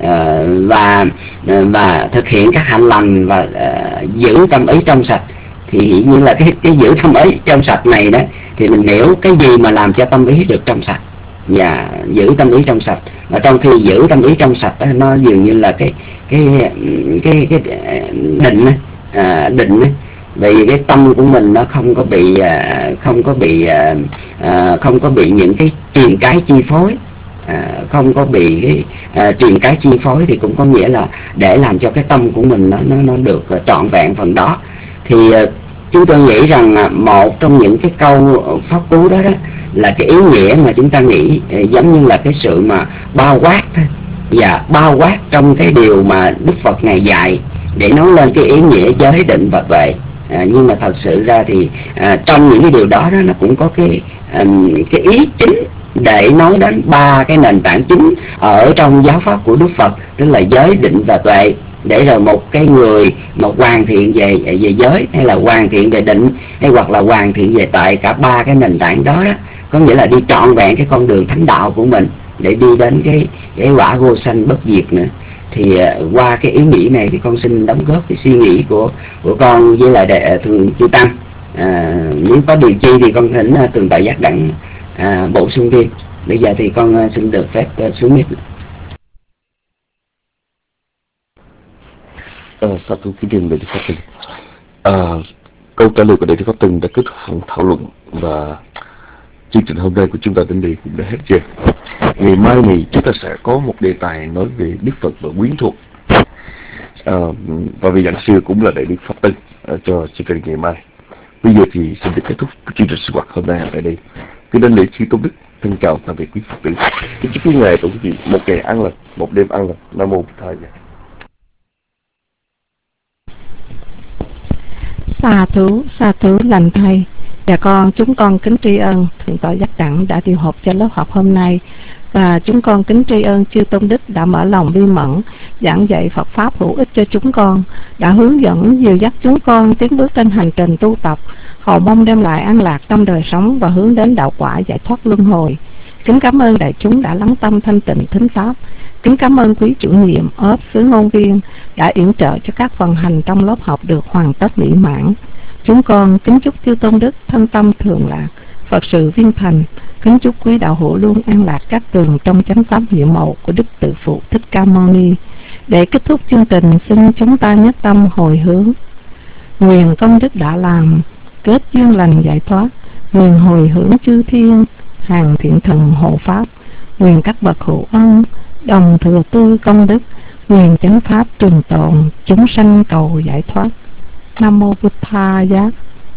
Speaker 7: Và thực hiện các hạnh lành và giữ tâm ý trong sạch. Thì hiển nhiên là cái giữ tâm ý trong sạch này đó, thì mình hiểu cái gì mà làm cho tâm ý được trong sạch và giữ tâm ý trong sạch. Và trong khi giữ tâm ý trong sạch đó, nó dường như là cái định vì cái tâm của mình nó không có bị những cái truyền cái chi phối, không có bị cái truyền cái chi phối, thì cũng có nghĩa là để làm cho cái tâm của mình nó được trọn vẹn phần đó. Thì chúng tôi nghĩ rằng một trong những cái câu pháp cú đó là cái ý nghĩa mà chúng ta nghĩ giống như là cái sự mà bao quát thôi, và bao quát trong cái điều mà Đức Phật Ngài dạy để nói lên cái ý nghĩa giới định và tuệ. Nhưng mà thật sự ra thì trong những cái điều đó nó cũng có cái ý chính để nói đến ba cái nền tảng chính ở trong giáo pháp của Đức Phật, tức là giới định và tuệ. Để rồi một cái người mà hoàn thiện về giới, hay là hoàn thiện về định, hay hoặc là hoàn thiện về tuệ, cả ba cái nền tảng đó có nghĩa là đi trọn vẹn cái con đường thánh đạo của mình để đi đến cái quả vô sanh bất diệt nữa. Thì qua cái ý nghĩ này thì con xin đóng góp cái suy nghĩ của con với lại thường chư tăng. Nếu có điều chi thì con thỉnh Tường Tọa Giác Đẳng bổ sung thêm. Bây giờ thì con xin được phép xuống mic.
Speaker 4: Sa thú kính trình Đại Đức Pháp Tùng. Câu trả lời của Đại Đức Pháp Tùng đã kết thúc phần thảo luận, và chương trình hôm nay của chúng ta đến đây cũng đã hết rồi. Ngày mai này chúng ta sẽ có một đề tài nói về Đức Phật và quyến thuộc, và vị giảng sư cũng là Đại Đức Pháp Tùng cho chương trình ngày mai. Bây giờ thì xin được kết thúc chương trình sinh hoạt hôm nay ở đây. Cứ đến lễ chư Tôn Đức thân chào tạm biệt quý Phật tử. Kính chúc quý ngài và quý vị một ngày an lành, một đêm an lành. Nam mô Bổn Thầy.
Speaker 9: Sa thú lành thầy. Và chúng con kính tri ân Thượng tọa Giác Đẳng đã điều học cho lớp học hôm nay, và chúng con kính tri ân chư Tôn Đức đã mở lòng bi mẫn giảng dạy Phật pháp hữu ích cho chúng con, đã hướng dẫn dìu dắt chúng con tiến bước trên hành trình tu tập, hầu mong đem lại an lạc trong đời sống và hướng đến đạo quả giải thoát luân hồi. Kính cảm ơn đại chúng đã lắng tâm thanh tịnh thính pháp. Kính cảm ơn quý chủ nhiệm ốp xứ ngôn viên đã yểm trợ cho các phần hành trong lớp học được hoàn tất mỹ mãn. Chúng con kính chúc chư Tôn Đức thân tâm thường lạc, Phật sự viên thành. Kính chúc quý đạo hữu luôn an lạc các tường trong chánh pháp diệu màu của Đức Tự Phụ Thích Ca Mâu Ni. Để kết thúc chương trình, xin chúng ta nhất tâm hồi hướng. Nguyện công đức đã làm, kết duyên lành giải thoát. Nguyện hồi hướng chư thiên, hàng thiện thần hộ pháp. Nguyện các bậc hữu ân, đồng thừa tư công đức, nguyện chánh pháp trường tồn, chúng sanh cầu giải thoát. Nam mô Bụt Tha Giá.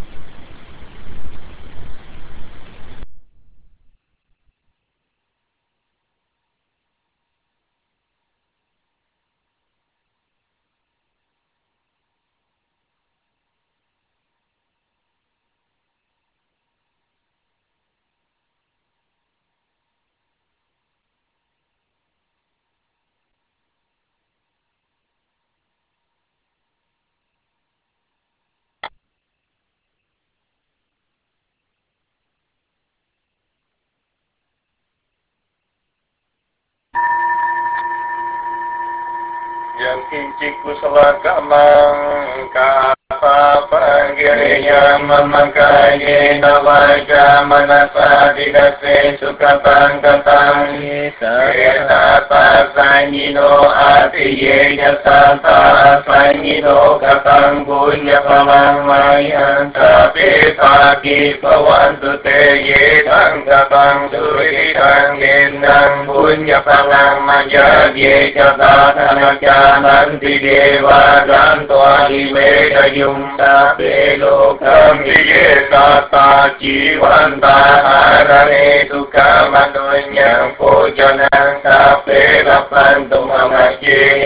Speaker 1: Yang kincik kusala kamang kapapa giriyam mamakaye navaja manasa didase sukapang katang Eta pasangino atiye jasanta asangino katang punya palang mayan Tapi pagi pawantu te ye tang katang suri tang gendang punya palang maya ye jata nanti dewa dan tua di meda yung sabi lokam diye tata jiwanta harane suka manunyang pujanang sabi lapan tumamaji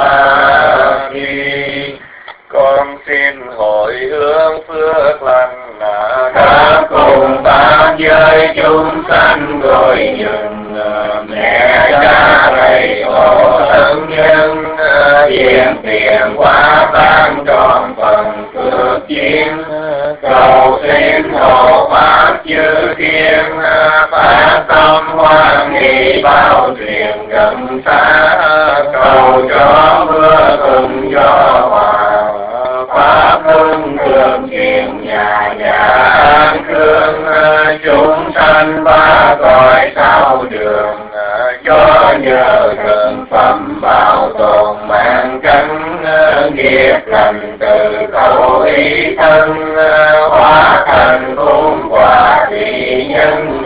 Speaker 1: alpaki con xin hồi hướng phước lành đã cùng tam giới chúng sanh rồi dừng mẹ cha thầy tổ thân nhân hiện tiền quá ban tròn phần phước duyên cầu xin hộ pháp chư thiên phát tâm hoan hỷ bao truyền gần xa cầu cho mưa thuận gió hòa pháp hưng thường truyền nhà nhà an cương chúng sanh ba cõi sau đường cho nhờ thần phẩm bảo tồn mạng cánh nghiệp lành từ khẩu ý thân hóa thành phúc quả thị nhân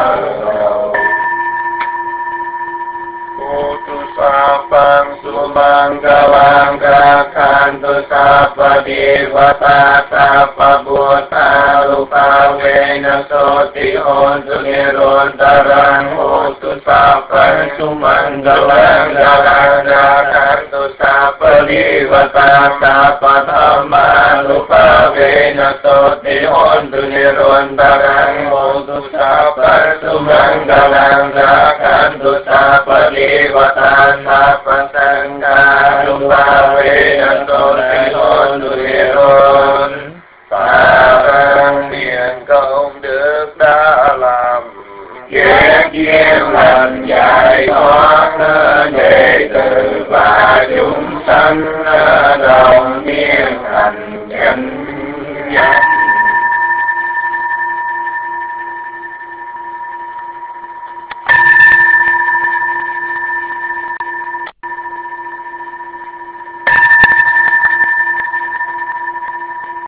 Speaker 1: Putu sapang sumang galang gakhan tu sapa devata sapa buddha lupa vena soti ontu nirontarang Putu sapang sumang galang gakhan tu sapa devata sapa dhamma lupa vena soti ontu nirontarang Putu sapang sumang galang gakhan tu sapa Devata Sapa Sangha Lupa Vena Soti Hôn Tuiron Phạn tiền công đức đã làm ghét duyên lành giải thoát đệ tử và chúng sanh đồng niên thành chánh giác